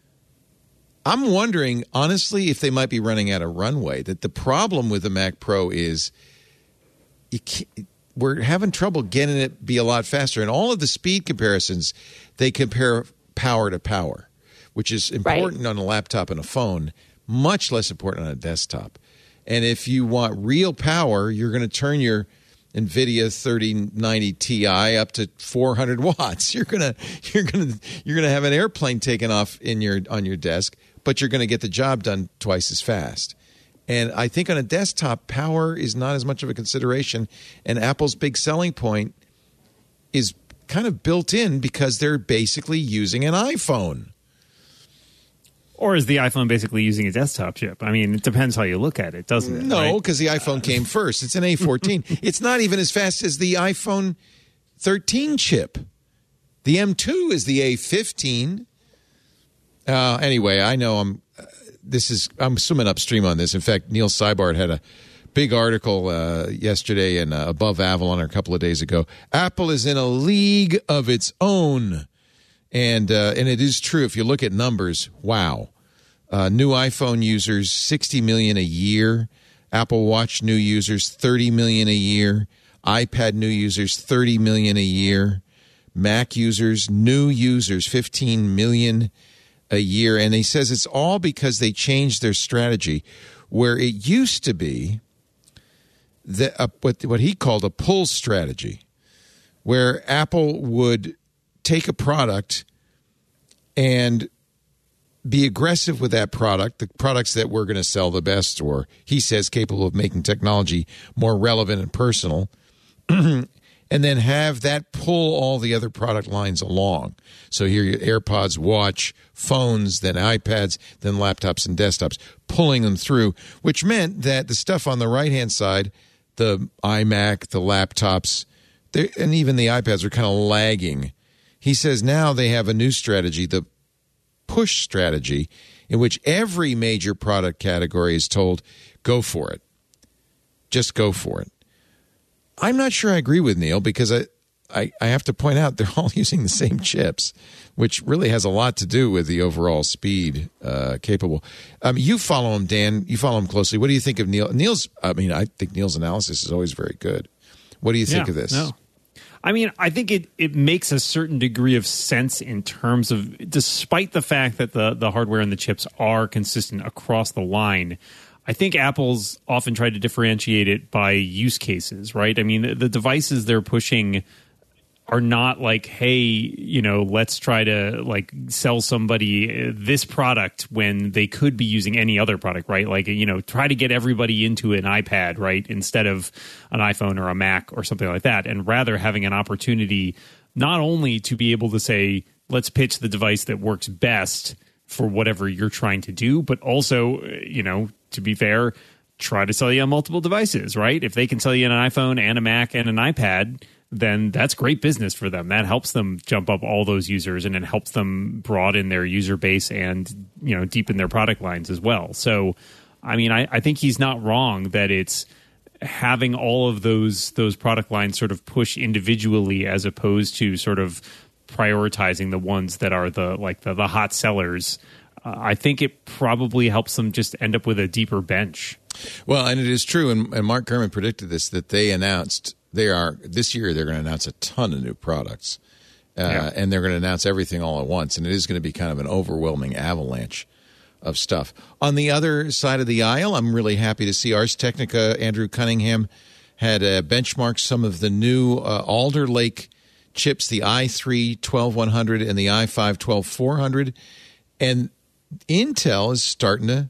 I'm wondering, honestly, if they might be running out of runway. That the problem with the Mac Pro is you can't, we're having trouble getting it be a lot faster. And all of the speed comparisons, they compare power to power, which is important right. on a laptop and a phone, much less important on a desktop. And if you want real power, you're going to turn your NVIDIA thirty ninety Ti up to four hundred watts. You're gonna you're gonna you're gonna have an airplane taken off in your on your desk, but you're going to get the job done twice as fast. And I think on a desktop, power is not as much of a consideration. And Apple's big selling point is kind of built in because they're basically using an iPhone. Or is the iPhone basically using a desktop chip? I mean, it depends how you look at it, doesn't it? No, because right? the iPhone came first. It's an A fourteen. It's not even as fast as the iPhone thirteen chip. The M two is the A fifteen. Uh, anyway, I know I'm. Uh, this is I'm swimming upstream on this. In fact, Neil Seibart had a big article uh, yesterday in uh, Above Avalon or a couple of days ago. Apple is in a league of its own. And uh, and it is true. If you look at numbers, wow. Uh, new iPhone users, sixty million a year. Apple Watch new users, thirty million a year. iPad new users, thirty million a year. Mac users, new users, fifteen million a year. And he says it's all because they changed their strategy, where it used to be the, uh, what, what he called a pull strategy, where Apple would take a product and be aggressive with that product, the products that we're going to sell the best, or he says capable of making technology more relevant and personal, and then have that pull all the other product lines along. So here your AirPods, Watch, phones, then iPads, then laptops and desktops, pulling them through, which meant that the stuff on the right-hand side, the iMac, the laptops, and even the iPads are kind of lagging. He says now they have a new strategy, the push strategy, in which every major product category is told, go for it. Just go for it. I'm not sure I agree with Neil because I, I, I have to point out they're all using the same chips, which really has a lot to do with the overall speed uh, capable. Um, you follow him, Dan. You follow him closely. What do you think of Neil? Neil's, I mean, I think Neil's analysis is always very good. What do you think yeah, of this? No. I mean, I think it, it makes a certain degree of sense in terms of, despite the fact that the, the hardware and the chips are consistent across the line, I think Apple's often tried to differentiate it by use cases, right? I mean, the, the devices they're pushing are not like, hey, you know, let's try to like sell somebody this product when they could be using any other product, right? Like, you know, try to get everybody into an iPad, right? Instead of an iPhone or a Mac or something like that. And rather having an opportunity not only to be able to say, let's pitch the device that works best for whatever you're trying to do, but also, you know, to be fair, try to sell you on multiple devices, right? If they can sell you an iPhone and a Mac and an iPad, then that's great business for them. That helps them jump up all those users, and it helps them broaden their user base and, you know, deepen their product lines as well. So, I mean, I, I think he's not wrong that it's having all of those those product lines sort of push individually as opposed to sort of prioritizing the ones that are the like the, the hot sellers. Uh, I think it probably helps them just end up with a deeper bench. Well, and it is true, and, and Mark Gurman predicted this, that they announced they are this year they're going to announce a ton of new products, uh, yeah. and they're going to announce everything all at once, and it is going to be kind of an overwhelming avalanche of stuff. On the other side of the aisle, I'm really happy to see Ars Technica, Andrew Cunningham, had uh, benchmarked some of the new uh, Alder Lake chips, the i three twelve one hundred and the i five twelve four hundred, and Intel is starting to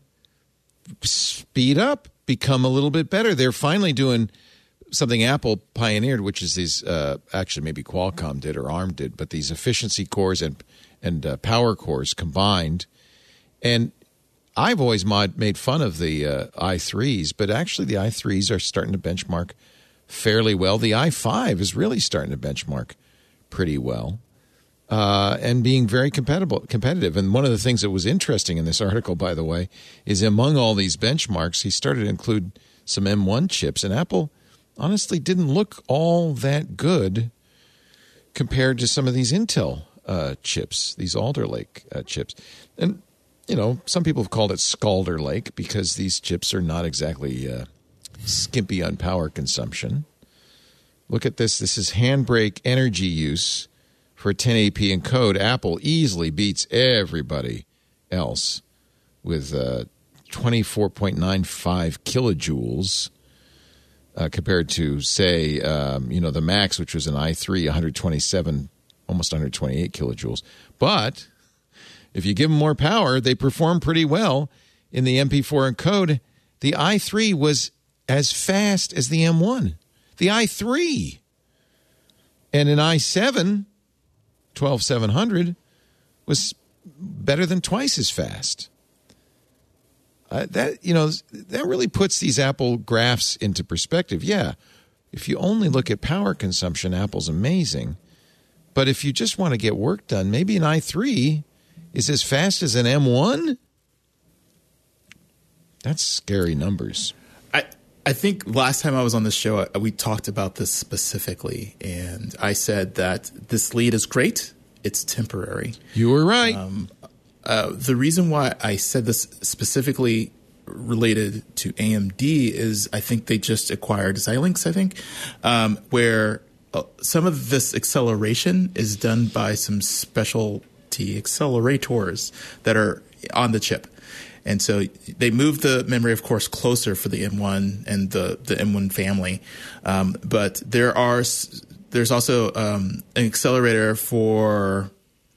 speed up, become a little bit better. They're finally doing something Apple pioneered, which is these, uh, actually maybe Qualcomm did or ARM did, but these efficiency cores and and uh, power cores combined. And I've always mod, made fun of the uh, i threes, but actually the i threes are starting to benchmark fairly well. The i five is really starting to benchmark pretty well. Uh, and being very competitive, competitive. And one of the things that was interesting in this article, by the way, is among all these benchmarks, he started to include some M one chips. And Apple honestly didn't look all that good compared to some of these Intel uh, chips, these Alder Lake uh, chips. And, you know, some people have called it Scalder Lake because these chips are not exactly uh, skimpy on power consumption. Look at this. This is handbrake energy use for ten eighty p encode. Apple easily beats everybody else with uh, twenty-four point nine five kilojoules uh, compared to, say, um, you know, the Max, which was an i three, one hundred twenty-seven, almost one hundred twenty-eight kilojoules. But if you give them more power, they perform pretty well in the M P four encode. The i three was as fast as the M one. The i three. And an i seven, twelve seven hundred, was better than twice as fast. Uh, that, you know, that really puts these Apple graphs into perspective. Yeah, if you only look at power consumption, Apple's amazing. But if you just want to get work done, maybe an i three is as fast as an M one? That's scary numbers. I I think last time I was on the show, we talked about this specifically, and I said that this lead is great. It's temporary. You were right. Um, uh, the reason why I said this specifically related to A M D is I think they just acquired Xilinx, I think, um, where uh, some of this acceleration is done by some specialty accelerators that are on the chip. And so they moved the memory, of course, closer for the M one and the, the M one family. Um, but there are there's also um, an accelerator for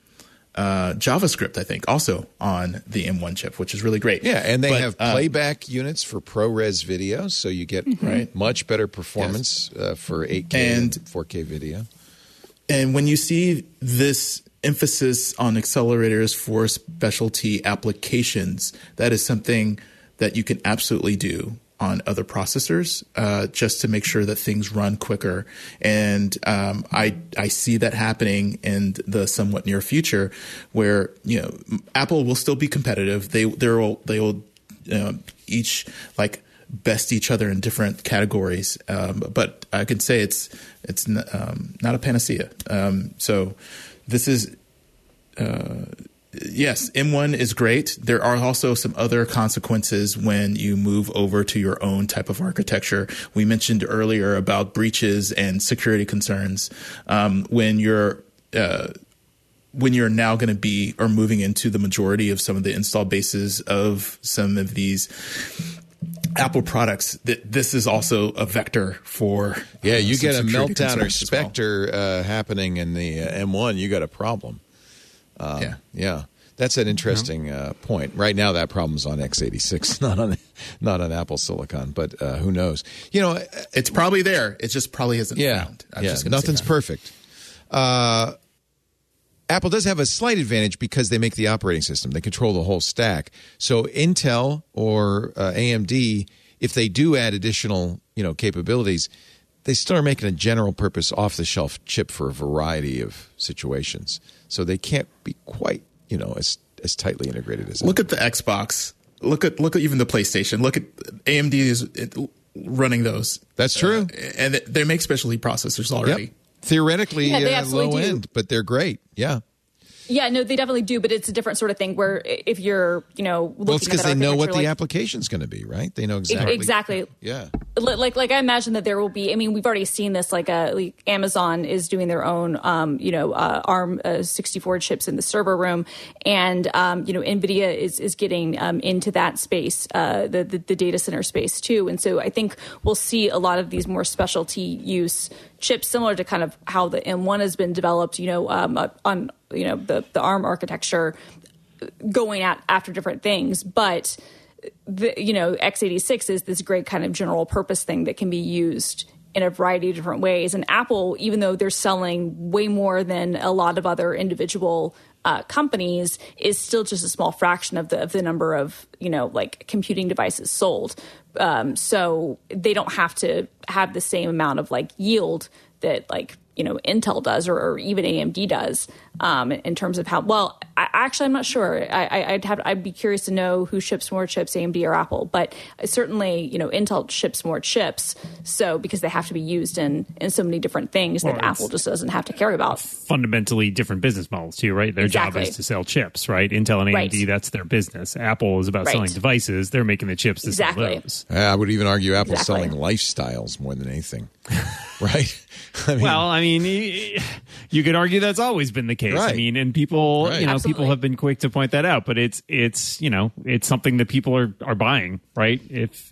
uh, JavaScript, I think, also on the M one chip, which is really great. Yeah, and they but, have um, playback units for ProRes video, so you get Right. much better performance yes. uh, for eight K and, and four K video. And when you see this emphasis on accelerators for specialty applications, that is something that you can absolutely do on other processors uh, just to make sure that things run quicker. And um, I I see that happening in the somewhat near future, where you know Apple will still be competitive. They they will they will uh, each like best each other in different categories. Um, but I can say it's it's n- um, not a panacea. Um, so. This is, uh, yes, M one is great. There are also some other consequences when you move over to your own type of architecture. We mentioned earlier about breaches and security concerns. Um, when you're uh, when you're now going to be or moving into the majority of some of the install bases of some of these Apple products, that this is also a vector for yeah. You uh, get a meltdown or well. Spectre uh, happening in the uh, M one, you got a problem. Um, yeah, yeah, that's an interesting uh, point. Right now, that problem's on x eighty-six, not on not on Apple Silicon, but uh, who knows? You know, it's probably there. It just probably isn't yeah, found. I'm yeah. just gonna Nothing's perfect. Uh, Apple does have a slight advantage because they make the operating system. They control the whole stack. So Intel or uh, A M D, if they do add additional, you know, capabilities, they still are making a general purpose off-the-shelf chip for a variety of situations. So they can't be quite, you know, as as tightly integrated as Look at the Xbox. Look at look at even the PlayStation. Look at A M D is running those. That's true. Uh, and they make specialty processors already. Yep. Theoretically, Yeah, they uh, absolutely low do. end, but they're great. Yeah. Yeah, no, they definitely do, but it's a different sort of thing where if you're, you know, looking Well, it's at because that they know what architecture, the like, application's going to be, right? They know exactly. exactly. Yeah. Li- Like, like I imagine that there will be. I mean, we've already seen this. Like, uh, like Amazon is doing their own, um, you know, uh, ARM uh, sixty-four chips in the server room, and um, you know, NVIDIA is is getting um, into that space, uh, the, the the data center space too. And so I think we'll see a lot of these more specialty use chips, similar to kind of how the M one has been developed. You know, um, on you know the the ARM architecture, going at after different things, but. The, you know, x eighty-six is this great kind of general purpose thing that can be used in a variety of different ways. And Apple, even though they're selling way more than a lot of other individual uh, companies, is still just a small fraction of the of the number of, you know, like computing devices sold. Um, so they don't have to have the same amount of like yield that like you know, Intel does or, or even A M D does um, in terms of how, well, I, actually, I'm not sure. I, I, I'd have, I'd be curious to know who ships more chips, A M D or Apple, but certainly, you know, Intel ships more chips. So because they have to be used in, in so many different things well, that Apple just doesn't have to care about. Fundamentally different business models too, right? Their exactly. job is to sell chips, right? Intel and A M D, right. that's their business. Apple is about right. selling devices. They're making the chips to exactly. sell those. I would even argue Apple's exactly. selling lifestyles more than anything, right? I mean, well, I mean, you could argue that's always been the case. Right. I mean, and people, right. you know, Absolutely. people have been quick to point that out. But it's, it's, you know, it's something that people are, are buying, right? If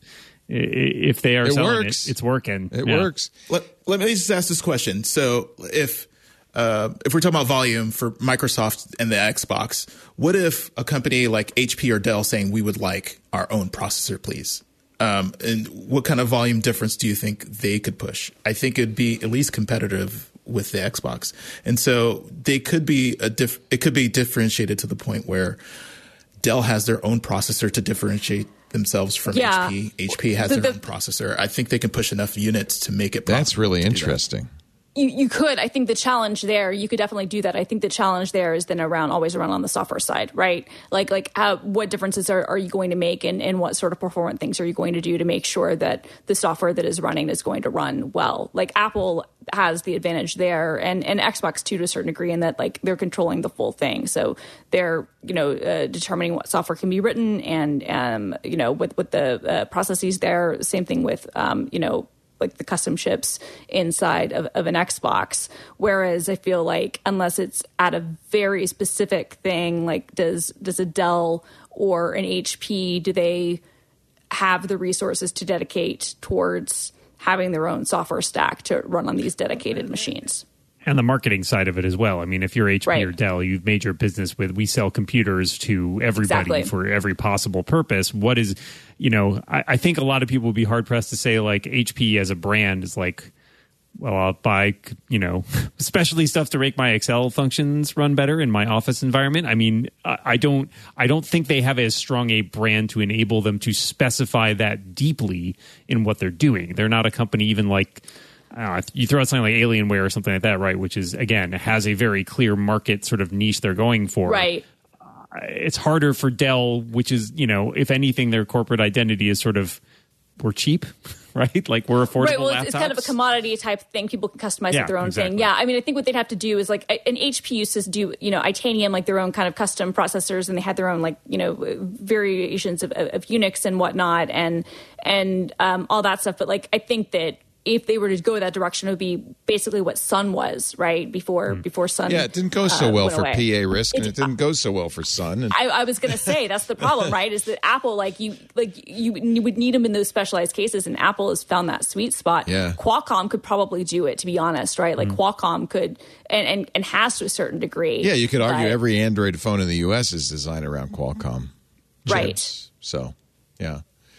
if they are it selling works. it, it's working. It yeah. works. Let, let me just ask this question. So if uh, if we're talking about volume for Microsoft and the Xbox, what if a company like H P or Dell saying we would like our own processor, please? Um, and what kind of volume difference do you think they could push? I think it'd be at least competitive with the Xbox, and so they could be a diff- it could be differentiated to the point where Dell has their own processor to differentiate themselves from yeah. H P. H P has the, their the, own processor. I think they can push enough units to make it. That's really to interesting. You, you could. I think the challenge there, you could definitely do that. I think the challenge there is then around always around on the software side, right? Like, like how, what differences are, are you going to make and, and what sort of performant things are you going to do to make sure that the software that is running is going to run well? Like Apple has the advantage there and, and Xbox too to a certain degree in that like they're controlling the full thing. So they're, you know, uh, determining what software can be written and, um, you know, with, with the uh, processes there, same thing with, um, you know, like the custom chips inside of, of an Xbox. Whereas I feel like unless it's at a very specific thing, like does does a Dell or an H P, do they have the resources to dedicate towards having their own software stack to run on these dedicated machines? And the marketing side of it as well. I mean, if you're H P right. or Dell, you've made your business with, we sell computers to everybody exactly. for every possible purpose. What is, you know, I, I think a lot of people would be hard pressed to say like H P as a brand is like, well, I'll buy, you know, specialty stuff to make my Excel functions run better in my office environment. I mean, I, I don't, I don't think they have as strong a brand to enable them to specify that deeply in what they're doing. They're not a company even like, Uh, you throw out something like Alienware or something like that, right? Which is, again, has a very clear market sort of niche they're going for. Right. Uh, it's harder for Dell, which is, you know, if anything, their corporate identity is sort of, we're cheap, right? Like we're affordable right, well, laptops. It's, it's kind of a commodity type thing. People can customize yeah, it their own exactly. thing. Yeah, I mean, I think what they'd have to do is like an H P used to do, you know, Itanium, like their own kind of custom processors, and they had their own like, you know, variations of, of, of Unix and whatnot, and and um, all that stuff. But like, I think that if they were to go that direction, it would be basically what Sun was, right? Before mm. before Sun. Yeah, it didn't go so uh, well for away. P A risk, and it, it didn't go so well for Sun. And- I, I was going to say that's the problem, right? Is that Apple, like you, like you, you would need them in those specialized cases, and Apple has found that sweet spot. Yeah. Qualcomm could probably do it, to be honest, right? Like mm. Qualcomm could, and, and and has to a certain degree. Yeah, you could argue but, every Android phone in the U S is designed around Qualcomm chips. Right. So, yeah,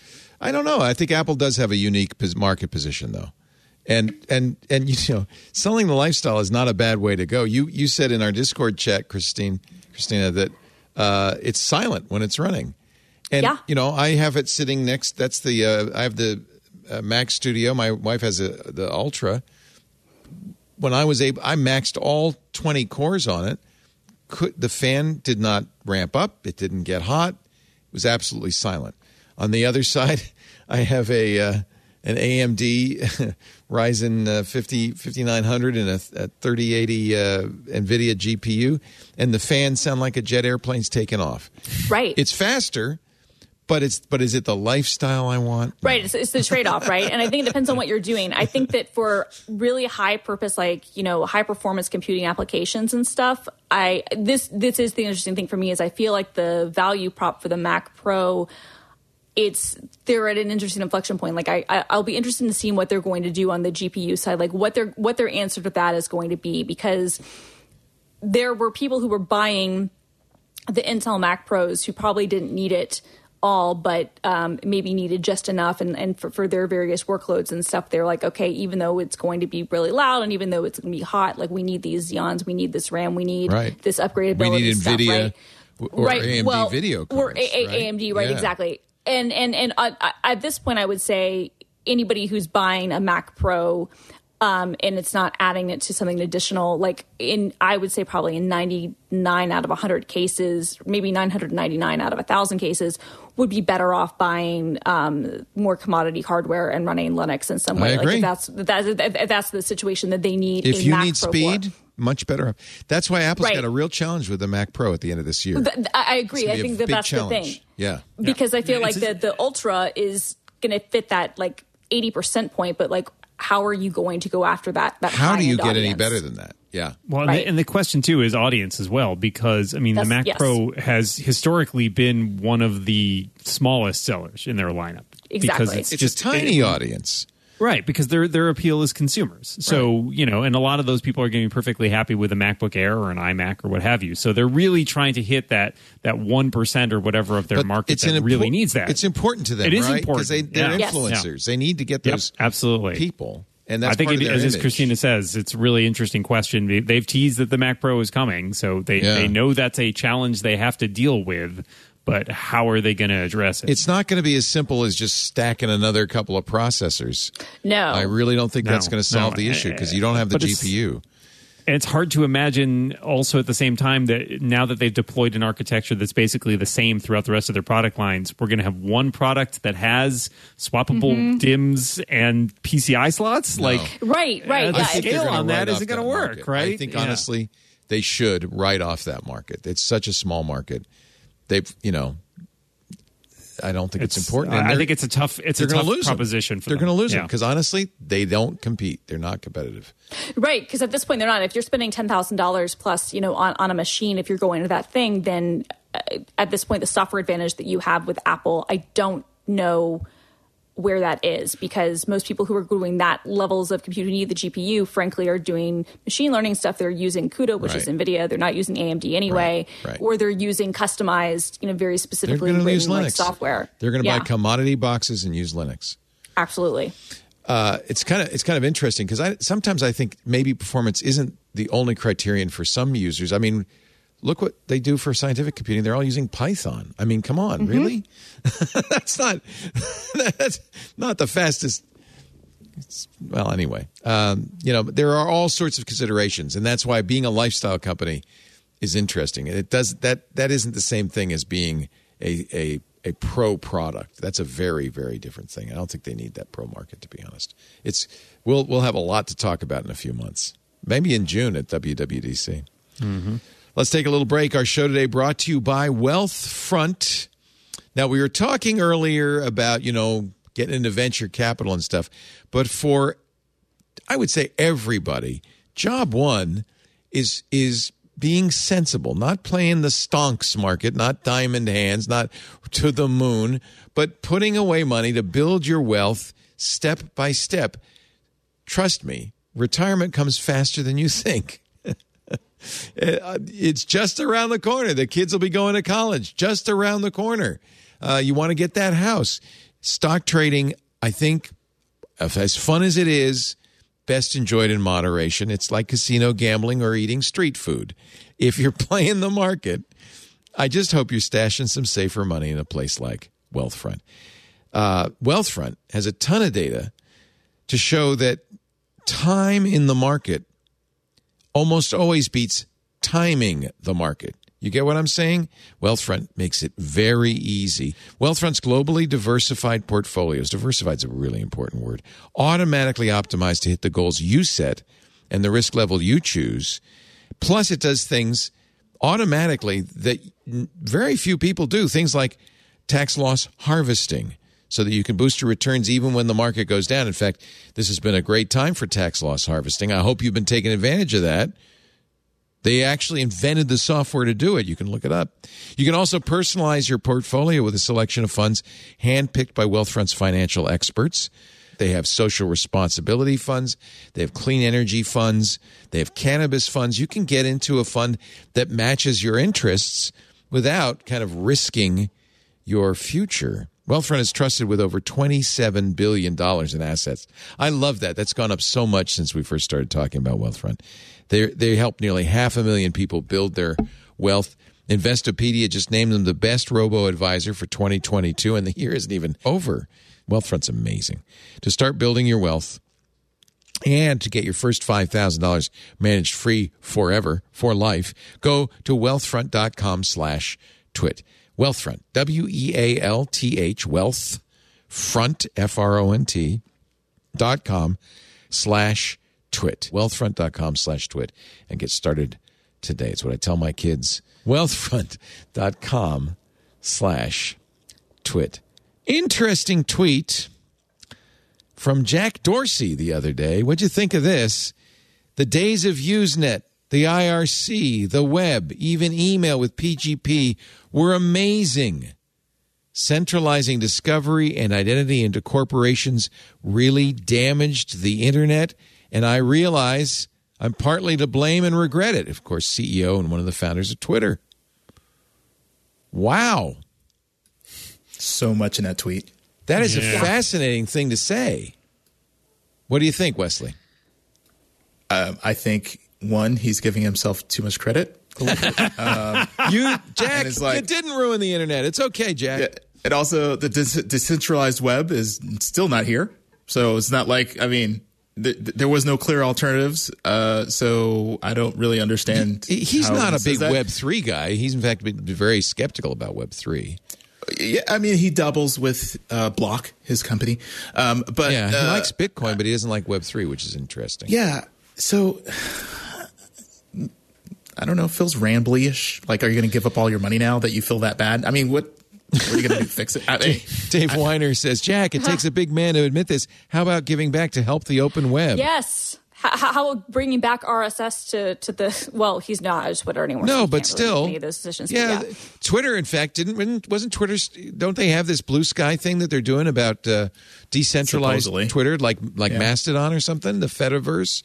I don't know. I think Apple does have a unique market position, though. And and and you know, selling the lifestyle is not a bad way to go. You you said in our Discord chat, Christine, Christina, that uh, it's silent when it's running. And yeah. you know, I have it sitting next. That's the uh, I have the uh, Mac Studio. My wife has a, the Ultra. When I was able, I maxed all twenty cores on it. Could, the fan did not ramp up. It didn't get hot. It was absolutely silent. On the other side, I have a uh, an A M D Ryzen uh, fifty, fifty-nine hundred and a, a thirty eighty uh, NVIDIA G P U, and the fans sound like a jet airplane's taking off. Right. It's faster, but it's but is it the lifestyle I want? Right. It's, it's the trade-off, right? And I think it depends on what you're doing. I think that for really high purpose, like, you know, high performance computing applications and stuff, I this this is the interesting thing for me is I feel like the value prop for the Mac Pro, it's they're at an interesting inflection point. Like I, I, I'll be interested in seeing what they're going to do on the G P U side, like what their what their answer to that is going to be, because there were people who were buying the Intel Mac Pros who probably didn't need it all, but um, maybe needed just enough, and, and for, for their various workloads and stuff, they're like, okay, even though it's going to be really loud and even though it's going to be hot, like we need these Xeons, we need this RAM, we need right. this upgradability. We need stuff, NVIDIA right? or right. A M D well, video cards. Or a- a- right? A M D, right? Yeah. Exactly. And and and uh, at this point, I would say anybody who's buying a Mac Pro, Um, and it's not adding it to something additional. Like in, I would say probably in ninety-nine out of one hundred cases, maybe nine hundred ninety-nine out of one thousand cases, would be better off buying um, more commodity hardware and running Linux in some way. I agree. Like if that's, that's, if that's the situation that they need If a you Mac need Pro speed, for. much better. That's why Apple's Right. got a real challenge with the Mac Pro at the end of this year. Th- I I agree. It's gonna I be a think that big that's challenge. the thing. Yeah. Because I feel Yeah, like it's- the, the Ultra is going to fit that like eighty percent point, but like, how are you going to go after that? that How do you high-end get any audience? better than that? Yeah. Well, and, Right. the, and the question too is audience as well, because I mean, That's- the Mac yes. Pro has historically been one of the smallest sellers in their lineup. Because Exactly. it's, It's just a tiny it- audience. Right, because their their appeal is consumers. So, you know, and a lot of those people are going to be perfectly happy with a MacBook Air or an iMac or what have you. So they're really trying to hit that that one percent or whatever of their But market it's that an really impor- needs that. It's important to them, It is right? important. Because they, they're Yeah. Yes. influencers. They need to get Yep, those absolutely. people. And that's I think, part it, of their as, as image. Christina says, it's a really interesting question. They- They've teased that the Mac Pro is coming, so they, Yeah. they know that's a challenge they have to deal with, but how are they going to address it? It's not going to be as simple as just stacking another couple of processors. No. I really don't think No, that's going to solve no. the issue because you don't have the But G it's- P U. And it's hard to imagine also at the same time that now that they've deployed an architecture that's basically the same throughout the rest of their product lines, we're going to have one product that has swappable Mm-hmm. D I Ms and P C I slots. Like, Right, right. Uh, the yeah, think it- they're scale gonna on that write isn't off gonna that work, market. right? I think Yeah. honestly they should write off that market. It's such a small market. They've, you know, I don't think it's, important. And I they're- think it's a tough, it's they're a going tough to lose them. proposition for They're them. going to lose Yeah. them because honestly, they don't compete. They're not competitive. Right, because at this point they're not. If you're spending ten thousand dollars plus, you know, on, on a machine, if you're going to that thing, then uh, at this point the software advantage that you have with Apple, I don't know where that is, because most people who are doing that levels of compute who need the G P U, frankly, are doing machine learning stuff. They're using CUDA, which is Right. NVIDIA. They're not using A M D anyway, Right, right. or they're using customized, you know, very They're specifically going to use written like, Linux software. They're going to Yeah, buy commodity boxes and use Linux. absolutely. Uh, it's kind of it's kind of interesting because I sometimes I think maybe performance isn't the only criterion for some users. I mean, look what they do for scientific computing. They're all using Python. I mean, come on, really? that's not that's not the fastest. It's, well, anyway, um, you know, there are all sorts of considerations, and that's why being a lifestyle company is interesting. And it does that that isn't the same thing as being a a a pro product. That's a very, very different thing. I don't think they need that pro market, to be honest. It's we'll we'll have a lot to talk about in a few months, maybe in June at W W D C. Mm-hmm. Let's take a little break. Our show today brought to you by Wealthfront. Now, we were talking earlier about, you know, getting into venture capital and stuff, but for, I would say, everybody, job one is is being sensible, not playing the stonks market, not diamond hands, not to the moon, but putting away money to build your wealth step by step. Trust me, retirement comes faster than you think. It's just around the corner. The kids will be going to college just around the corner. Uh, you want to get that house. Stock trading, I think, as fun as it is, best enjoyed in moderation. It's like casino gambling or eating street food. If you're playing the market, I just hope you're stashing some safer money in a place like Wealthfront. Uh, Wealthfront has a ton of data to show that time in the market almost always beats timing the market. You get what I'm saying? Wealthfront makes it very easy. Wealthfront's globally diversified portfolios, diversified is a really important word, automatically optimized to hit the goals you set and the risk level you choose. Plus, it does things automatically that very few people do, things like tax loss harvesting, so that you can boost your returns even when the market goes down. In fact, this has been a great time for tax loss harvesting. I hope you've been taking advantage of that. They actually invented the software to do it. You can look it up. You can also personalize your portfolio with a selection of funds handpicked by Wealthfront's financial experts. They have social responsibility funds. They have clean energy funds. They have cannabis funds. You can get into a fund that matches your interests without kind of risking your future. Wealthfront is trusted with over twenty-seven billion dollars in assets. I love that. That's gone up so much since we first started talking about Wealthfront. They they help nearly half a million people build their wealth. Investopedia just named them the best robo-advisor for twenty twenty-two, and the year isn't even over. Wealthfront's amazing. To start building your wealth, And to get your first five thousand dollars managed free forever, for life, go to wealthfront.com slash twit. Wealthfront, W E A L T H, wealthfront, F R O N T, dot com slash twit. Wealthfront.com slash twit. And get started today. It's what I tell my kids. Wealthfront.com slash twit. Interesting tweet from Jack Dorsey the other day. What'd you think of this? The days of Usenet, the I R C, the web, even email with P G P were amazing. Centralizing discovery and identity into corporations really damaged the internet, and I realize I'm partly to blame and regret it. Of course, C E O and one of the founders of Twitter. Wow. So much in that tweet. That is Yeah. a fascinating thing to say. What do you think, Wesley? Um, I think, one, he's giving himself too much credit. um, You, Jack, it's like- you didn't ruin the internet. It's okay, Jack. yeah, and also, the de- decentralized web is still not here. So it's not like, I mean, th- th- there was no clear alternatives. Uh, so I don't really understand. He- He's how not he a says big that. Web three guy. He's, in fact, been very skeptical about Web three. Yeah, I mean, he doubles with uh, Block, his company. Um, but Yeah, he uh, likes Bitcoin, but he doesn't like Web three, which is interesting. Yeah. So I don't know. Feels rambly-ish. Like, are you going to give up all your money now that you feel that bad? I mean, what, what are you going to do? Fix it? I mean, Dave Weiner says, Jack, it takes a big man to admit this. How about giving back to help the open web? Yes. How, how about bringing back R S S to, to the, well, he's not at Twitter anymore. so No, he but can't really still, make any of those decisions. But yeah, yeah. Twitter. In fact, didn't wasn't Twitter? Don't they have this blue sky thing that they're doing about uh, decentralized Supposedly. Twitter, like like Yeah. Mastodon or something, the Fediverse?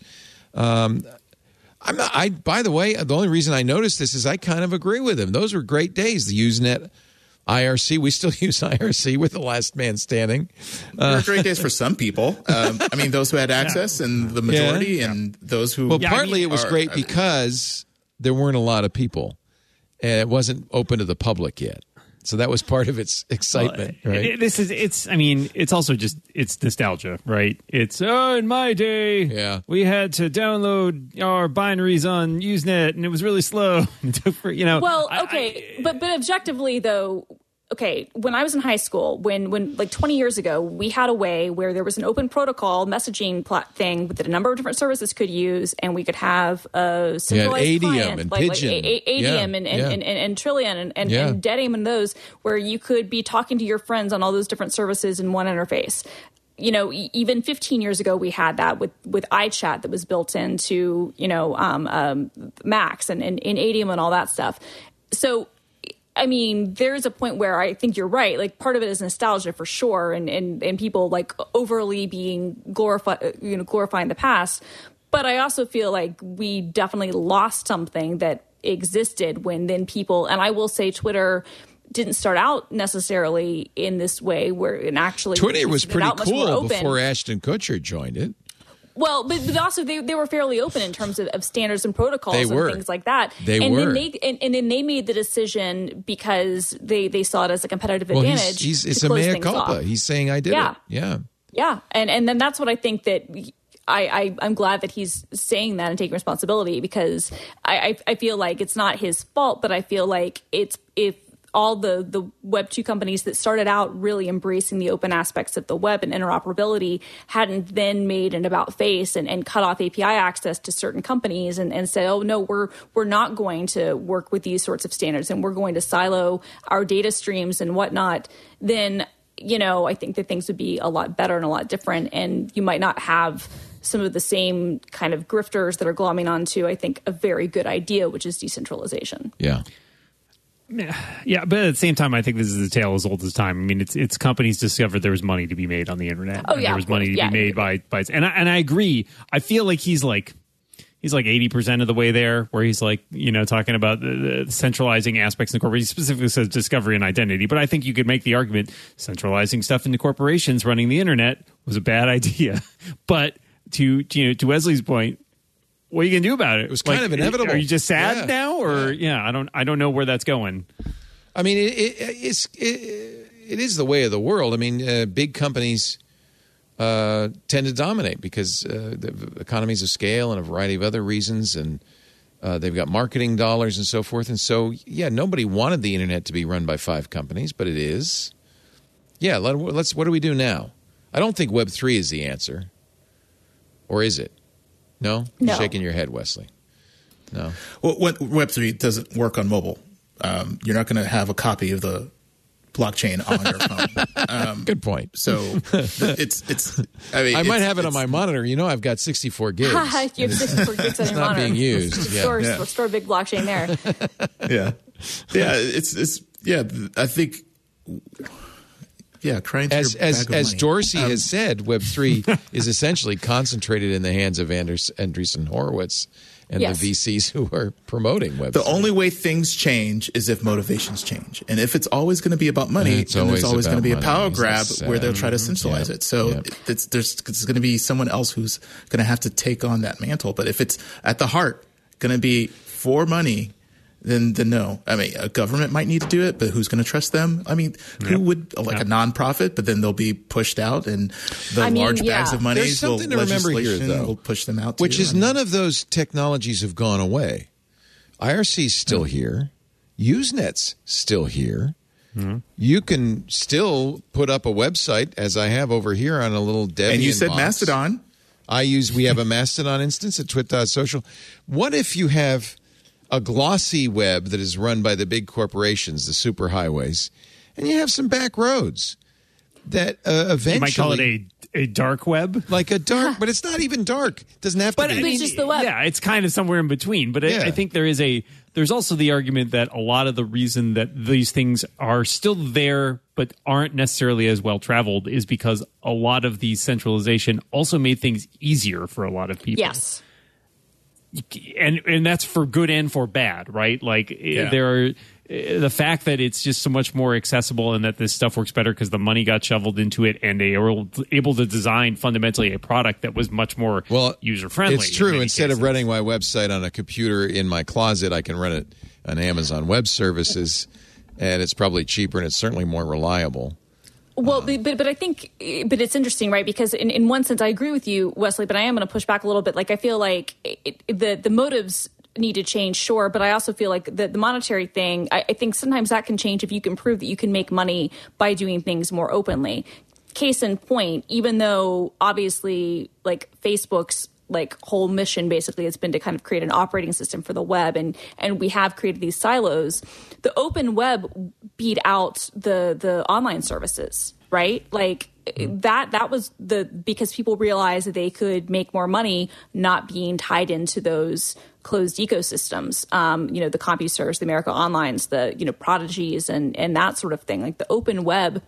Um, I'm not. I by the way, the only reason I noticed this is I kind of agree with him. Those were great days. The Usenet, I R C. We still use I R C with the last man standing. they were great days for some people. Um, I mean, those who had access and the majority, Yeah. and those who. Well, Yeah, I partly mean, it was are- great because there weren't a lot of people, and it wasn't open to the public yet. So that was part of its excitement, Well, right? it- this is it's. I mean, it's also just it's nostalgia, right? It's oh, in my day, Yeah. we had to download our binaries on Usenet, and it was really slow. It took for- you know, Well, I- okay, but but objectively though, okay, when I was in high school, when when like twenty years ago, we had a way where there was an open protocol messaging plat thing that a number of different services could use, and we could have a centralized A D M client, and like, Pigeon. like A- A- A D M Yeah, and, and, yeah. and, and, and Trillion and, and, Yeah. and Dedium and those, where you could be talking to your friends on all those different services in one interface. You know, e- even fifteen years ago, we had that with, with iChat that was built into, you know, um, um, Macs and, and, and A D M and all that stuff. So, I mean, there's a point where I think you're right. Like, part of it is nostalgia for sure, and and, and people like overly being glorify, you know, glorifying the past. But I also feel like we definitely lost something that existed when then people, and I will say, Twitter didn't start out necessarily in this way, where it actually Twitter was started pretty out much more cool open. before Ashton Kutcher joined it. Well, but, but also they, they were fairly open in terms of, of standards and protocols They and were. things like that. They and were. Then they, and, and then they made the decision because they, they saw it as a competitive Well, advantage. he's, he's, to it's a close mea things culpa. off. He's saying, I did Yeah. it. Yeah. Yeah, and and then that's what I think that I, I I'm glad that he's saying that and taking responsibility, because I, I I feel like it's not his fault, but I feel like it's if all the the Web two companies that started out really embracing the open aspects of the web and interoperability hadn't then made an about face and, and cut off A P I access to certain companies and, and said, oh no, we're we're not going to work with these sorts of standards and we're going to silo our data streams and whatnot, then you know, I think that things would be a lot better and a lot different, and you might not have some of the same kind of grifters that are glomming onto, I think, a very good idea, which is decentralization. Yeah. yeah, but at the same time, I think this is a tale as old as time. I mean, it's it's companies discovered there was money to be made on the internet. Oh, and yeah, there was of money course. to Yeah. be made by by, and I, and I agree. I feel like he's like. He's like eighty percent of the way there, where he's like, you know, talking about the, the centralizing aspects in the corporation. He specifically says discovery and identity. But I think you could make the argument centralizing stuff into corporations running the internet was a bad idea. But to, to you know, to Wesley's point, what are you going to do about it? It was kind of inevitable. Are you just sad Yeah. now? Or, yeah. I don't I don't know where that's going. I mean, it, it, it's, it, it is the way of the world. I mean, uh, big companies uh, tend to dominate because uh, the economies of scale and a variety of other reasons, and uh, they've got marketing dollars and so forth. And so, yeah, nobody wanted the internet to be run by five companies, but it is. Yeah, let, let's. What do we do now? I don't think Web three is the answer, or is it? No, no. You're shaking your head, Wesley. No. Well, Web three doesn't work on mobile. Um, you're not going to have a copy of the blockchain on your phone. Um, Good point. So it's it's. I mean, I might it's, have it on my monitor. You know, I've got sixty-four gigs. you have sixty-four gigs on your not monitor. being used. Yeah. Store, Yeah. store a big blockchain there. yeah, yeah. It's it's yeah. I think. Yeah, crying to As your as bag of as money. Dorsey Um, has said, Web three is essentially concentrated in the hands of Anders, Andreessen Horowitz and Yes. the V Cs who are promoting Web The three. only way things change is if motivations change. And if it's always going to be about money, It's then there's always always going to about be a money. power That's grab sad. where they'll try to centralize Yep. it. So Yep. it's, there's, there's going to be someone else who's going to have to take on that mantle. But if it's at the heart going to be for money, then, then no. I mean, a government might need to do it, but who's going to trust them? I mean, who would, like Yep. a nonprofit, but then they'll be pushed out and the I mean, large yeah. bags of money There's will, something to remember here, legislation though, will push them out too. which is I mean, none of those technologies have gone away. I R C's still here. Usenet's still here. You can still put up a website, as I have over here on a little Debian And you said box. Mastodon. I use. We have a Mastodon instance at twit dot social. What if you have a glossy web that is run by the big corporations, the superhighways, and you have some back roads that uh, eventually You might call it a, a dark web. like a dark, but it's not even dark. It doesn't have to But be. I mean, It's just the web. yeah, it's kind of somewhere in between. But Yeah. I, I think there is a there's also the argument that a lot of the reason that these things are still there but aren't necessarily as well traveled is because a lot of the centralization also made things easier for a lot of people. Yes. and and that's for good and for bad, right? Like Yeah. there are the fact that it's just so much more accessible and that this stuff works better because the money got shoveled into it and they were able to design fundamentally a product that was much more well, user friendly. It's true. Instead of running my website on a computer in my closet, I can run it on Amazon Web Services, and it's probably cheaper and it's certainly more reliable. Well, but but I think, but it's interesting, right? Because in, in one sense, I agree with you, Wesley. But I am going to push back a little bit. Like I feel like it, the the motives need to change, sure. But I also feel like the, the monetary thing. I, I think sometimes that can change if you can prove that you can make money by doing things more openly. Case in point, even though obviously, like Facebook's like whole mission basically has been to kind of create an operating system for the web, and and we have created these silos. The open web beat out the the online services, right? Like that that was the because people realized that they could make more money not being tied into those closed ecosystems. Um, you know, the CompuServes, the America Onlines, the you know Prodigies, and and that sort of thing. Like the open web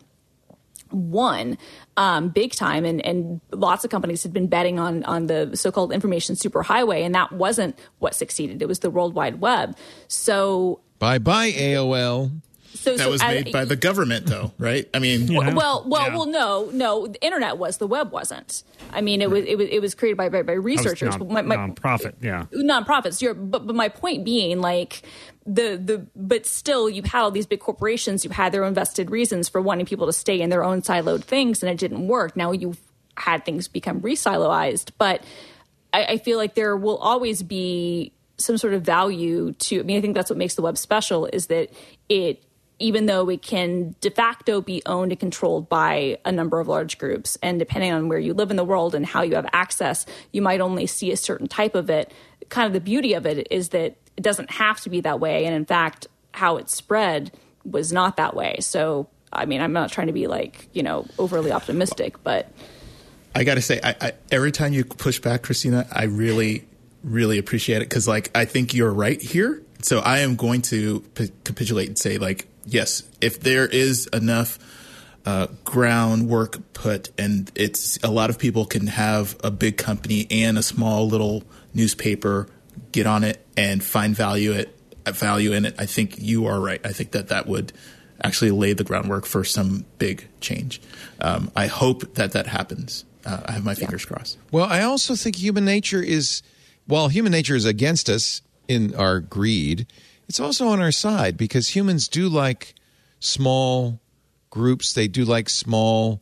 won um, big time, and, and lots of companies had been betting on on the so-called information superhighway, and that wasn't what succeeded. It was the World Wide Web. So, Bye bye A O L. so That so was as- made by the government, though, right? I mean, Yeah. well, well, Yeah. well, no, no. The internet was, the web wasn't. I mean, it was, it was, it was created by by, by researchers. non, but my, my, nonprofit, yeah. nonprofits. You're, but but my point being, like the the but still, you had all these big corporations who had their own vested reasons for wanting people to stay in their own siloed things, and it didn't work. Now you've had things become re-siloized, but I, I feel like there will always be some sort of value to. I mean, I think that's what makes the web special is that it. Even though it can de facto be owned and controlled by a number of large groups, and depending on where you live in the world and how you have access, you might only see a certain type of it. Kind of the beauty of it is that it doesn't have to be that way. And in fact, how it spread was not that way. So, I mean, I'm not trying to be like, you know, overly optimistic, but I got to say, I, I, every time you push back, Christina, I really, really appreciate it because, like, I think you're right here. So I am going to p- capitulate and say, like, yes, if there is enough uh, groundwork put, and it's a lot of people can have a big company and a small little newspaper get on it and find value it value in it. I think you are right. I think that that would actually lay the groundwork for some big change. Um, I hope that that happens. Uh, I have my fingers crossed. Well, I also think human nature is, while human nature is against us in our greed, it's also on our side because humans do like small groups. They do like small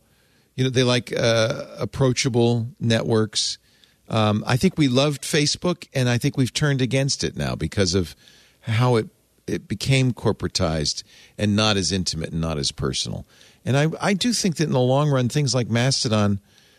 You know, they like uh, approachable networks. Um, I think we loved Facebook, and I think we've turned against it now because of how it it became corporatized and not as intimate and not as personal. And I, I do think that in the long run, things like Mastodon,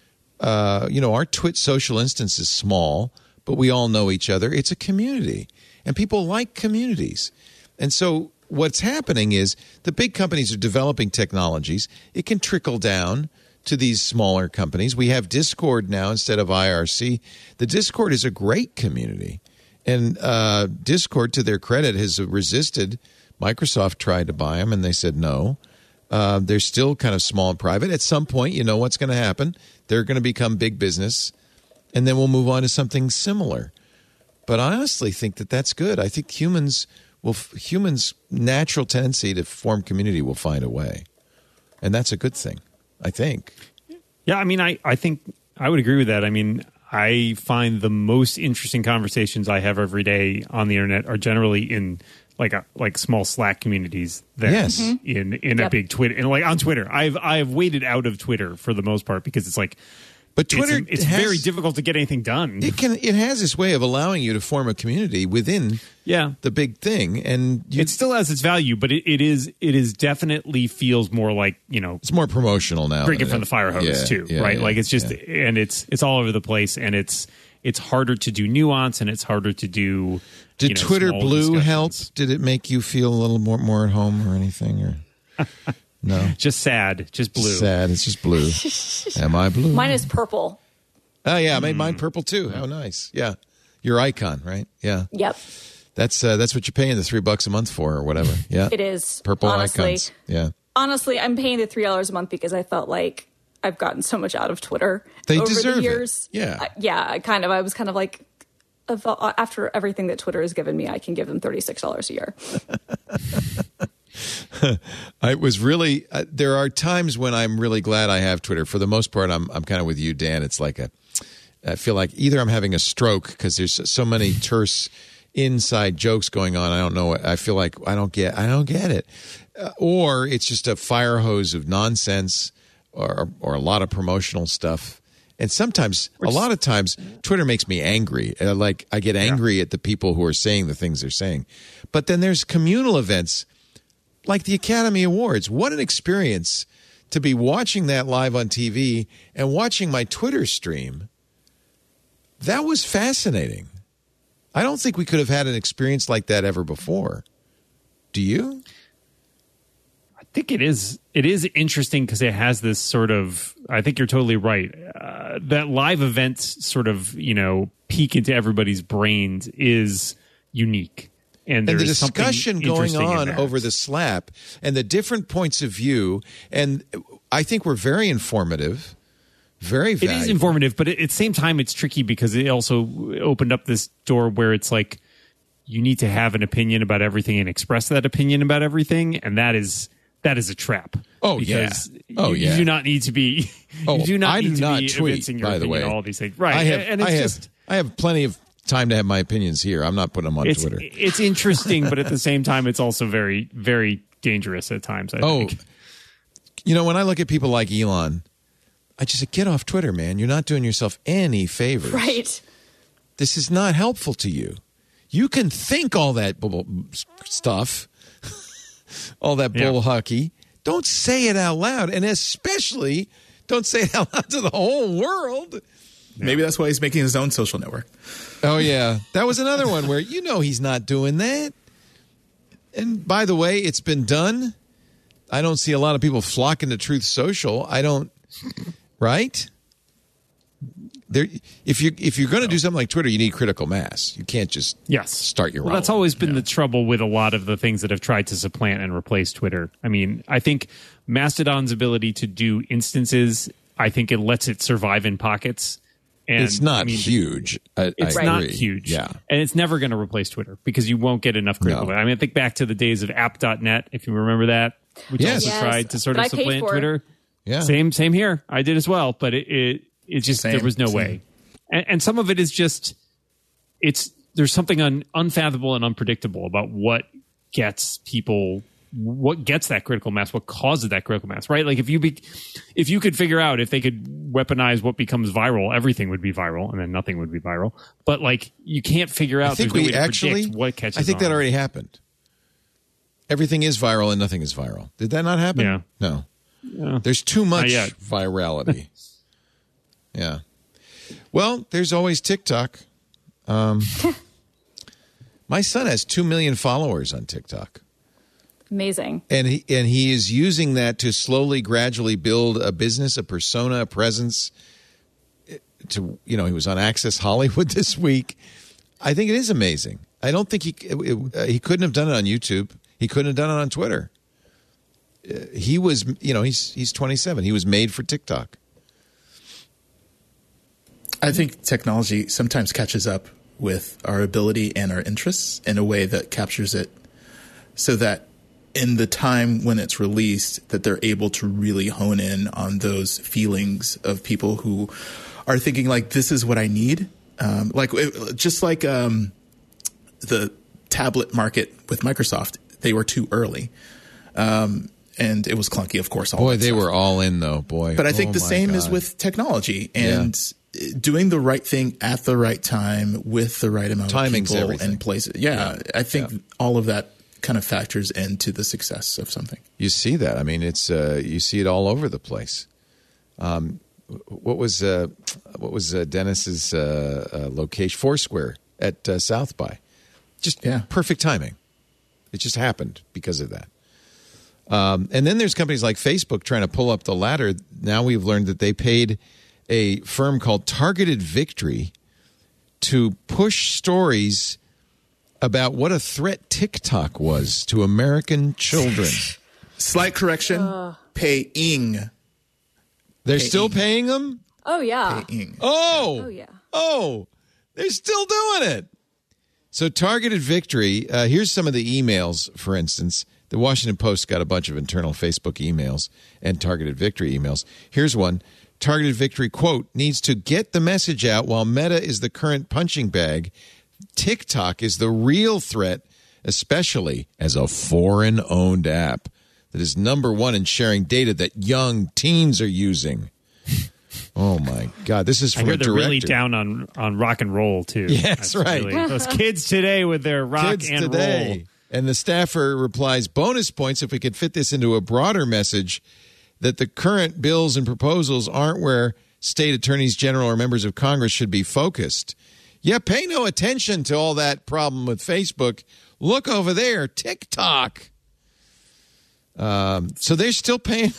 uh, you know, our Twit social instance is small, but we all know each other. It's a community, and people like communities. And so what's happening is the big companies are developing technologies. It can trickle down to these smaller companies. We have Discord now instead of I R C. The Discord is a great community. And uh, Discord, to their credit, has resisted. Microsoft tried to buy them, and they said no. Uh, they're still kind of small and private. At some point, you know what's going to happen. They're going to become big business, and then we'll move on to something similar. But I honestly think that that's good. I think humans will humans' natural tendency to form community will find a way, and that's a good thing, I think. Yeah, I mean, I, I think I would agree with that. I mean, I find the most interesting conversations I have every day on the internet are generally in like a like small Slack communities than Yes. in in Yep. a big Twitter and like on Twitter. I've I've waded out of Twitter for the most part because it's like But Twitter it's, it's has, very difficult to get anything done. It can it has this way of allowing you to form a community within Yeah. the big thing, and you, It still has its value, but it, it is it is definitely feels more like, you know, it's more promotional now. drinking than from it- the fire hose Yeah, too, yeah, right? yeah, like it's just yeah. and it's it's all over the place, and it's it's harder to do nuance, and it's harder to do. Did you know, Twitter small Blue discussions. help? Did it make you feel a little more more at home or anything? Or no? Just sad, just blue. Sad. It's just blue. Am I blue? Mine is purple. Oh yeah, I made mine purple too. How nice. Yeah, your icon, right? Yeah, Yep, that's uh, that's what you're paying the three bucks a month for or whatever. Yeah, it is. purple honestly. icons. Yeah, Honestly, I'm paying the three dollars a month because I felt like I've gotten so much out of Twitter They over deserve the it. years. Yeah. I, yeah. I kind of. I was kind of like, of- after everything that Twitter has given me, I can give them thirty-six dollars a year. I was really. Uh, there are times when I'm really glad I have Twitter. For the most part, I'm I'm kind of with you, Dan. It's like a. I feel like either I'm having a stroke because there's so many terse inside jokes going on. I don't know. I feel like I don't get. I don't get it. Uh, or it's just a fire hose of nonsense, or or a lot of promotional stuff. And sometimes, a lot of times, Twitter makes me angry. Uh, like I get angry at the people who are saying the things they're saying. But then there's communal events like the Academy Awards. What an experience to be watching that live on T V and watching my Twitter stream. That was fascinating. I don't think we could have had an experience like that ever before. Do you? I think it is it is interesting because it has this sort of. I think you're totally right. Uh, that live events sort of you know peek into everybody's brains is unique. And, And the there's something discussion going interesting in on that. over the slap and the different points of view, and I think we're very informative, very It valuable. is informative, but at the same time, it's tricky because it also opened up this door where it's like you need to have an opinion about everything and express that opinion about everything, and that is that is a trap. Oh, because yeah. Oh, you, yeah. you do not need to be. Oh, you do not I need do to not be tweet, evincing your by the opinion way. on all these things, right? I have, and it's I have, just I have plenty of time to have my opinions here. I'm not putting them on it's Twitter. it's interesting, but at the same time, it's also very very dangerous at times. I Oh, think. you know, when I look at people like Elon, I just say, get off Twitter, man. You're not doing yourself any favors. Right. This is not helpful to you. You can think all that bull stuff, all that bull Yeah. hockey. Don't say it out loud, and especially don't say it out loud to the whole world. Maybe that's why he's making his own social network. Oh, yeah. That was another one where you know he's not doing that. And by the way, it's been done. I don't see a lot of people flocking to Truth Social. I don't, right? There, if you if you're going to do something like Twitter, you need critical mass. You can't just Yes. start your well, own. that's always been the trouble with a lot of the things that have tried to supplant and replace Twitter. I mean, I think Mastodon's ability to do instances, I think it lets it survive in pockets. And It's not I mean, huge. I, It's I not agree. huge. Yeah. And it's never going to replace Twitter because you won't get enough critical. No. I mean, I think back to the days of app dot net, if you remember that, which Yes. also Yes, tried to sort but of I paid supplant for it. Twitter. Yeah. Same, same here. I did as well, but it, it, it just, Same, there was no same. way. And, and some of it is just, it's, there's something un, unfathomable and unpredictable about what gets people what gets that critical mass, what causes that critical mass, right? Like if you be, if you could figure out if they could weaponize what becomes viral, everything would be viral, and then nothing would be viral. But like you can't figure out. I think there's no we way to actually. predict what catches I think on. that already happened. Everything is viral and nothing is viral. Did that not happen? Yeah. No. Yeah. There's too much yet. virality. Yeah. Well, there's always TikTok. Um, my son has two million followers on TikTok. Amazing. And he and he is using that to slowly, gradually build a business, a persona, a presence. To you know, he was on Access Hollywood this week. I think it is amazing. I don't think he it, it, uh, he couldn't have done it on YouTube. He couldn't have done it on Twitter. Uh, he was, you know, he's he's twenty-seven. He was made for TikTok. I think technology sometimes catches up with our ability and our interests in a way that captures it so that in the time when it's released, that they're able to really hone in on those feelings of people who are thinking like, this is what I need. Um, like just like um, the tablet market with Microsoft, they were too early. Um, and it was clunky, of course. All Boy, that they stuff. were all in though, boy. But I think Oh, the my same is God. with technology and doing the right thing at the right time with the right amount Timing's of people everything. and places. Yeah, I think Yeah. all of that kind of factors into the success of something. You see that. I mean, it's uh, you see it all over the place. Um, what was uh, what was uh, Dennis's uh, uh, location? Foursquare at uh, South by. Just Yeah. perfect timing. It just happened because of that. Um, and then there's companies like Facebook trying to pull up the ladder. Now we've learned that they paid a firm called Targeted Victory to push stories about what a threat TikTok was to American children. Slight correction, paying. They're Paying. still paying them? Oh yeah. Paying. Oh. Oh yeah. Oh, they're still doing it. So Targeted Victory, uh, here's some of the emails, for instance. The Washington Post got a bunch of internal Facebook emails and Targeted Victory emails. Here's one. Targeted Victory, quote, needs to get the message out while Meta is the current punching bag. TikTok is the real threat, especially as a foreign-owned app that is number one in sharing data that young teens are using. Oh, my God. This is I from hear a they're director. really down on, on rock and roll, too. Yes, right. really- those kids today with their rock Kids and today. roll. And the staffer replies, bonus points if we could fit this into a broader message that the current bills and proposals aren't where state attorneys general or members of Congress should be focused. Yeah, pay no attention to all that problem with Facebook. Look over there, TikTok. Um, so they're still paying.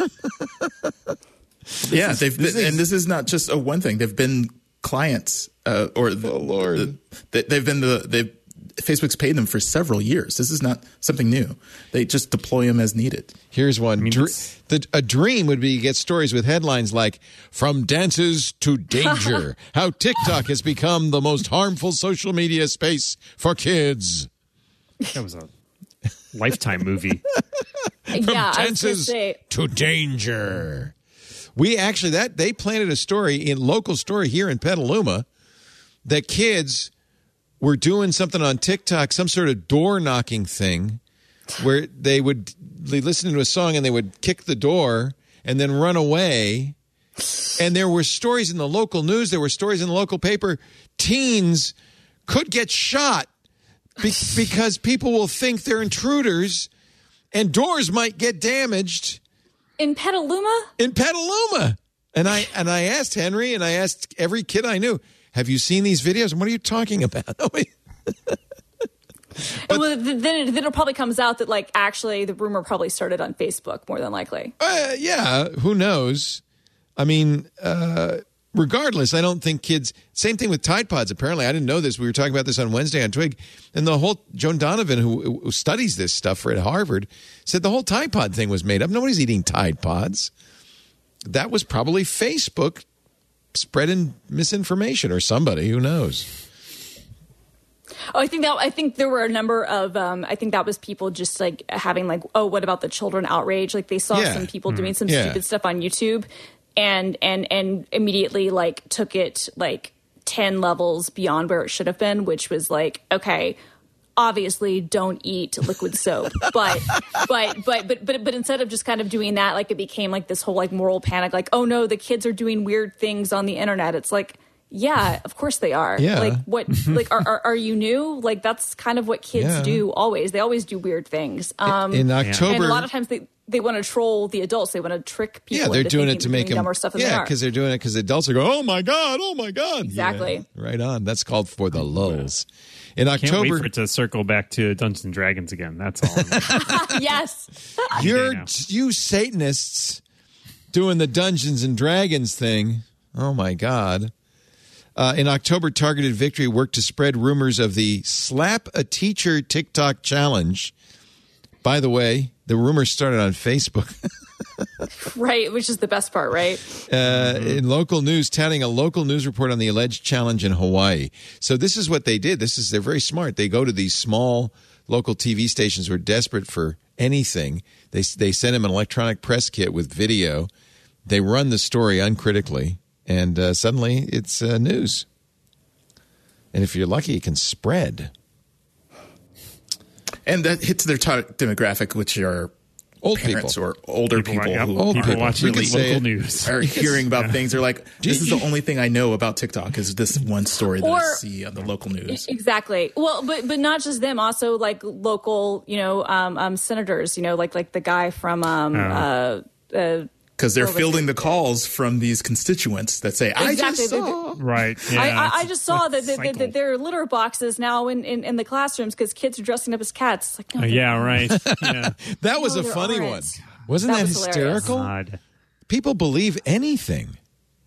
Yeah, they've been, and this is not just a one thing. They've been clients, uh, or the, Oh, Lord. the, they, they've been the they've Facebook's paid them for several years. This is not something new. They just deploy them as needed. Here's one. mean, Dr- it's- the, a dream would be to get stories with headlines like, From Dances to Danger, How TikTok has become the most harmful social media space for kids. That was a Lifetime movie. Yeah, I was gonna Dances say. to Danger. We actually, that they planted a story in local story here in Petaluma that kids were doing something on TikTok, some sort of door knocking thing where they would they listen to a song and they would kick the door and then run away. And there were stories in the local news. There were stories in the local paper. Teens could get shot be- because people will think they're intruders and doors might get damaged In Petaluma? in Petaluma. And I and I asked Henry and I asked every kid I knew, have you seen these videos? And what are you talking about? well, th- then, it, then it probably comes out that, like, actually the rumor probably started on Facebook, more than likely. Uh, yeah, who knows? I mean, uh, regardless, I don't think kids. Same thing with Tide Pods. Apparently, I didn't know this. We were talking about this on Wednesday on Twig, and the whole Joan Donovan, who, who studies this stuff for at Harvard, said the whole Tide Pod thing was made up. Nobody's eating Tide Pods. That was probably Facebook spreading misinformation, or somebody who knows. Oh, I think that I think there were a number of um, I think that was people just like having like, oh, what about the children outrage? Like they saw Yeah. some people doing some Yeah. stupid stuff on YouTube, and and and immediately like took it like ten levels beyond where it should have been, which was like, okay, obviously don't eat liquid soap. But but but but but but instead of just kind of doing that, like it became like this whole like moral panic, like, oh no, the kids are doing weird things on the internet. It's like, yeah, of course they are. Yeah. Like what like are, are are you new? Like that's kind of what kids Yeah. do always. They always do weird things. Um In October, and a lot of times they they want to troll the adults. They want to trick people. yeah, they're into doing thinking it to they're make doing them dumber stuff than they yeah, are. because they're doing it because the adults are going, oh my god, oh my god, Exactly. Yeah, right on. That's called for the lulls. In Can't wait October, for it to circle back to Dungeons and Dragons again. That's all. Yes. you're now. you Satanists doing the Dungeons and Dragons thing. Oh my god. Uh, in October, Targeted Victory worked to spread rumors of the Slap a Teacher TikTok challenge. By the way, the rumors started on Facebook. Right, which is the best part, right? Uh, in local news, touting a local news report on the alleged challenge in Hawaii. So this is what they did. This is they're very smart. They go to these small local T V stations who are desperate for anything. They they send them an electronic press kit with video. They run the story uncritically, and uh, suddenly it's uh, news. And if you're lucky, it can spread. And that hits their target demographic, which are Old parents people. or older People, people yeah, who Old people people. watching We can say local it. news. are hearing about things. They're like, this is the only thing I know about TikTok is this one story that I Or- see on the local news. Exactly. Well, but but not just them. Also, like local, you know, um, um, senators. You know, like like the guy from um, uh, uh, Because they're Or was fielding it- the calls from these constituents that say, I Exactly. just saw. Right. Yeah, I, I, I it's- just saw that, it's that, that, cycle. that there are litter boxes now in, in, in the classrooms because kids are dressing up as cats. It's like, no, Uh, they're yeah, not. right. Yeah. That was No, a there funny aren't. one. Wasn't That that, was hilarious. hysterical? God. People believe anything.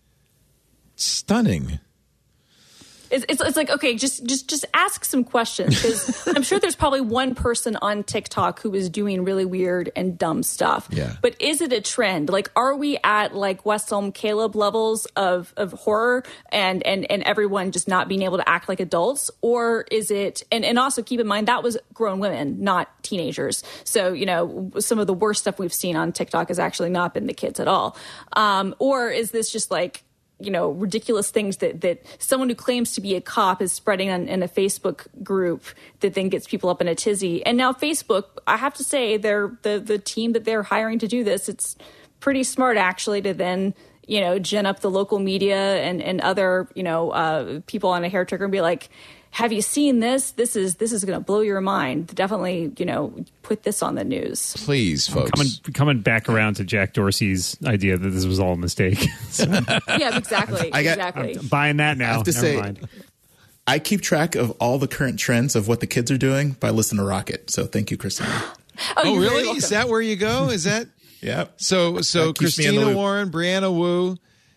Stunning. It's, it's it's like, okay, just just just ask some questions because I'm sure there's probably one person on TikTok who is doing really weird and dumb stuff. Yeah. But is it a trend? Like, are we at like West Elm Caleb levels of of horror and and and everyone just not being able to act like adults, or is it? And and also keep in mind that was grown women, not teenagers. So you know some of the worst stuff we've seen on TikTok has actually not been the kids at all. Um, or is this just like, you know, ridiculous things that, that someone who claims to be a cop is spreading on, in a Facebook group that then gets people up in a tizzy. And now Facebook, I have to say, they're the, the team that they're hiring to do this. It's pretty smart, actually, to then, you know, gin up the local media and, and other, you know, uh, people on a hair trigger and be like, have you seen this? This is this is going to blow your mind. Definitely, you know, put this on the news. Please, folks. Coming coming back around to Jack Dorsey's idea that this was all a mistake. So, Yeah, exactly. I got- exactly. I'm buying that now. I have to Never say, mind. I keep track of all the current trends of what the kids are doing by listening to Rocket. So thank you, Christina. Oh, you're very really? welcome. Is that where you go? Is that Yeah. so? So That keeps me in the Christina loop. Warren, Brianna Wu,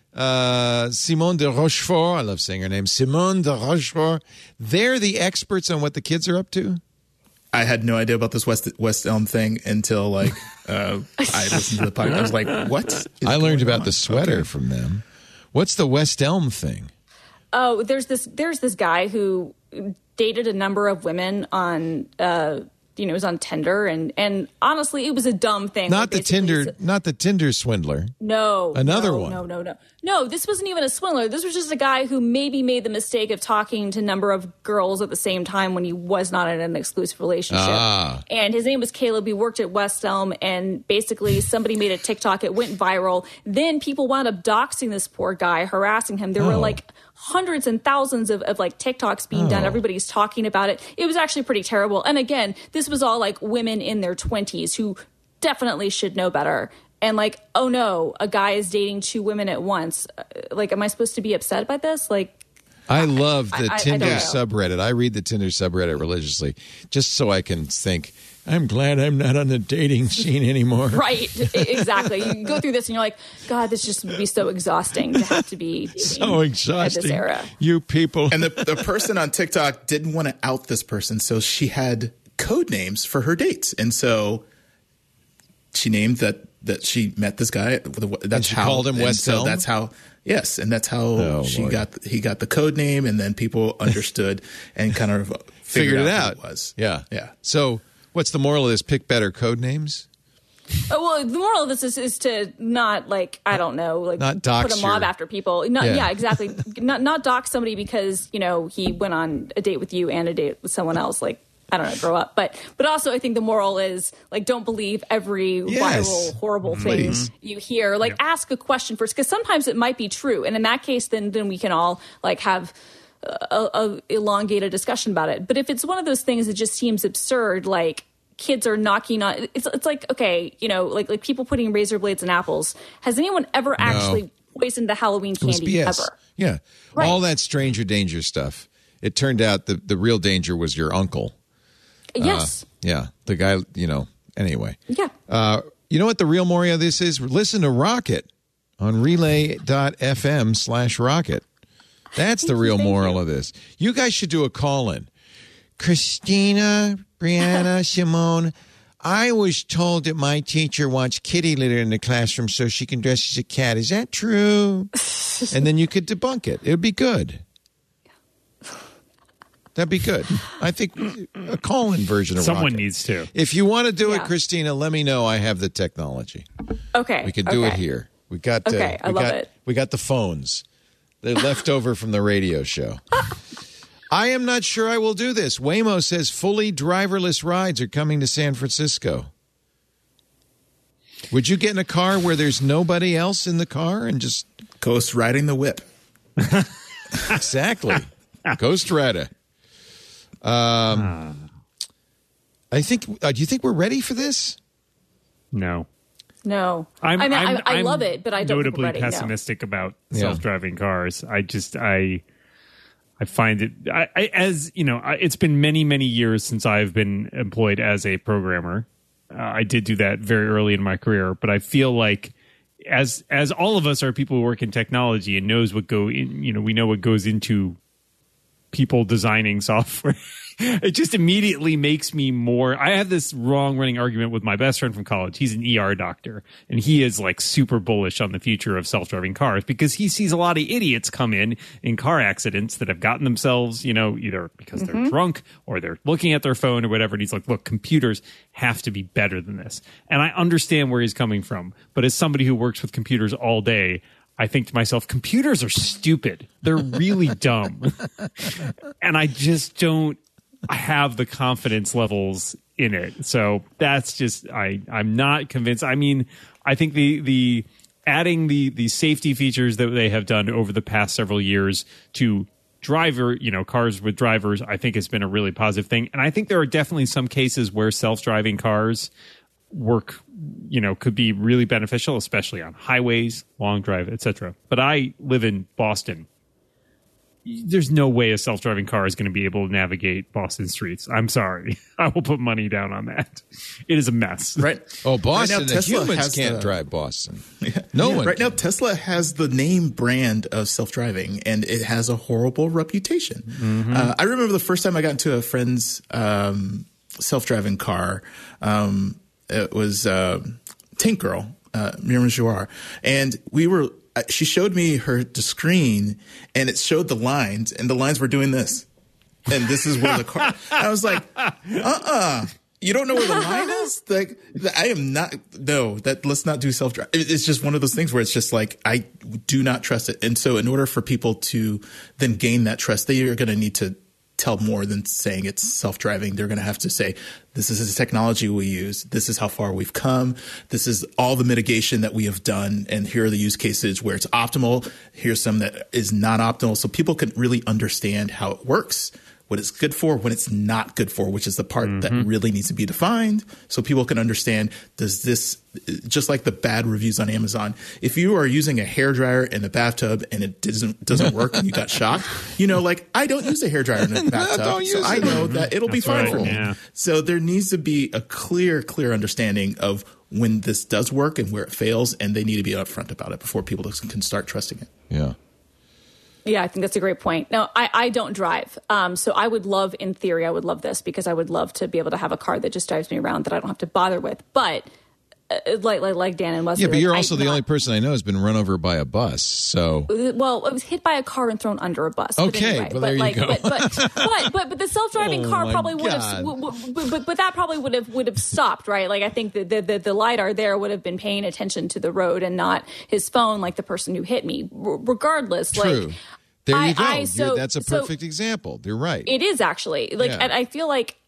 uh, Simone de Rochefort. I love saying her name. Simone de Rochefort. They're the experts on what the kids are up to. I had no idea about this West West Elm thing until like uh, I listened to the podcast. I was like, what? is I learned going about on? the sweater Okay. from them. What's the West Elm thing? Oh, there's this there's this guy who dated a number of women on uh you know, it was on Tinder, and and honestly it was a dumb thing. Not Like, the basically Tinder, s- not the Tinder swindler. No. Another no, one. No, no, no. No, this wasn't even a swindler. This was just a guy who maybe made the mistake of talking to a number of girls at the same time when he was not in an exclusive relationship. Ah. And his name was Caleb. He worked at West Elm, and basically somebody made a TikTok. It went viral. Then people wound up doxing this poor guy, harassing him. There were Oh. like hundreds and thousands of, of like TikToks being done. Oh. Everybody's talking about it. It was actually pretty terrible. And again, this was all like women in their twenties who definitely should know better. And like, oh no, a guy is dating two women at once. Uh, Like, am I supposed to be upset by this? Like, I love the I- I- I Tinder don't know. subreddit. I read the Tinder subreddit religiously just so I can think, I'm glad I'm not on the dating scene anymore. right, e- exactly. You go through this and you're like, God, this just would be so exhausting to have to be dating So at exhausting. this era. You people. And the, the person on TikTok didn't want to out this person, so she had code names for her dates. And so she named that that she met this guy. That's she how called him and West so Elm? That's how. Yes, and that's how Oh, she Lord. got he got the code name, and then people understood and kind of figured, Figured it out out. who it was. Yeah. yeah. So what's the moral of this? Pick better code names? Oh, well, the moral of this is, is to not like, I don't know, like Not dox put a mob your- after people. Not, Yeah. yeah. exactly. not not dox somebody because, you know, he went on a date with you and a date with someone else. Like, I don't know, grow up. But but also I think the moral is like don't believe every Yes. viral, horrible thing Please. you hear. Like Yeah. ask a question first, because sometimes it might be true. And in that case, then then we can all like have a, a elongated discussion about it. But if it's one of those things that just seems absurd, like kids are knocking on it's it's like, okay, you know, like like people putting razor blades in apples. Has anyone ever actually poisoned the Halloween It was candy B S. ever? Yeah. Right. All that stranger danger stuff. It turned out the, the real danger was your uncle. Yes. Uh, yeah. The guy, you know, anyway. Yeah. Uh, you know what the real moral of this is? Listen to Rocket on relay.fm slash rocket. That's the real Thank moral you. of this. You guys should do a call-in. Christina, Brianna, Simone, I was told that my teacher wants kitty litter in the classroom so she can dress as a cat. Is that true? And then you could debunk it. It would be good. That'd be good. I think a call-in version of Someone Rocket. needs to. If you want to do it, Yeah. Christina, let me know. I have the technology. Okay. We can do okay. it here. We got. Uh, Okay, I we love got, it. We got the phones. They're left over from the radio show. I am not sure I will do this. Waymo says fully driverless rides are coming to San Francisco. Would you get in a car where there's nobody else in the car and just Ghost riding the whip. exactly Ghost Rider? Um, I think. Uh, do you think we're ready for this? No. No. I'm, I mean, I'm, I, I I'm love it, but I don't notably think we're ready, no. pessimistic about Yeah. self-driving cars. I just I I find it I, I as you know I, it's been many many years since I've been employed as a programmer. Uh, I did do that very early in my career, but I feel like as as all of us are people who work in technology and knows what go in, you know, we know what goes into people designing software. It just immediately makes me more. I have this wrong running argument with my best friend from college. He's an E R doctor, and he is like super bullish on the future of self-driving cars because he sees a lot of idiots come in in car accidents that have gotten themselves, you know, either because they're drunk or they're looking at their phone or whatever. And he's like, look, computers have to be better than this. And I understand where he's coming from. But as somebody who works with computers all day, I think to myself, computers are stupid. They're really dumb. And I just don't have the confidence levels in it. So that's just, I, I'm not convinced. I mean, I think the, the adding the, the safety features that they have done over the past several years to driver, you know, cars with drivers, I think has been a really positive thing. And I think there are definitely some cases where self-driving cars work, you know, could be really beneficial, especially on highways, long drive, et cetera. But I live in Boston. There's no way a self-driving car is going to be able to navigate Boston streets. I'm sorry. I will put money down on that. It is a mess. Right. Oh, Boston. Right now, the Tesla humans has can't the- drive Boston. No Yeah, one. Right can. now, Tesla has the name brand of self-driving, and it has a horrible reputation. Mm-hmm. Uh, I remember the first time I got into a friend's um, self-driving car. Um, it was uh, Tank Girl, uh, Miriam Jouar, and we were. Uh, she showed me her the screen, and it showed the lines, and the lines were doing this, and this is where the car. I was like, uh, uh you don't know where the line is? Like, I am not. No, that let's not do self drive. It's just one of those things where it's just like I do not trust it, and so in order for people to then gain that trust, they are going to need to tell more than saying it's self-driving. They're going to have to say, this is the technology we use. This is how far we've come. This is all the mitigation that we have done. And here are the use cases where it's optimal. Here's some that is not optimal. So people can really understand how it works, what it's good for, what it's not good for, which is the part that really needs to be defined. So people can understand, does this, just like the bad reviews on Amazon, if you are using a hairdryer in the bathtub and it doesn't doesn't work and you got shocked, you know, like I don't use a hairdryer in the bathtub. Don't so use I it. know that it'll That's be fine right, for me. yeah. So there needs to be a clear, clear understanding of when this does work and where it fails, and they need to be upfront about it before people can start trusting it. Yeah. Yeah, I think that's a great point. Now, I, I don't drive. Um, so I would love, in theory, I would love this because I would love to be able to have a car that just drives me around that I don't have to bother with. But uh, like, like like Dan and Wesley. Yeah, but like, you're I also the not- only person I know who's been run over by a bus. So Well, I was hit by a car and thrown under a bus. Okay, but anyway, well, but there you like, go. But, but, but, but, but the self-driving Oh, car my probably would God. have, w- w- but, but, but that probably would have would have stopped, right? Like I think the, the the the lidar there would have been paying attention to the road and not his phone, like the person who hit me. R- regardless, true. like There you I- go. I- You're- so- that's a so- perfect example. You're right. it is actually like, Yeah. and I feel like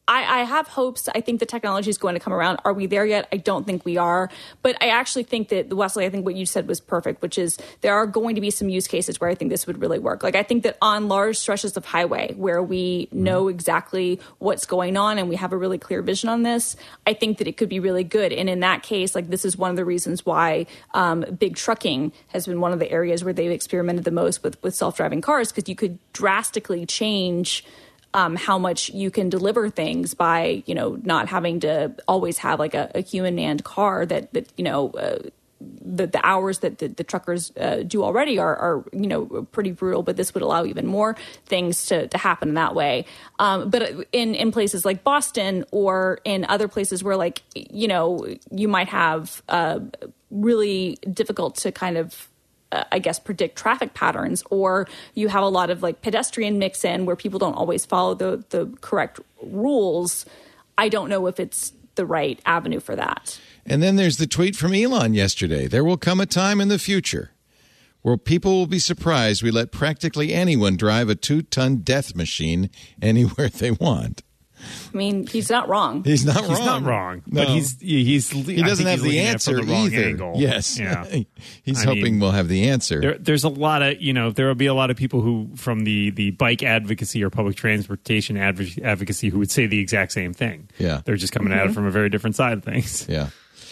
I, I have hopes. I think the technology is going to come around. Are we there yet? I don't think we are. But I actually think that, Wesley, I think what you said was perfect, which is there are going to be some use cases where I think this would really work. Like, I think that on large stretches of highway where we know exactly what's going on and we have a really clear vision on this, I think that it could be really good. And in that case, like, this is one of the reasons why um, big trucking has been one of the areas where they've experimented the most with, with self-driving cars, because you could drastically change Um, how much you can deliver things by, you know, not having to always have like a, a human manned car that, that you know, uh, the, the hours that the, the truckers uh, do already are, are, you know, pretty brutal. But this would allow even more things to, to happen in that way. Um, but in, in places like Boston or in other places where, like, you know, you might have uh, really difficult to kind of I guess, predict traffic patterns, or you have a lot of like pedestrian mix in where people don't always follow the, the correct rules. I don't know if it's the right avenue for that. And then there's the tweet from Elon yesterday. There will come a time in the future where people will be surprised we let practically anyone drive a two-ton death machine anywhere they want. I mean, he's not wrong. He's not he's wrong. not wrong. No. But he's he's he doesn't have the answer the wrong either. Angle. Yes. Yeah. He's I hoping mean, we'll have the answer. There, there's a lot of, you know, there will be a lot of people who from the, the bike advocacy or public transportation adv- advocacy who would say the exact same thing. Yeah. They're just coming mm-hmm. at it from a very different side of things. Yeah.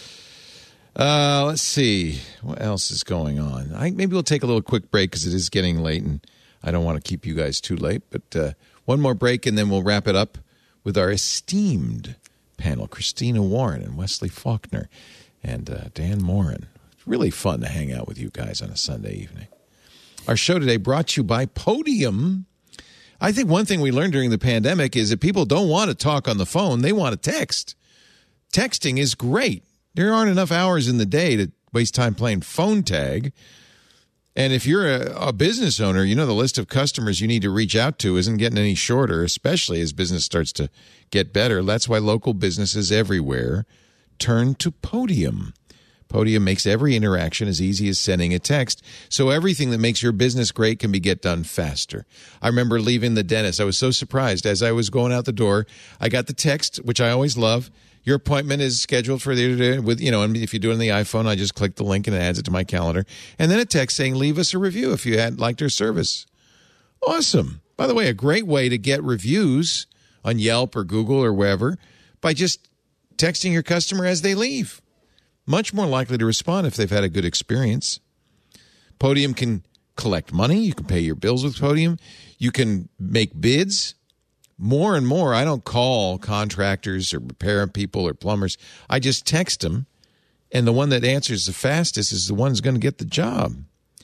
Uh, let's see. What else is going on? I, maybe we'll take a little quick break because it is getting late and I don't want to keep you guys too late. But uh, one more break and then we'll wrap it up with our esteemed panel, Christina Warren and Wesley Faulkner and uh, Dan Morin. It's really fun to hang out with you guys on a Sunday evening. Our show today brought to you by Podium. I think one thing we learned during the pandemic is that people don't want to talk on the phone. They want to text. Texting is great. There aren't enough hours in the day to waste time playing phone tag. And if you're a, a business owner, you know the list of customers you need to reach out to isn't getting any shorter, especially as business starts to get better. That's why local businesses everywhere turn to Podium. Podium makes every interaction as easy as sending a text, so everything that makes your business great can be get done faster. I remember leaving the dentist. I was so surprised. As I was going out the door, I got the text, which I always love. Your appointment is scheduled for the with you know, and if you do it on the iPhone, I just click the link and it adds it to my calendar. And then a text saying, leave us a review if you had liked our service. Awesome. By the way, a great way to get reviews on Yelp or Google or wherever by just texting your customer as they leave. Much more likely to respond if they've had a good experience. Podium can collect money. You can pay your bills with Podium. You can make bids. More and more, I don't call contractors or repair people or plumbers. I just text them, and the one that answers the fastest is the one who's going to get the job.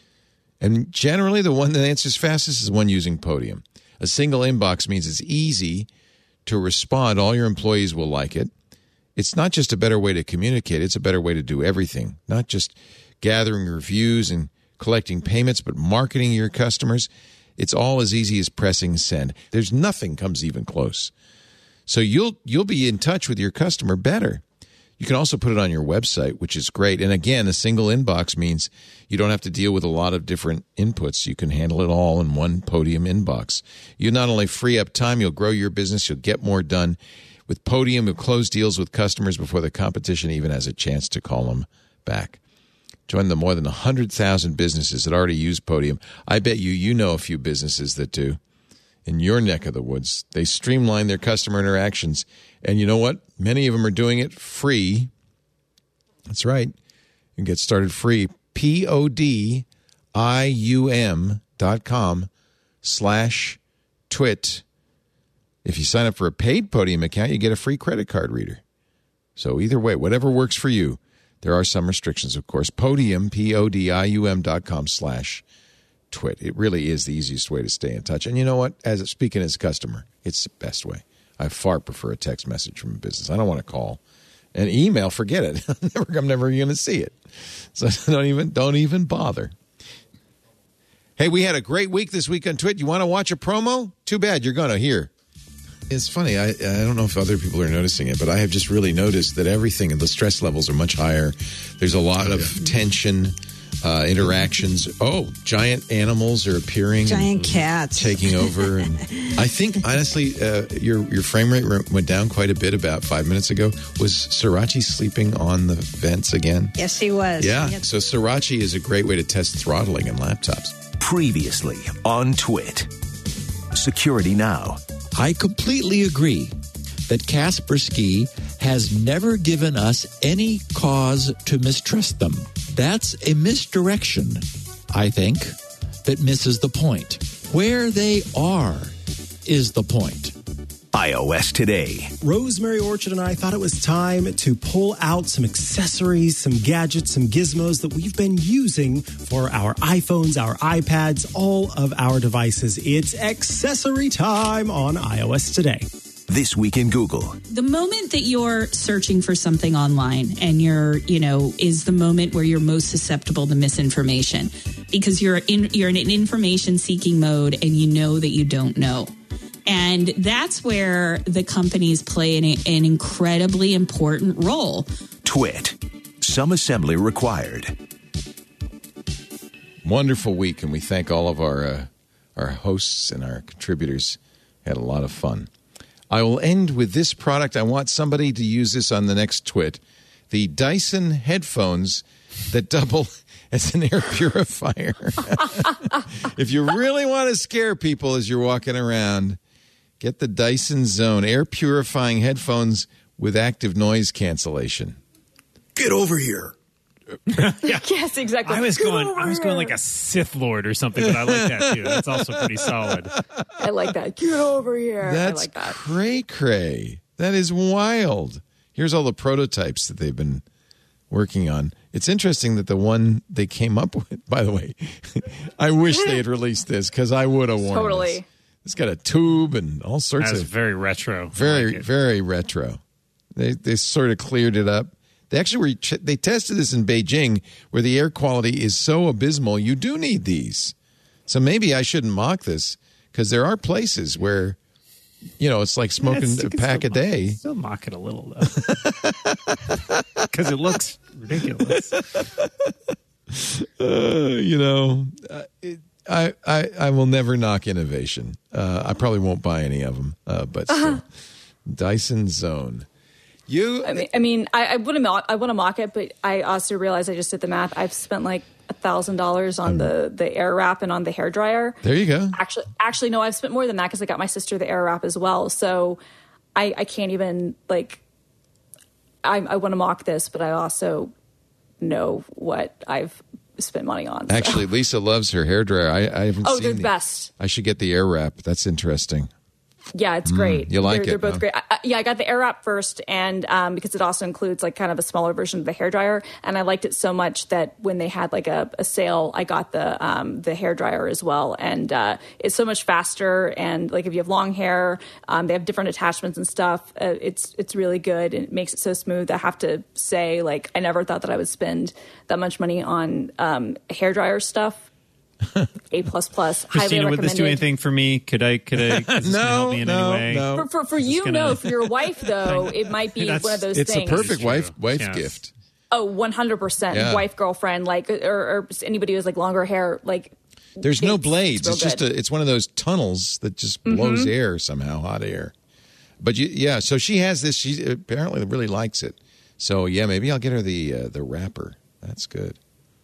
And generally, the one that answers fastest is the one using Podium. A single inbox means it's easy to respond. All your employees will like it. It's not just a better way to communicate. It's a better way to do everything, not just gathering reviews and collecting payments, but marketing your customers. It's all as easy as pressing send. There's nothing comes even close. So you'll you'll be in touch with your customer better. You can also put it on your website, which is great. And again, a single inbox means you don't have to deal with a lot of different inputs. You can handle it all in one Podium inbox. You not only free up time, you'll grow your business, you'll get more done. With Podium, you'll close deals with customers before the competition even has a chance to call them back. Join the more than one hundred thousand businesses that already use Podium. I bet you you know a few businesses that do. In your neck of the woods, they streamline their customer interactions. And you know what? Many of them are doing it free. That's right. You can get started free. P O D I U M dot com slash twit. If you sign up for a paid Podium account, you get a free credit card reader. So either way, whatever works for you. There are some restrictions, of course. Podium, P O D I U M dot com slash twit. It really is the easiest way to stay in touch. And you know what? As speaking as a customer, it's the best way. I far prefer a text message from a business. I don't want to call. And email, forget it. I'm never, I'm never going to see it. So don't even, don't even bother. Hey, we had a great week this week on Twit. You want to watch a promo? Too bad. You're going to hear. It's funny. I, I don't know if other people are noticing it, but I have just really noticed that everything, the stress levels are much higher. There's a lot of tension. uh, interactions. Oh, giant animals are appearing. Giant and cats. taking over. And I think, honestly, uh, your your frame rate went down quite a bit about five minutes ago. Was Sriracha sleeping on the vents again? Yes, he was. Yeah. Yep. So Sriracha is a great way to test throttling in laptops. Previously on Twit. Security Now. I completely agree that Kaspersky has never given us any cause to mistrust them. That's a misdirection, I think, that misses the point. Where they are is the point. iOS Today. Rosemary Orchard and I thought it was time to pull out some accessories, some gadgets, some gizmos that we've been using for our iPhones, our iPads, all of our devices. It's accessory time on iOS Today. This Week in Google. The moment that you're searching for something online and you're, you know, is the moment where you're most susceptible to misinformation because you're in you're in an information seeking mode and you know that you don't know. And that's where the companies play an, an incredibly important role. Twit. Some assembly required. Wonderful week, and we thank all of our uh, our hosts and our contributors. Had a lot of fun. I will end with this product. I want somebody to use this on the next Twit. The Dyson headphones that double as an air purifier. If you really want to scare people as you're walking around, get the Dyson Zone air purifying headphones with active noise cancellation. Get over here. yeah. Yes, exactly. I was Get going. over I was here. going like a Sith Lord or something, but I like that too. That's also pretty solid. I like that. Get over here. That's I like that. cray cray. That is wild. Here's all the prototypes that they've been working on. It's interesting that the one they came up with, by the way, I wish they had released this because I would have worn Totally. this. It's got a tube and all sorts That's of very retro. I very like it. very retro. They they sort of cleared it up. They actually were, they tested this in Beijing, where the air quality is so abysmal. You do need these, so maybe I shouldn't mock this because there are places where, you know, it's like smoking Yeah, a pack a still day. Mock, still mock it a little though, because it looks ridiculous. Uh, you know, uh, it, I, I I will never knock innovation. Uh, I probably won't buy any of them, uh, but still. Uh-huh. Dyson Zone. You, I mean, I mean, I, I wouldn't, mock, I want to mock it, but I also realized I just did the math. I've spent like a thousand dollars on the the air wrap and on the hair dryer. there you go. Actually, actually, no, I've spent more than that because I got my sister the air wrap as well. So I, I can't even like. I, I want to mock this, but I also know what I've spent money on. so. Actually, Lisa loves her hair dryer. I, I haven't Oh, seen they're the the best. I should get the air wrap. That's interesting. Yeah, it's great. you like they're, it, They're both huh? great. I, I, yeah, I got the air wrap first, and um, because it also includes like kind of a smaller version of the hair dryer, and I liked it so much that when they had like a, a sale, I got the um, the hair dryer as well, and uh, it's so much faster. And like if you have long hair, um, they have different attachments and stuff. Uh, it's it's really good, and it makes it so smooth. I have to say, like, I never thought that I would spend that much money on um, hair dryer stuff. A plus plus. Christina, highly would this do recommended. anything for me? Could I? Could I? Is this gonna help me in no, any way? no. For, for, for you, gonna- no. For your wife, though, it might be That's- one of those It's things. a perfect true. wife wife Yes. gift. Oh, one hundred percent. Yeah. Wife, girlfriend, like, or, or anybody who has like longer hair, like. There's no it's- blades. real It's just good. a. It's one of those tunnels that just blows Mm-hmm. air somehow, hot air. But you, yeah, so she has this. She apparently really likes it. So yeah, maybe I'll get her the uh, the wrapper. That's good.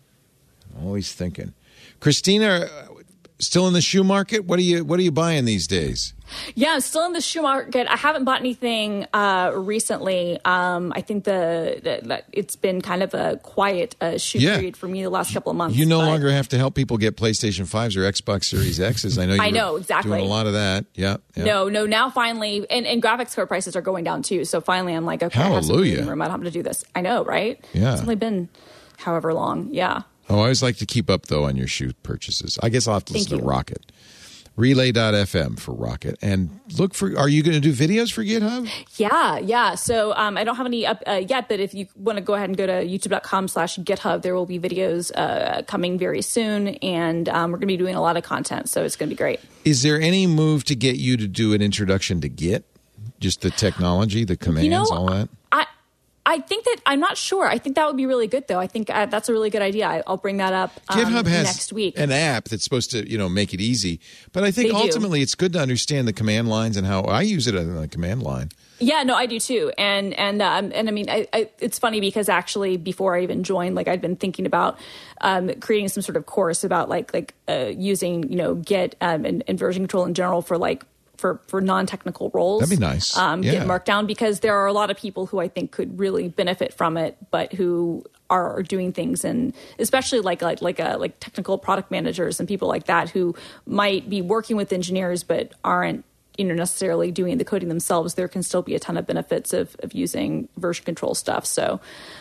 I'm always thinking, Christina, still in the shoe market. What are you What are you buying these days? Yeah, I'm still in the shoe market. I haven't bought anything uh, recently. Um, I think the, the, the it's been kind of a quiet uh, shoe Yeah. period for me the last couple of months. You no but- longer have to help people get PlayStation fives or Xbox Series X's. I know. You I were know, exactly. Doing a lot of that. Yeah. yeah. No, no. Now finally, and, and graphics card prices are going down too. So finally, I'm like, okay, I have some Hallelujah. breathing room. I don't have to do this. I know, right? Yeah. It's only been however long. Yeah. Oh, I always like to keep up, though, on your shoe purchases. I guess I'll have to Thank listen to you. Rocket. Relay dot f m for Rocket. And look for, are you going to do videos for GitHub? Yeah, yeah. So um, I don't have any up uh, yet, but if you want to go ahead and go to youtube.com slash GitHub, there will be videos uh, coming very soon. And um, we're going to be doing a lot of content. So it's going to be great. Is there any move to get you to do an introduction to Git? Just the technology, the commands, You know, all that? I I think that I'm not sure. I think that would be really good, though. I think uh, that's a really good idea. I, I'll bring that up um, GitHub has next week. An app that's supposed to, you know, make it easy. But I think They do. ultimately it's good to understand the command lines and how I use it on the command line. Yeah, no, I do too. And and um, and I mean, I, I, it's funny because actually before I even joined, like I'd been thinking about um, creating some sort of course about like like uh, using you know Git um, and, and version control in general for like. For, for non-technical roles. That'd be nice. Um, Yeah. Get Markdown, because there are a lot of people who I think could really benefit from it, but who are doing things, and especially like like like a, like technical product managers and people like that who might be working with engineers but aren't you know necessarily doing the coding themselves. There can still be a ton of benefits of of using version control stuff. So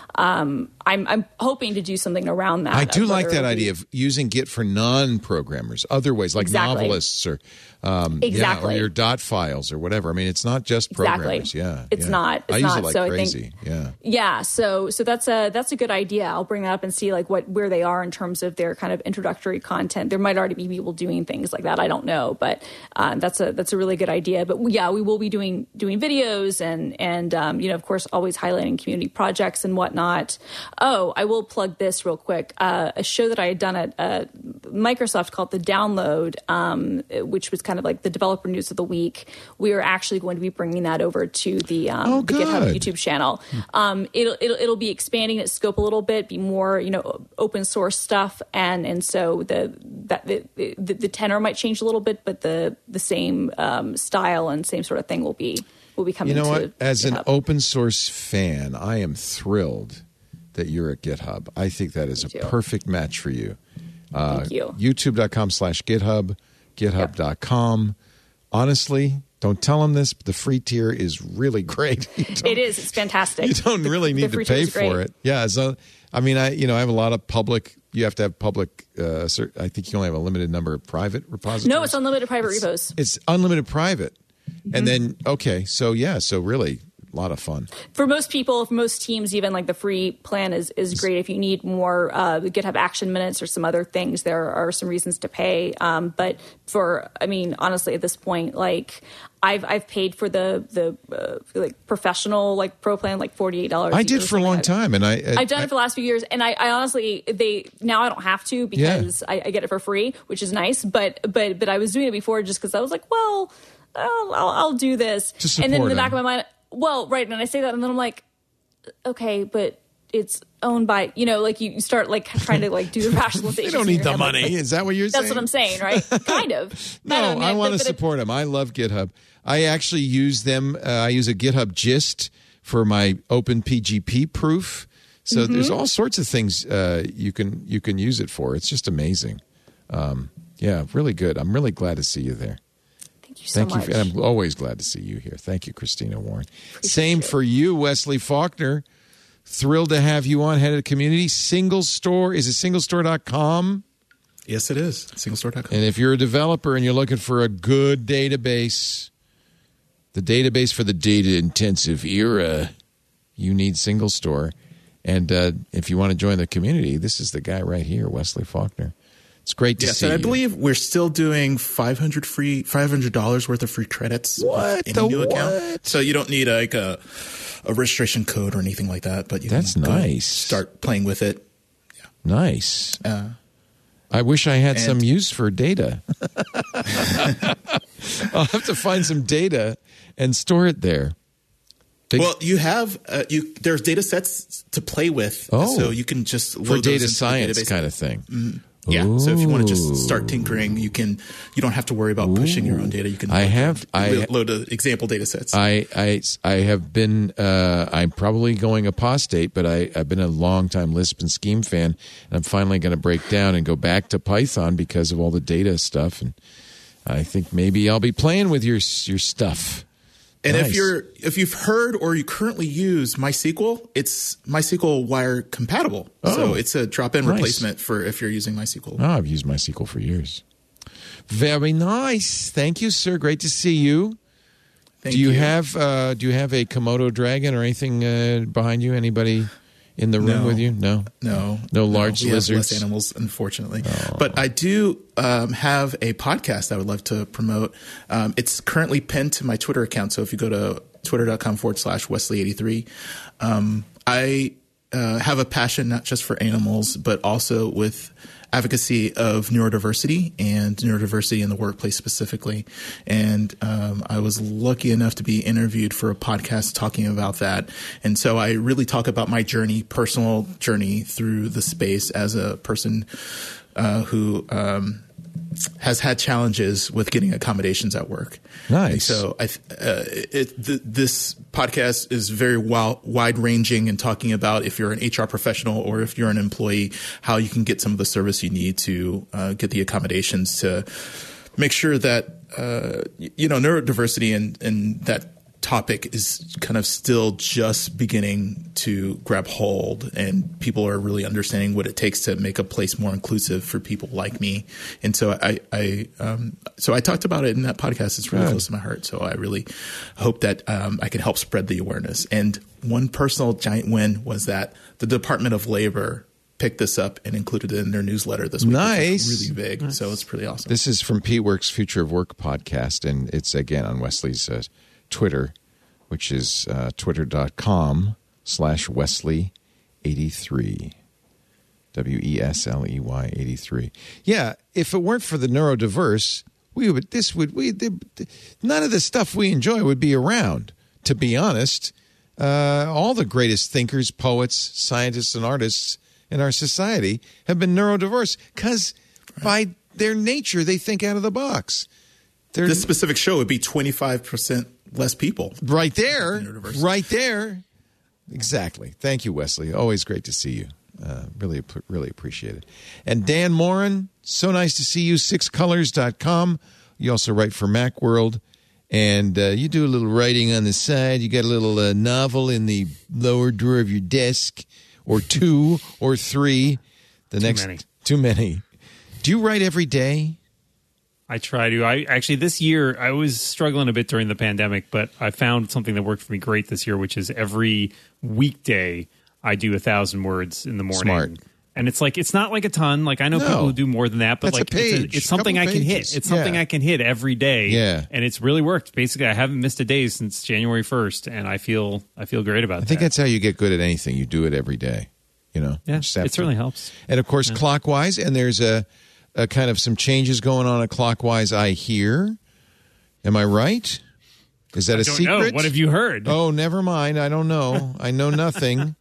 um, I'm I'm hoping to do something around that. I do of like whether that it'll be- idea of using Git for non-programmers, other ways, like Exactly. novelists or um, Exactly. yeah, or your dot files or whatever. I mean, it's not just Exactly. programmers. Yeah, It's yeah. not. It's I use not. it like So I think- crazy. yeah. Yeah, so so that's a that's a good idea. I'll bring that up and see like what where they are in terms of their kind of introductory content. There might already be people doing things like that. I don't know, but um, that's a that's a really good idea. But yeah, we will be doing doing videos and and um, you know of course always highlighting community projects and whatnot. Oh, I will plug this real quick. Uh, a show that I had done at uh, Microsoft called The Download, um, which was kind of like the developer news of the week. We are actually going to be bringing that over to the um, Oh, the GitHub good. YouTube channel. Um, it'll, it'll it'll be expanding its scope a little bit, be more you know open source stuff, and and so the that the the, the tenor might change a little bit, but the the same um, style and same sort of thing will be will be coming. You know to what? As an GitHub. open source fan, I am thrilled that you're at GitHub. I think that is Me a too. perfect match for you. Uh, Thank you. YouTube.com slash GitHub, GitHub dot com. Honestly, don't tell them this, but the free tier is really great. You don't- It is. It's fantastic. You don't The- really the need to free tier pay is great. for it. Yeah. So, I mean, I you know I have a lot of public. You have to have public. Uh, cert, I think you only have a limited number of private repositories. No, it's unlimited private repos. It's unlimited private, Mm-hmm. and then okay, so yeah, so really a lot of fun. For most people, for most teams, even like the free plan is is great. If you need more uh, GitHub Action Minutes or some other things, there are some reasons to pay. Um, but for, I mean, honestly, at this point, like I've I've paid for the the uh, like professional like pro plan like forty eight dollars. I did for a long time, and I, I I've done I, it for the last few years, and I, I honestly they now I don't have to because I, I get it for free, which is nice. But but but I was doing it before just because I was like, well, I'll, I'll, I'll do this, To and then in support the back them. of my mind, well, right, and I say that, and then I'm like, okay, but it's owned by you know, like you, you start like trying to like do the rationalization. They don't in need your the head, like, money. like, Is that what you're that's saying? what I'm saying, right? Kind of. No, Kind of, I man, want to but- but it- support them. I love GitHub. I actually use them. Uh, I use a GitHub gist for my Open P G P proof. So Mm-hmm. there's all sorts of things uh, you can you can use it for. It's just amazing. Um, yeah, really good. I'm really glad to see you there. Thank you so Thank much. you. And I'm always glad to see you here. Thank you, Christina Warren. Same for you, Wesley Faulkner. Thrilled to have you on, head of the community. Single Store, is it single store dot com? Yes, it is. singlestore dot com. And if you're a developer and you're looking for a good database, the database for the data-intensive era, you need Single Store. And uh, if you want to join the community, this is the guy right here, Wesley Faulkner. It's great to Yes, see and I you. believe we're still doing five hundred free, five hundred dollars worth of free credits. What with the any new what? account. So you don't need like a a registration code or anything like that. But you That's can go nice. Start playing with it. Nice. Uh, I wish I had and- some use for data. I'll have to find some data and store it there. Big- well, you have uh, you. There's data sets to play with, Oh. so you can just load for those data into the science database. kind of thing. Yeah. So if you want to Ooh. just start tinkering, you can. You don't have to worry about pushing your own data. You can. I load- have- I- load, load a example data sets. I, I, I have been, uh, I'm probably going apostate, but I, I've been a long time Lisp and Scheme fan. And I'm finally going to break down and go back to Python because of all the data stuff. And I think maybe I'll be playing with your, your stuff. And Nice. if you're if you've heard or you currently use MySQL, it's MySQL Wire compatible. Oh, so it's a drop-in nice. replacement for if you're using MySQL. Oh, I've used MySQL for years. Very nice. Thank you, sir. Great to see you. Thank do you, have uh, do you have a Komodo dragon or anything uh, behind you? Anybody in the room No. with you? No. No, No large we have lizards? less animals, unfortunately. But I do um, have a podcast I would love to promote. Um, it's currently pinned to my Twitter account. So if you go to twitter.com forward slash Wesley83, um, I uh, have a passion not just for animals, but also with advocacy of neurodiversity and neurodiversity in the workplace specifically. And um, I was lucky enough to be interviewed for a podcast talking about that. And so I really talk about my journey, personal journey through the space as a person uh, who um, has had challenges with getting accommodations at work. Nice. And so I, uh, it, th- this podcast is very wild, wide-ranging and talking about if you're an H R professional or if you're an employee, how you can get some of the service you need to uh, get the accommodations to make sure that, uh, you know, neurodiversity and, and that topic is kind of still just beginning to grab hold, and people are really understanding what it takes to make a place more inclusive for people like me. And so I, I, um, so I talked about it in that podcast. It's really Good. close to my heart. So I really hope that um, I can help spread the awareness. And one personal giant win was that the Department of Labor picked this up and included it in their newsletter this week. Nice. Which is really big. Nice. So it's pretty awesome. This is from P-Works Future of Work podcast, and it's again on Wesley's uh, Twitter, which is uh, twitter.com slash Wesley eighty-three. W E S L E Y eighty-three. Yeah, if it weren't for the neurodiverse, we would, this would, we, the, none of the stuff we enjoy would be around, to be honest. Uh, all the greatest thinkers, poets, scientists, and artists in our society have been neurodiverse because by their nature, they think out of the box. They're, this specific show would be twenty-five percent less people. Right there. Right there. Exactly. Thank you, Wesley. Always great to see you. Uh, really, really appreciate it. And Dan Morin, so nice to see you. six colors dot com. You also write for Macworld. And uh, you do a little writing on the side. You got a little uh, novel in the lower drawer of your desk, or two or three. The Too next, many. Too many. Do you write every day? I try to. I actually this year I was struggling a bit during the pandemic, but I found something that worked for me great this year, which is every weekday I do a thousand words in the morning. Smart. And it's like it's not like a ton. Like I know No. people who do more than that, but That's like a page, it's, a, it's something I couple can pages. hit. It's something Yeah. I can hit every day. Yeah. And it's really worked. Basically, I haven't missed a day since January first, and I feel I feel great about I that. think that's how you get good at anything. You do it every day. You know? yeah, You just have it to. certainly helps. And of course, Clockwise, and there's a, a kind of some changes going on at Clockwise, I hear. Am I right? Is that I a don't secret? know. What have you heard? Oh, never mind. I don't know. I know nothing.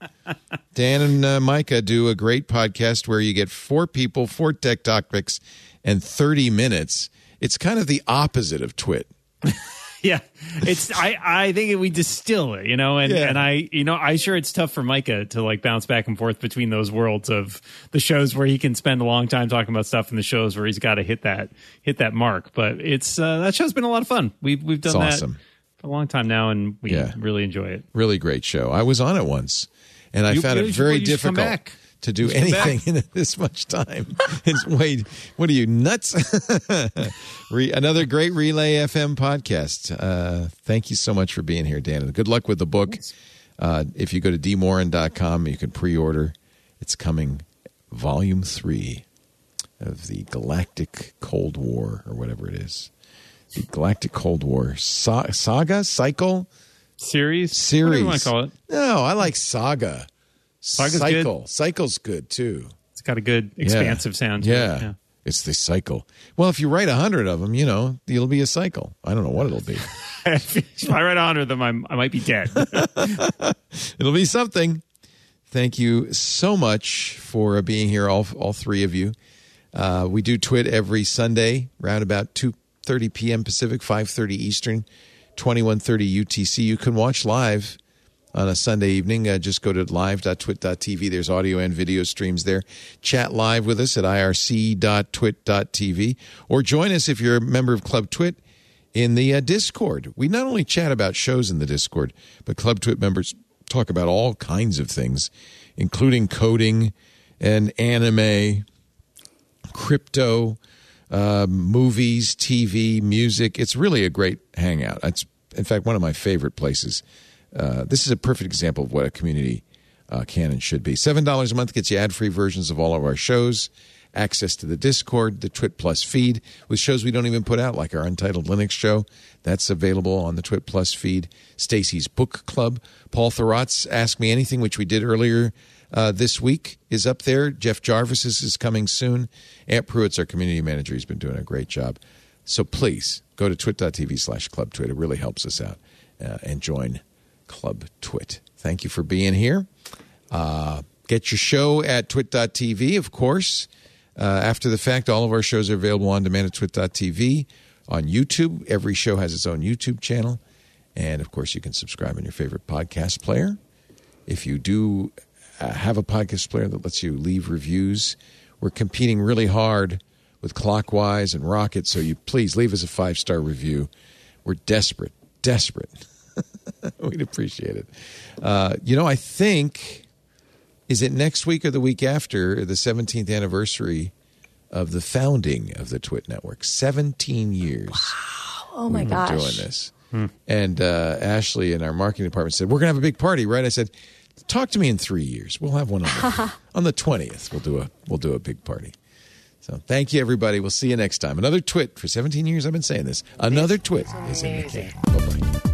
Dan and uh, Micah do a great podcast where you get four people, four tech topics, and thirty minutes. It's kind of the opposite of Twit. Yeah, it's. I, I think we distill it, you know, and, Yeah. and I, you know, I sure it's tough for Micah to like bounce back and forth between those worlds of the shows where he can spend a long time talking about stuff and the shows where he's got to hit that hit that mark. But it's uh, that show's been a lot of fun. We've we've done It's that awesome. for a long time now, and we Yeah. really enjoy it. Really great show. I was on it once, and I You- found you it should- very you should come difficult back. to do You should come anything in this much time. It's wait, what are you, nuts? Re, another great Relay F M podcast. Uh, thank you so much for being here, Dan. And good luck with the book. Uh, if you go to d morin dot com, you can pre-order. It's coming, volume three of the Galactic Cold War, or whatever it is. The Galactic Cold War Sa- saga, cycle, Series, series. whatever you want to call it. No, I like saga. Saga's cycle. good. Cycle's good too. It's got a good expansive sound. To Yeah. it. yeah. It's the cycle. Well, if you write a hundred of them, you know, it'll be a cycle. I don't know what it'll be. If I write a hundred of them, I'm, I might be dead. It'll be something. Thank you so much for uh, being here, all all three of you. Uh, we do Twit every Sunday, around about two thirty p.m. Pacific, five thirty Eastern, twenty-one thirty U T C. You can watch live on a Sunday evening. Uh, just go to live dot twit dot t v. There's audio and video streams there. Chat live with us at I R C dot twit dot t v. Or join us if you're a member of Club Twit in the uh, Discord. We not only chat about shows in the Discord, but Club Twit members talk about all kinds of things, including coding and anime, crypto, uh, movies, T V, music. It's really a great hangout. It's, in fact, one of my favorite places. Uh, this is a perfect example of what a community uh, can and should be. seven dollars a month gets you ad-free versions of all of our shows, access to the Discord, the Twit Plus feed with shows we don't even put out, like our Untitled Linux show. That's available on the Twit Plus feed. Stacy's Book Club. Paul Thurrott's Ask Me Anything, which we did earlier uh, this week, is up there. Jeff Jarvis's is coming soon. Ant Pruitt's our community manager. He's been doing a great job. So please go to twit.tv slash Club Twit. It really helps us out. Uh, and join Club Twit. Thank you for being here. Uh, get your show at twit.tv, of course. Uh, after the fact, all of our shows are available on demand at twit.tv. On YouTube, every show has its own YouTube channel. And, of course, you can subscribe on your favorite podcast player. If you do uh, have a podcast player that lets you leave reviews, we're competing really hard with Clockwise and Rocket, so you please leave us a five-star review. We're desperate, desperate. We'd appreciate it. Uh, you know, I think, is it next week or the week after, the seventeenth anniversary of the founding of the Twit Network? seventeen years. Wow. Oh, my we've gosh. been doing this. Hmm. And uh, Ashley in our marketing department said, we're going to have a big party, right? I said, talk to me in three years. We'll have one on the, on the twentieth. We'll do a we'll do a big party. So thank you, everybody. We'll see you next time. Another Twit. For seventeen years, I've been saying this. Another Twit is in the can. Bye-bye.